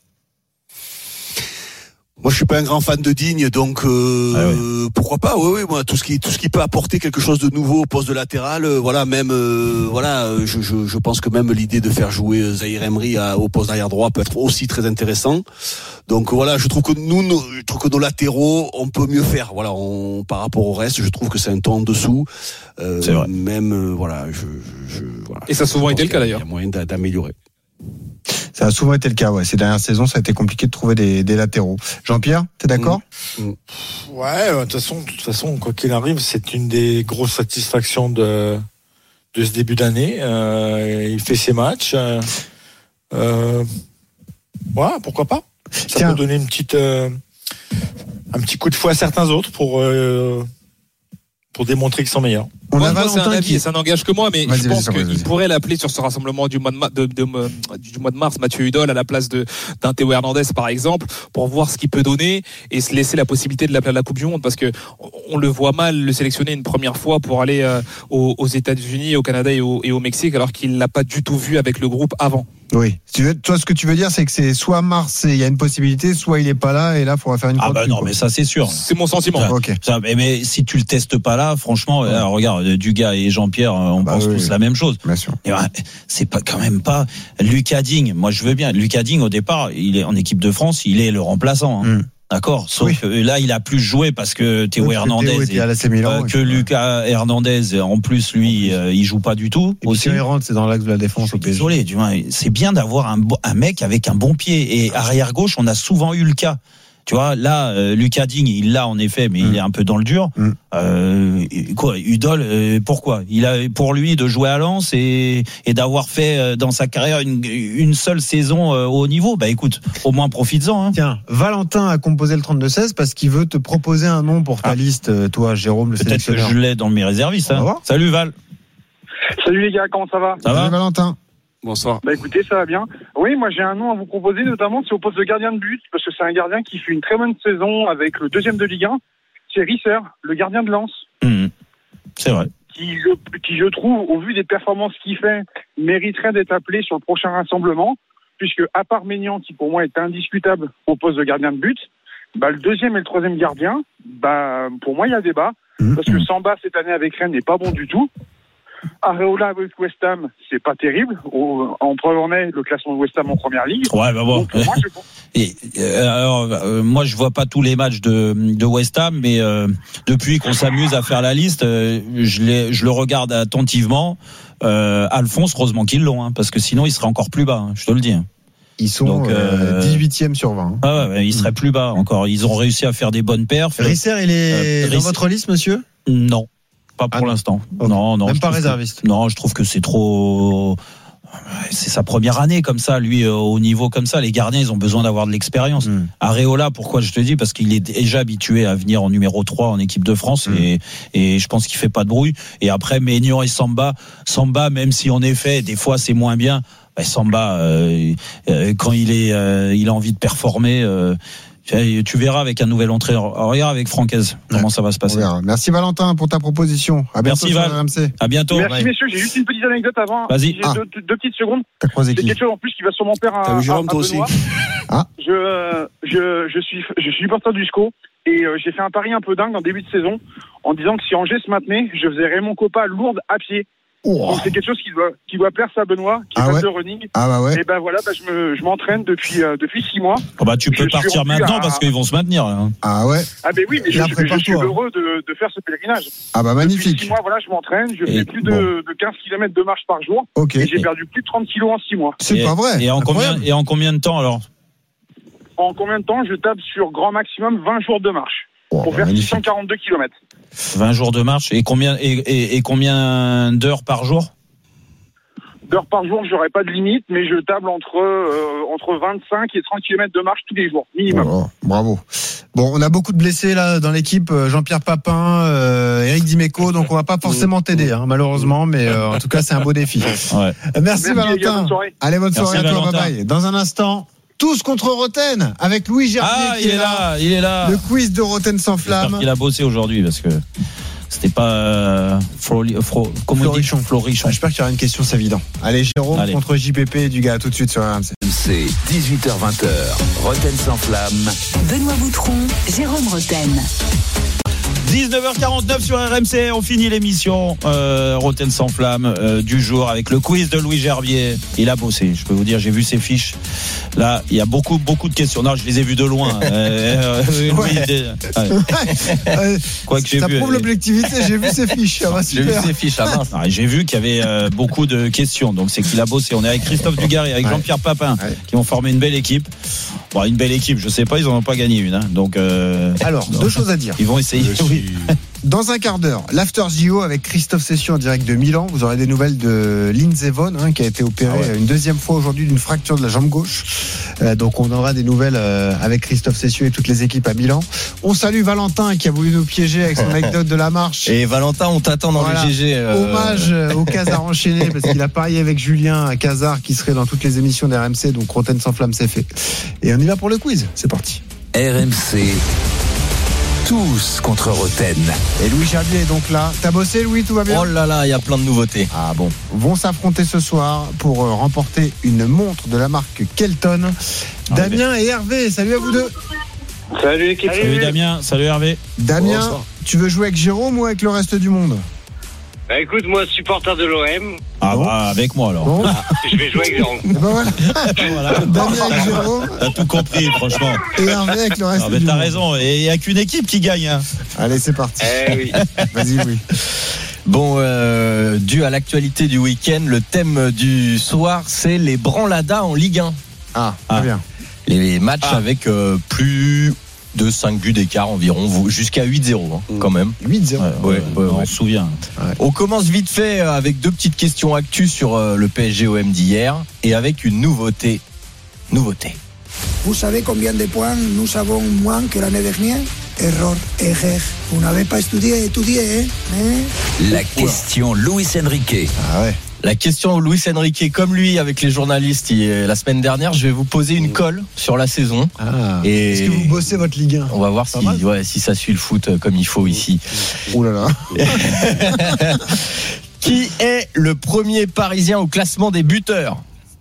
Moi, je suis pas un grand fan de Digne, donc pourquoi pas ? Oui, moi, tout ce qui peut apporter quelque chose de nouveau au poste de latéral, je pense que même l'idée de faire jouer Zahir Emery au poste d'arrière droit peut être aussi très intéressant. Donc voilà, je trouve que nos latéraux, on peut mieux faire. Voilà, par rapport au reste, je trouve que c'est un ton en dessous. C'est vrai. Même voilà. Et ça a souvent été le cas d'ailleurs. Il y a moyen d'améliorer. Ça a souvent été le cas, ouais. Ces dernières saisons, ça a été compliqué de trouver des latéraux. Jean-Pierre, t'es d'accord ? Ouais, de toute façon, quoi qu'il arrive, c'est une des grosses satisfactions de ce début d'année. Il fait ses matchs. Pourquoi pas ? Ça peut donner un petit coup de fouet à certains autres pour démontrer qu'ils sont meilleurs. Ça n'engage que moi, mais je pense qu'il pourrait l'appeler sur ce rassemblement du mois de mars, Mathieu Hudol à la place d'un Théo Hernandez par exemple, pour voir ce qu'il peut donner et se laisser la possibilité de l'appeler à la Coupe du Monde, parce que on le voit mal le sélectionner une première fois pour aller aux États-Unis, au Canada et au Mexique, alors qu'il l'a pas du tout vu avec le groupe avant. Oui. Toi, ce que tu veux dire, c'est que c'est soit mars, il y a une possibilité, soit il est pas là, et là, il faudra faire une croix. Mais ça, c'est sûr. C'est mon sentiment. Mais si tu le testes pas là, franchement, regarde, Dugas et Jean-Pierre, on pense tous la même chose. Bien sûr. C'est pas quand même pas Lucas Digne. Moi, je veux bien. Lucas Digne, au départ, il est en équipe de France, il est le remplaçant. D'accord. Sauf que là, il a plus joué parce que Théo Hernandez que Lucas Hernandez, en plus, lui, il joue pas du tout. Thierry Rentre, c'est dans l'axe de la défense au PSG. Désolé, c'est bien d'avoir un mec avec un bon pied. Et arrière gauche, on a souvent eu le cas. Tu vois, là, Lucas Digne, il l'a en effet, mais il est un peu dans le dur. Hudol, pourquoi ? Il a pour lui de jouer à Lens et d'avoir fait dans sa carrière une seule saison au haut niveau. Bah écoute, au moins profites-en. Tiens, Valentin a composé le 32-16 parce qu'il veut te proposer un nom pour ta liste, toi, Jérôme, le sélectionneur. Peut-être que je l'ai dans mes réservistes. Salut Val. Salut les gars, comment ça va ? Ça va, Valentin ? Bonsoir. Écoutez, ça va bien. Oui, moi j'ai un nom à vous proposer, notamment c'est au poste de gardien de but, parce que c'est un gardien qui fait une très bonne saison avec le 2e de Ligue 1. C'est Risser, le gardien de Lens. C'est vrai. Qui je trouve, au vu des performances qu'il fait, mériterait d'être appelé sur le prochain rassemblement, puisque à part Maignan, qui pour moi est indiscutable au poste de gardien de but, le 2e et le 3e gardien, pour moi il y a débat, parce que Samba cette année avec Rennes n'est pas bon du tout. Areola avec West Ham, c'est pas terrible. En preuve en est le classement de West Ham en première ligue. Ouais, bon. Donc, pour moi, Et alors, moi, je vois pas tous les matchs de West Ham, mais depuis qu'on s'amuse à faire la liste, je le regarde attentivement. Alphonse, heureusement qu'ils l'ont, parce que sinon, il serait encore plus bas. Je te le dis. Ils sont 18e sur 20. Ah ouais, ils seraient plus bas encore. Ils ont réussi à faire des bonnes perfs. Risser, il est dans votre liste, monsieur ? Non, pas pour l'instant. Okay. Non, même pas réserviste. Non, je trouve que c'est trop. C'est sa première année comme ça, lui, au niveau comme ça. Les gardiens, ils ont besoin d'avoir de l'expérience. Areola, pourquoi je te dis ? Parce qu'il est déjà habitué à venir en numéro 3 en équipe de France et je pense qu'il fait pas de bruit. Et après, Maignan et Samba, même si en effet, des fois, c'est moins bien. Samba, quand il a envie de performer, tu verras avec un nouvel entraîneur. Regarde avec Francaise comment ça va se passer. Merci Valentin pour ta proposition. À bientôt sur RMC. À bientôt. Merci messieurs, j'ai juste une petite anecdote avant. Vas-y. J'ai deux petites secondes. T'as croisé c'est quelque chose en plus qui va sûrement faire un Jérôme, toi Benoît. aussi. Je suis supporter du SCO et j'ai fait un pari un peu dingue en début de saison en disant que si Angers se maintenait, je faisais Raymond Kopa à Lourdes à pied. Donc c'est quelque chose qui doit plaire à Benoît, qui fasse le running. Et ben voilà, je m'entraîne depuis 6 mois. Tu peux partir maintenant parce qu'ils vont se maintenir. Là. Ah ouais. Ah ben oui, mais je suis heureux de faire ce pèlerinage. Ah bah magnifique. Depuis 6 mois, voilà, je m'entraîne, je fais plus de 15 km de marche par jour. Et j'ai perdu plus de 30 kilos en 6 mois. C'est pas vrai. Et en combien de temps alors ? En combien de temps ? Je tape sur grand maximum 20 jours de marche. Pour faire 642 km. 20 jours de marche et combien d'heures par jour ? D'heures par jour, j'aurais pas de limite, mais je table entre 25 et 30 km de marche tous les jours, minimum. Bravo. Bon, on a beaucoup de blessés là dans l'équipe, Jean-Pierre Papin, Eric Dimeco, donc on va pas forcément t'aider, malheureusement, mais en tout cas c'est un beau défi. Merci Valentin. Bonne soirée. Allez, bonne soirée à toi, bye bye. Dans un instant, Tous contre Roten avec Louis Gerbier qui il est là. Le quiz de Roten sans flamme. J'espère qu'il a bossé aujourd'hui parce que c'était pas Florichon. J'espère qu'il y aura une question, c'est évident. Allez, Jérôme contre JPP et Dugas, tout de suite sur RMC. C'est 18h-20h. Roten sans flamme. Benoît Boutron, Jérôme Roten. 19h49 sur RMC, on finit l'émission Roten sans flamme du jour avec le quiz de Louis Gerbier. Il a bossé, je peux vous dire, j'ai vu ses fiches. Là, il y a beaucoup de questions. Non, je les ai vues de loin. Quoi que j'ai ça vu. Ça prouve l'objectivité, j'ai vu ses fiches. J'ai vu ses fiches, j'ai vu qu'il y avait beaucoup de questions. Donc c'est qu'il a bossé. On est avec Christophe Dugarry, avec Jean-Pierre Papin, qui vont former une belle équipe. Bon, une belle équipe, je sais pas, ils en ont pas gagné une. Donc, alors, deux choses à dire. Ils vont essayer. Dans un quart d'heure, l'After JO avec Christophe Cession en direct de Milan. Vous aurez des nouvelles de Lindsey Vonn, qui a été opéré une deuxième fois aujourd'hui d'une fracture de la jambe gauche. Donc on aura des nouvelles avec Christophe Cession et toutes les équipes à Milan. On salue Valentin qui a voulu nous piéger avec son anecdote de la marche. Et Valentin, on t'attend dans le GG. Hommage au Casar enchaîné parce qu'il a parié avec Julien Casar qui serait dans toutes les émissions d'RMC. Donc Roten sans flamme, c'est fait. Et on y va pour le quiz. C'est parti. RMC. Tous contre Roten. Et Louis Gerbier est donc là. T'as bossé, Louis, tout va bien ? Oh là là, il y a plein de nouveautés. Ah bon. Vont s'affronter ce soir pour remporter une montre de la marque Kelton. Damien et Hervé, salut à vous deux. Salut l'équipe. Salut Damien, salut Hervé. Damien, tu veux jouer avec Jérôme ou avec le reste du monde ? Bah écoute, moi supporter de l'OM. Ah bon. Avec moi alors. Bon. Je vais jouer avec Jérôme. Voilà. Damien avec Jérôme. T'as tout compris, franchement. Et Hervé avec le reste du monde. T'as raison, et il n'y a qu'une équipe qui gagne. Allez, c'est parti. Oui. Vas-y, Louis. Bon, dû à l'actualité du week-end, le thème du soir, c'est les branladas en Ligue 1. Ah, très bien. Les matchs avec plus de 5 buts d'écart environ, jusqu'à 8-0 quand même. 8-0 on se souvient. On commence vite fait avec deux petites questions actu sur le PSG-OM d'hier et avec une nouveauté. Vous savez combien de points nous avons moins que l'année dernière? Erreur. Vous n'avez pas étudié, La question Luis Enrique. Ah ouais. La question Luis Enrique, comme lui avec les journalistes la semaine dernière, je vais vous poser une colle sur la saison. Est-ce que vous bossez votre Ligue 1? On va voir si ça suit le foot comme il faut ici. Ouh là là. Qui est le premier Parisien au classement des buteurs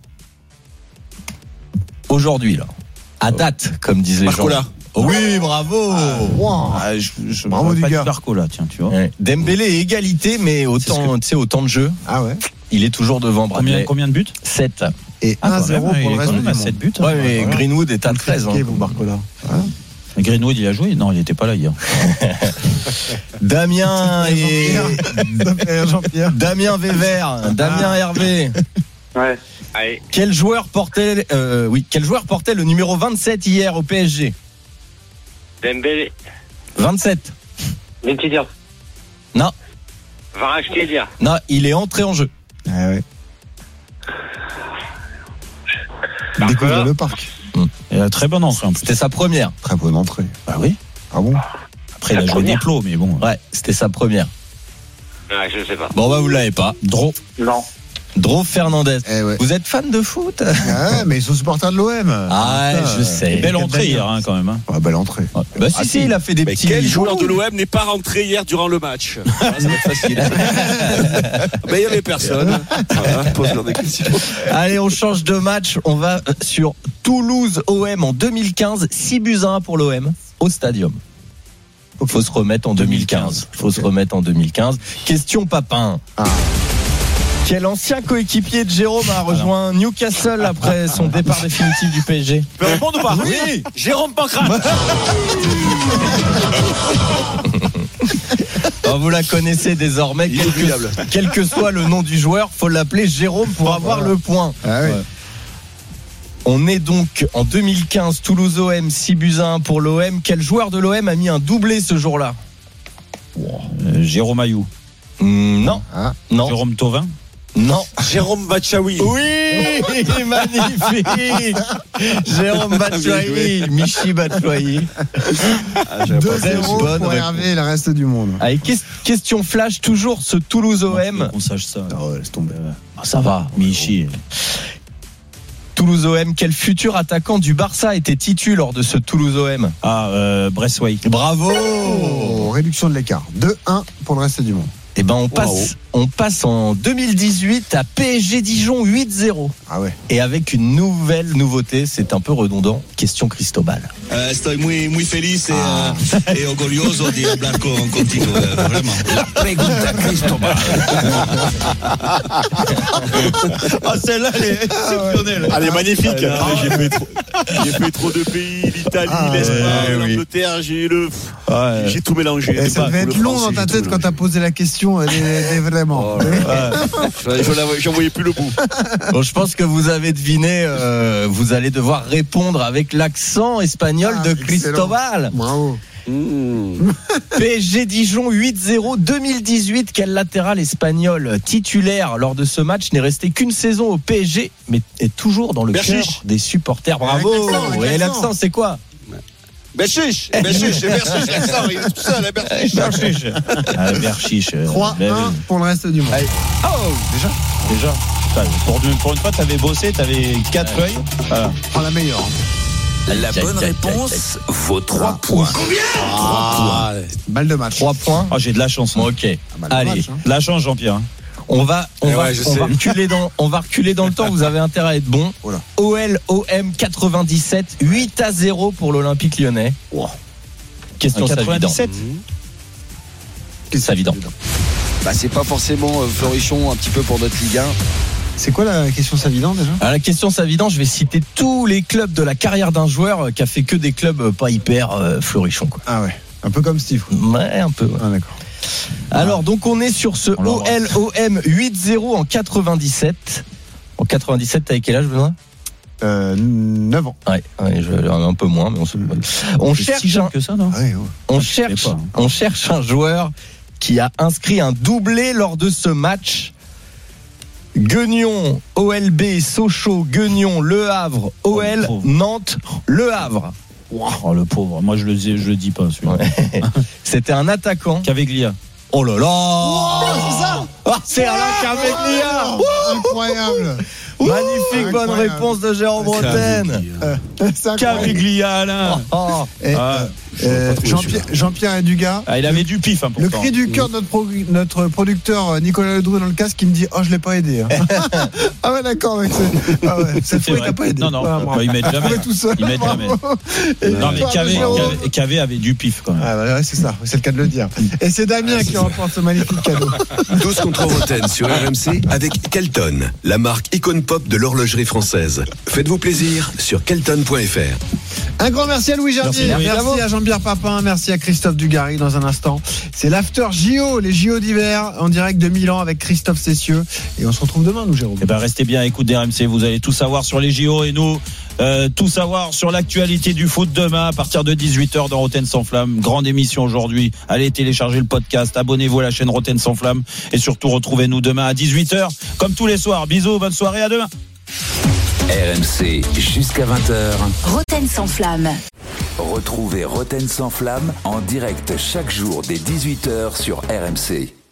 aujourd'hui là? À date, comme disait Jean. Oui, bravo. Bravo du gars. Barco là, tiens, tu vois. Dembélé est égalité, mais autant de jeu. Ah ouais. Il est toujours devant Bradley. Combien de buts? 7. et 1-0 pour le reste du monde. 7 buts. Ouais, mais Greenwood est à 13. Vous, Barcola. Greenwood, il a joué? Non, il n'était pas là hier. Damien et Jean-Pierre. Damien Vévert, Damien Hervé. Ouais. Allez. Quel joueur portait le numéro 27 hier au PSG? Dembélé. 27. Mentidien. Non. Varachkelia. Non, il est entré en jeu. Ah ouais. Découvrir le parc. Il a très bonne entrée. C'était sa première. Très bonne entrée. Bah oui. Ah bon? Après, il a joué des plots, mais bon. Ouais, c'était sa première. Ah, je sais pas. Bon, bah, vous l'avez pas. Non. Dro Fernandez. Ouais. Vous êtes fan de foot? Ouais, mais ils sont supporters de l'OM. Ah, je sais. Belle entrée hier, quand même. Ouais, belle entrée. Bah, si, il a fait des petits. Quel joueur de l'OM n'est pas rentré hier durant le match? Ça va être facile. Il n'y avait personne. Voilà, pose-leur des questions. Allez, on change de match. On va sur Toulouse OM en 2015. 6-1 pour l'OM au Stadium. Faut se remettre en 2015. Question Papin. Quel ancien coéquipier de Jérôme a rejoint Newcastle après son départ définitif du PSG? Tu peux répondre ou pas? Oui. Jérôme Pancrate. Alors vous la connaissez désormais. Quel que soit le nom du joueur, faut l'appeler Jérôme pour avoir le point. Ah oui. On est donc en 2015, Toulouse OM, 6-1 pour l'OM. Quel joueur de l'OM a mis un doublé ce jour-là? Jérôme Ayou. Non. Non. Jérôme Thauvin. Non. Jérôme Bachaoui. Oui, magnifique. Jérôme Batshuayi, Michi Batshuayi. 2-0 pour Hervé et le reste du monde. Allez, question flash, toujours ce Toulouse OM. On sache ça. Ah ouais, laisse tomber. Ça va, Michi. Toulouse OM, quel futur attaquant du Barça était titu lors de ce Toulouse OM? Braithwaite. Bravo. Réduction de l'écart. 2-1 pour le reste du monde. Eh ben on passe en 2018 à PSG Dijon 8-0. Ah ouais. Et avec une nouvelle nouveauté, c'est un peu redondant. Question Cristobal. Estoy muy feliz et orgulloso de hablar contigo, vraiment. La pregunta Cristobal. Celle-là, elle est exceptionnelle. Elle est magnifique. J'ai fait trop de pays, l'Italie, l'Espagne, l'Angleterre, j'ai tout mélangé. Ça devait être long dans ta tête quand t'as posé la question. Vraiment. J'en voyais plus le bout. Bon, je pense que vous avez deviné. Vous allez devoir répondre avec l'accent espagnol de Cristobal. Bravo. PSG Dijon 8-0 2018. Quel latéral espagnol titulaire lors de ce match n'est resté qu'une saison au PSG, mais est toujours dans le cœur des supporters? Bravo. Et l'accent, c'est quoi? Berchiche, l'accent, il est tout seul, Berchiche. Berchiche. 3-1 pour le reste du monde. Déjà. Pour une fois, t'avais bossé, t'avais 4 feuilles. Voilà. La meilleure. La bonne réponse vaut 3 points. Combien 3 points. Balle de match. 3 points. J'ai de la chance. Ok. Allez, la chance, Jean-Pierre. On va reculer dans le temps. Vous avez intérêt à être bon. Voilà. OM 97, 8-0 pour l'Olympique Lyonnais. Wow. Question 97. Savidan. C'est pas forcément Florichon un petit peu pour notre Ligue 1. C'est quoi la question Savidan déjà? La question Savidan, je vais citer tous les clubs de la carrière d'un joueur qui a fait que des clubs pas hyper Florichon. Ah ouais. Un peu comme Steve. Ouais, un peu. Ouais. Ah d'accord. Alors donc on est sur ce OM 8-0 en 97. En 97, t'avais quel âge, Benoît? 9 ans. Ouais, un peu moins, mais on cherche si jeune que ça, non? Ouais. On cherche un joueur qui a inscrit un doublé lors de ce match. Guignon, OLB, Sochaux, Guignon, Le Havre, OL, Nantes, Le Havre. Oh le pauvre, moi je le dis pas celui-là. Ouais. C'était un attaquant. Caveglia. Oh là là. C'est ça. C'est Alain Caveglia. Incroyable. Magnifique, bonne réponse de Jérôme Bretagne. Caveglia, Alain. Jean-Pierre Dugas. Il avait du pif, pourtant. Le cri du cœur de notre producteur Nicolas Ledru dans le casque qui me dit je l'ai pas aidé. Ah ouais, d'accord, mec. Cette fois il t'a pas aidé. Non, il m'aide jamais. Tout seul. Il m'aide jamais. Non, mais Cavé avait du pif quand même. Ah ouais, c'est ça, c'est le cas de le dire. Et c'est Damien qui remporte ce magnifique cadeau. Tous contre Roten sur RMC avec Kelton, la marque icône pop pop de l'horlogerie française. Faites-vous plaisir sur kelton.fr. Un grand merci à Louis Gerbier, merci à Jean-Pierre Papin, merci à Christophe Dugarry. Dans un instant, c'est l'after JO, les JO d'hiver en direct de Milan avec Christophe Cessieux. Et on se retrouve demain, nous, Jérôme. Eh ben, restez bien à l'écoute d'RMC, vous allez tout savoir sur les JO et nous, tout savoir sur l'actualité du foot demain à partir de 18h dans Rotten sans flamme. Grande émission aujourd'hui. Allez télécharger le podcast, abonnez-vous à la chaîne Rotten sans flamme et surtout retrouvez-nous demain à 18h comme tous les soirs. Bisous, bonne soirée, à demain. RMC jusqu'à 20h. Rotten sans flamme. Retrouvez Rotten sans flamme en direct chaque jour dès 18h sur RMC.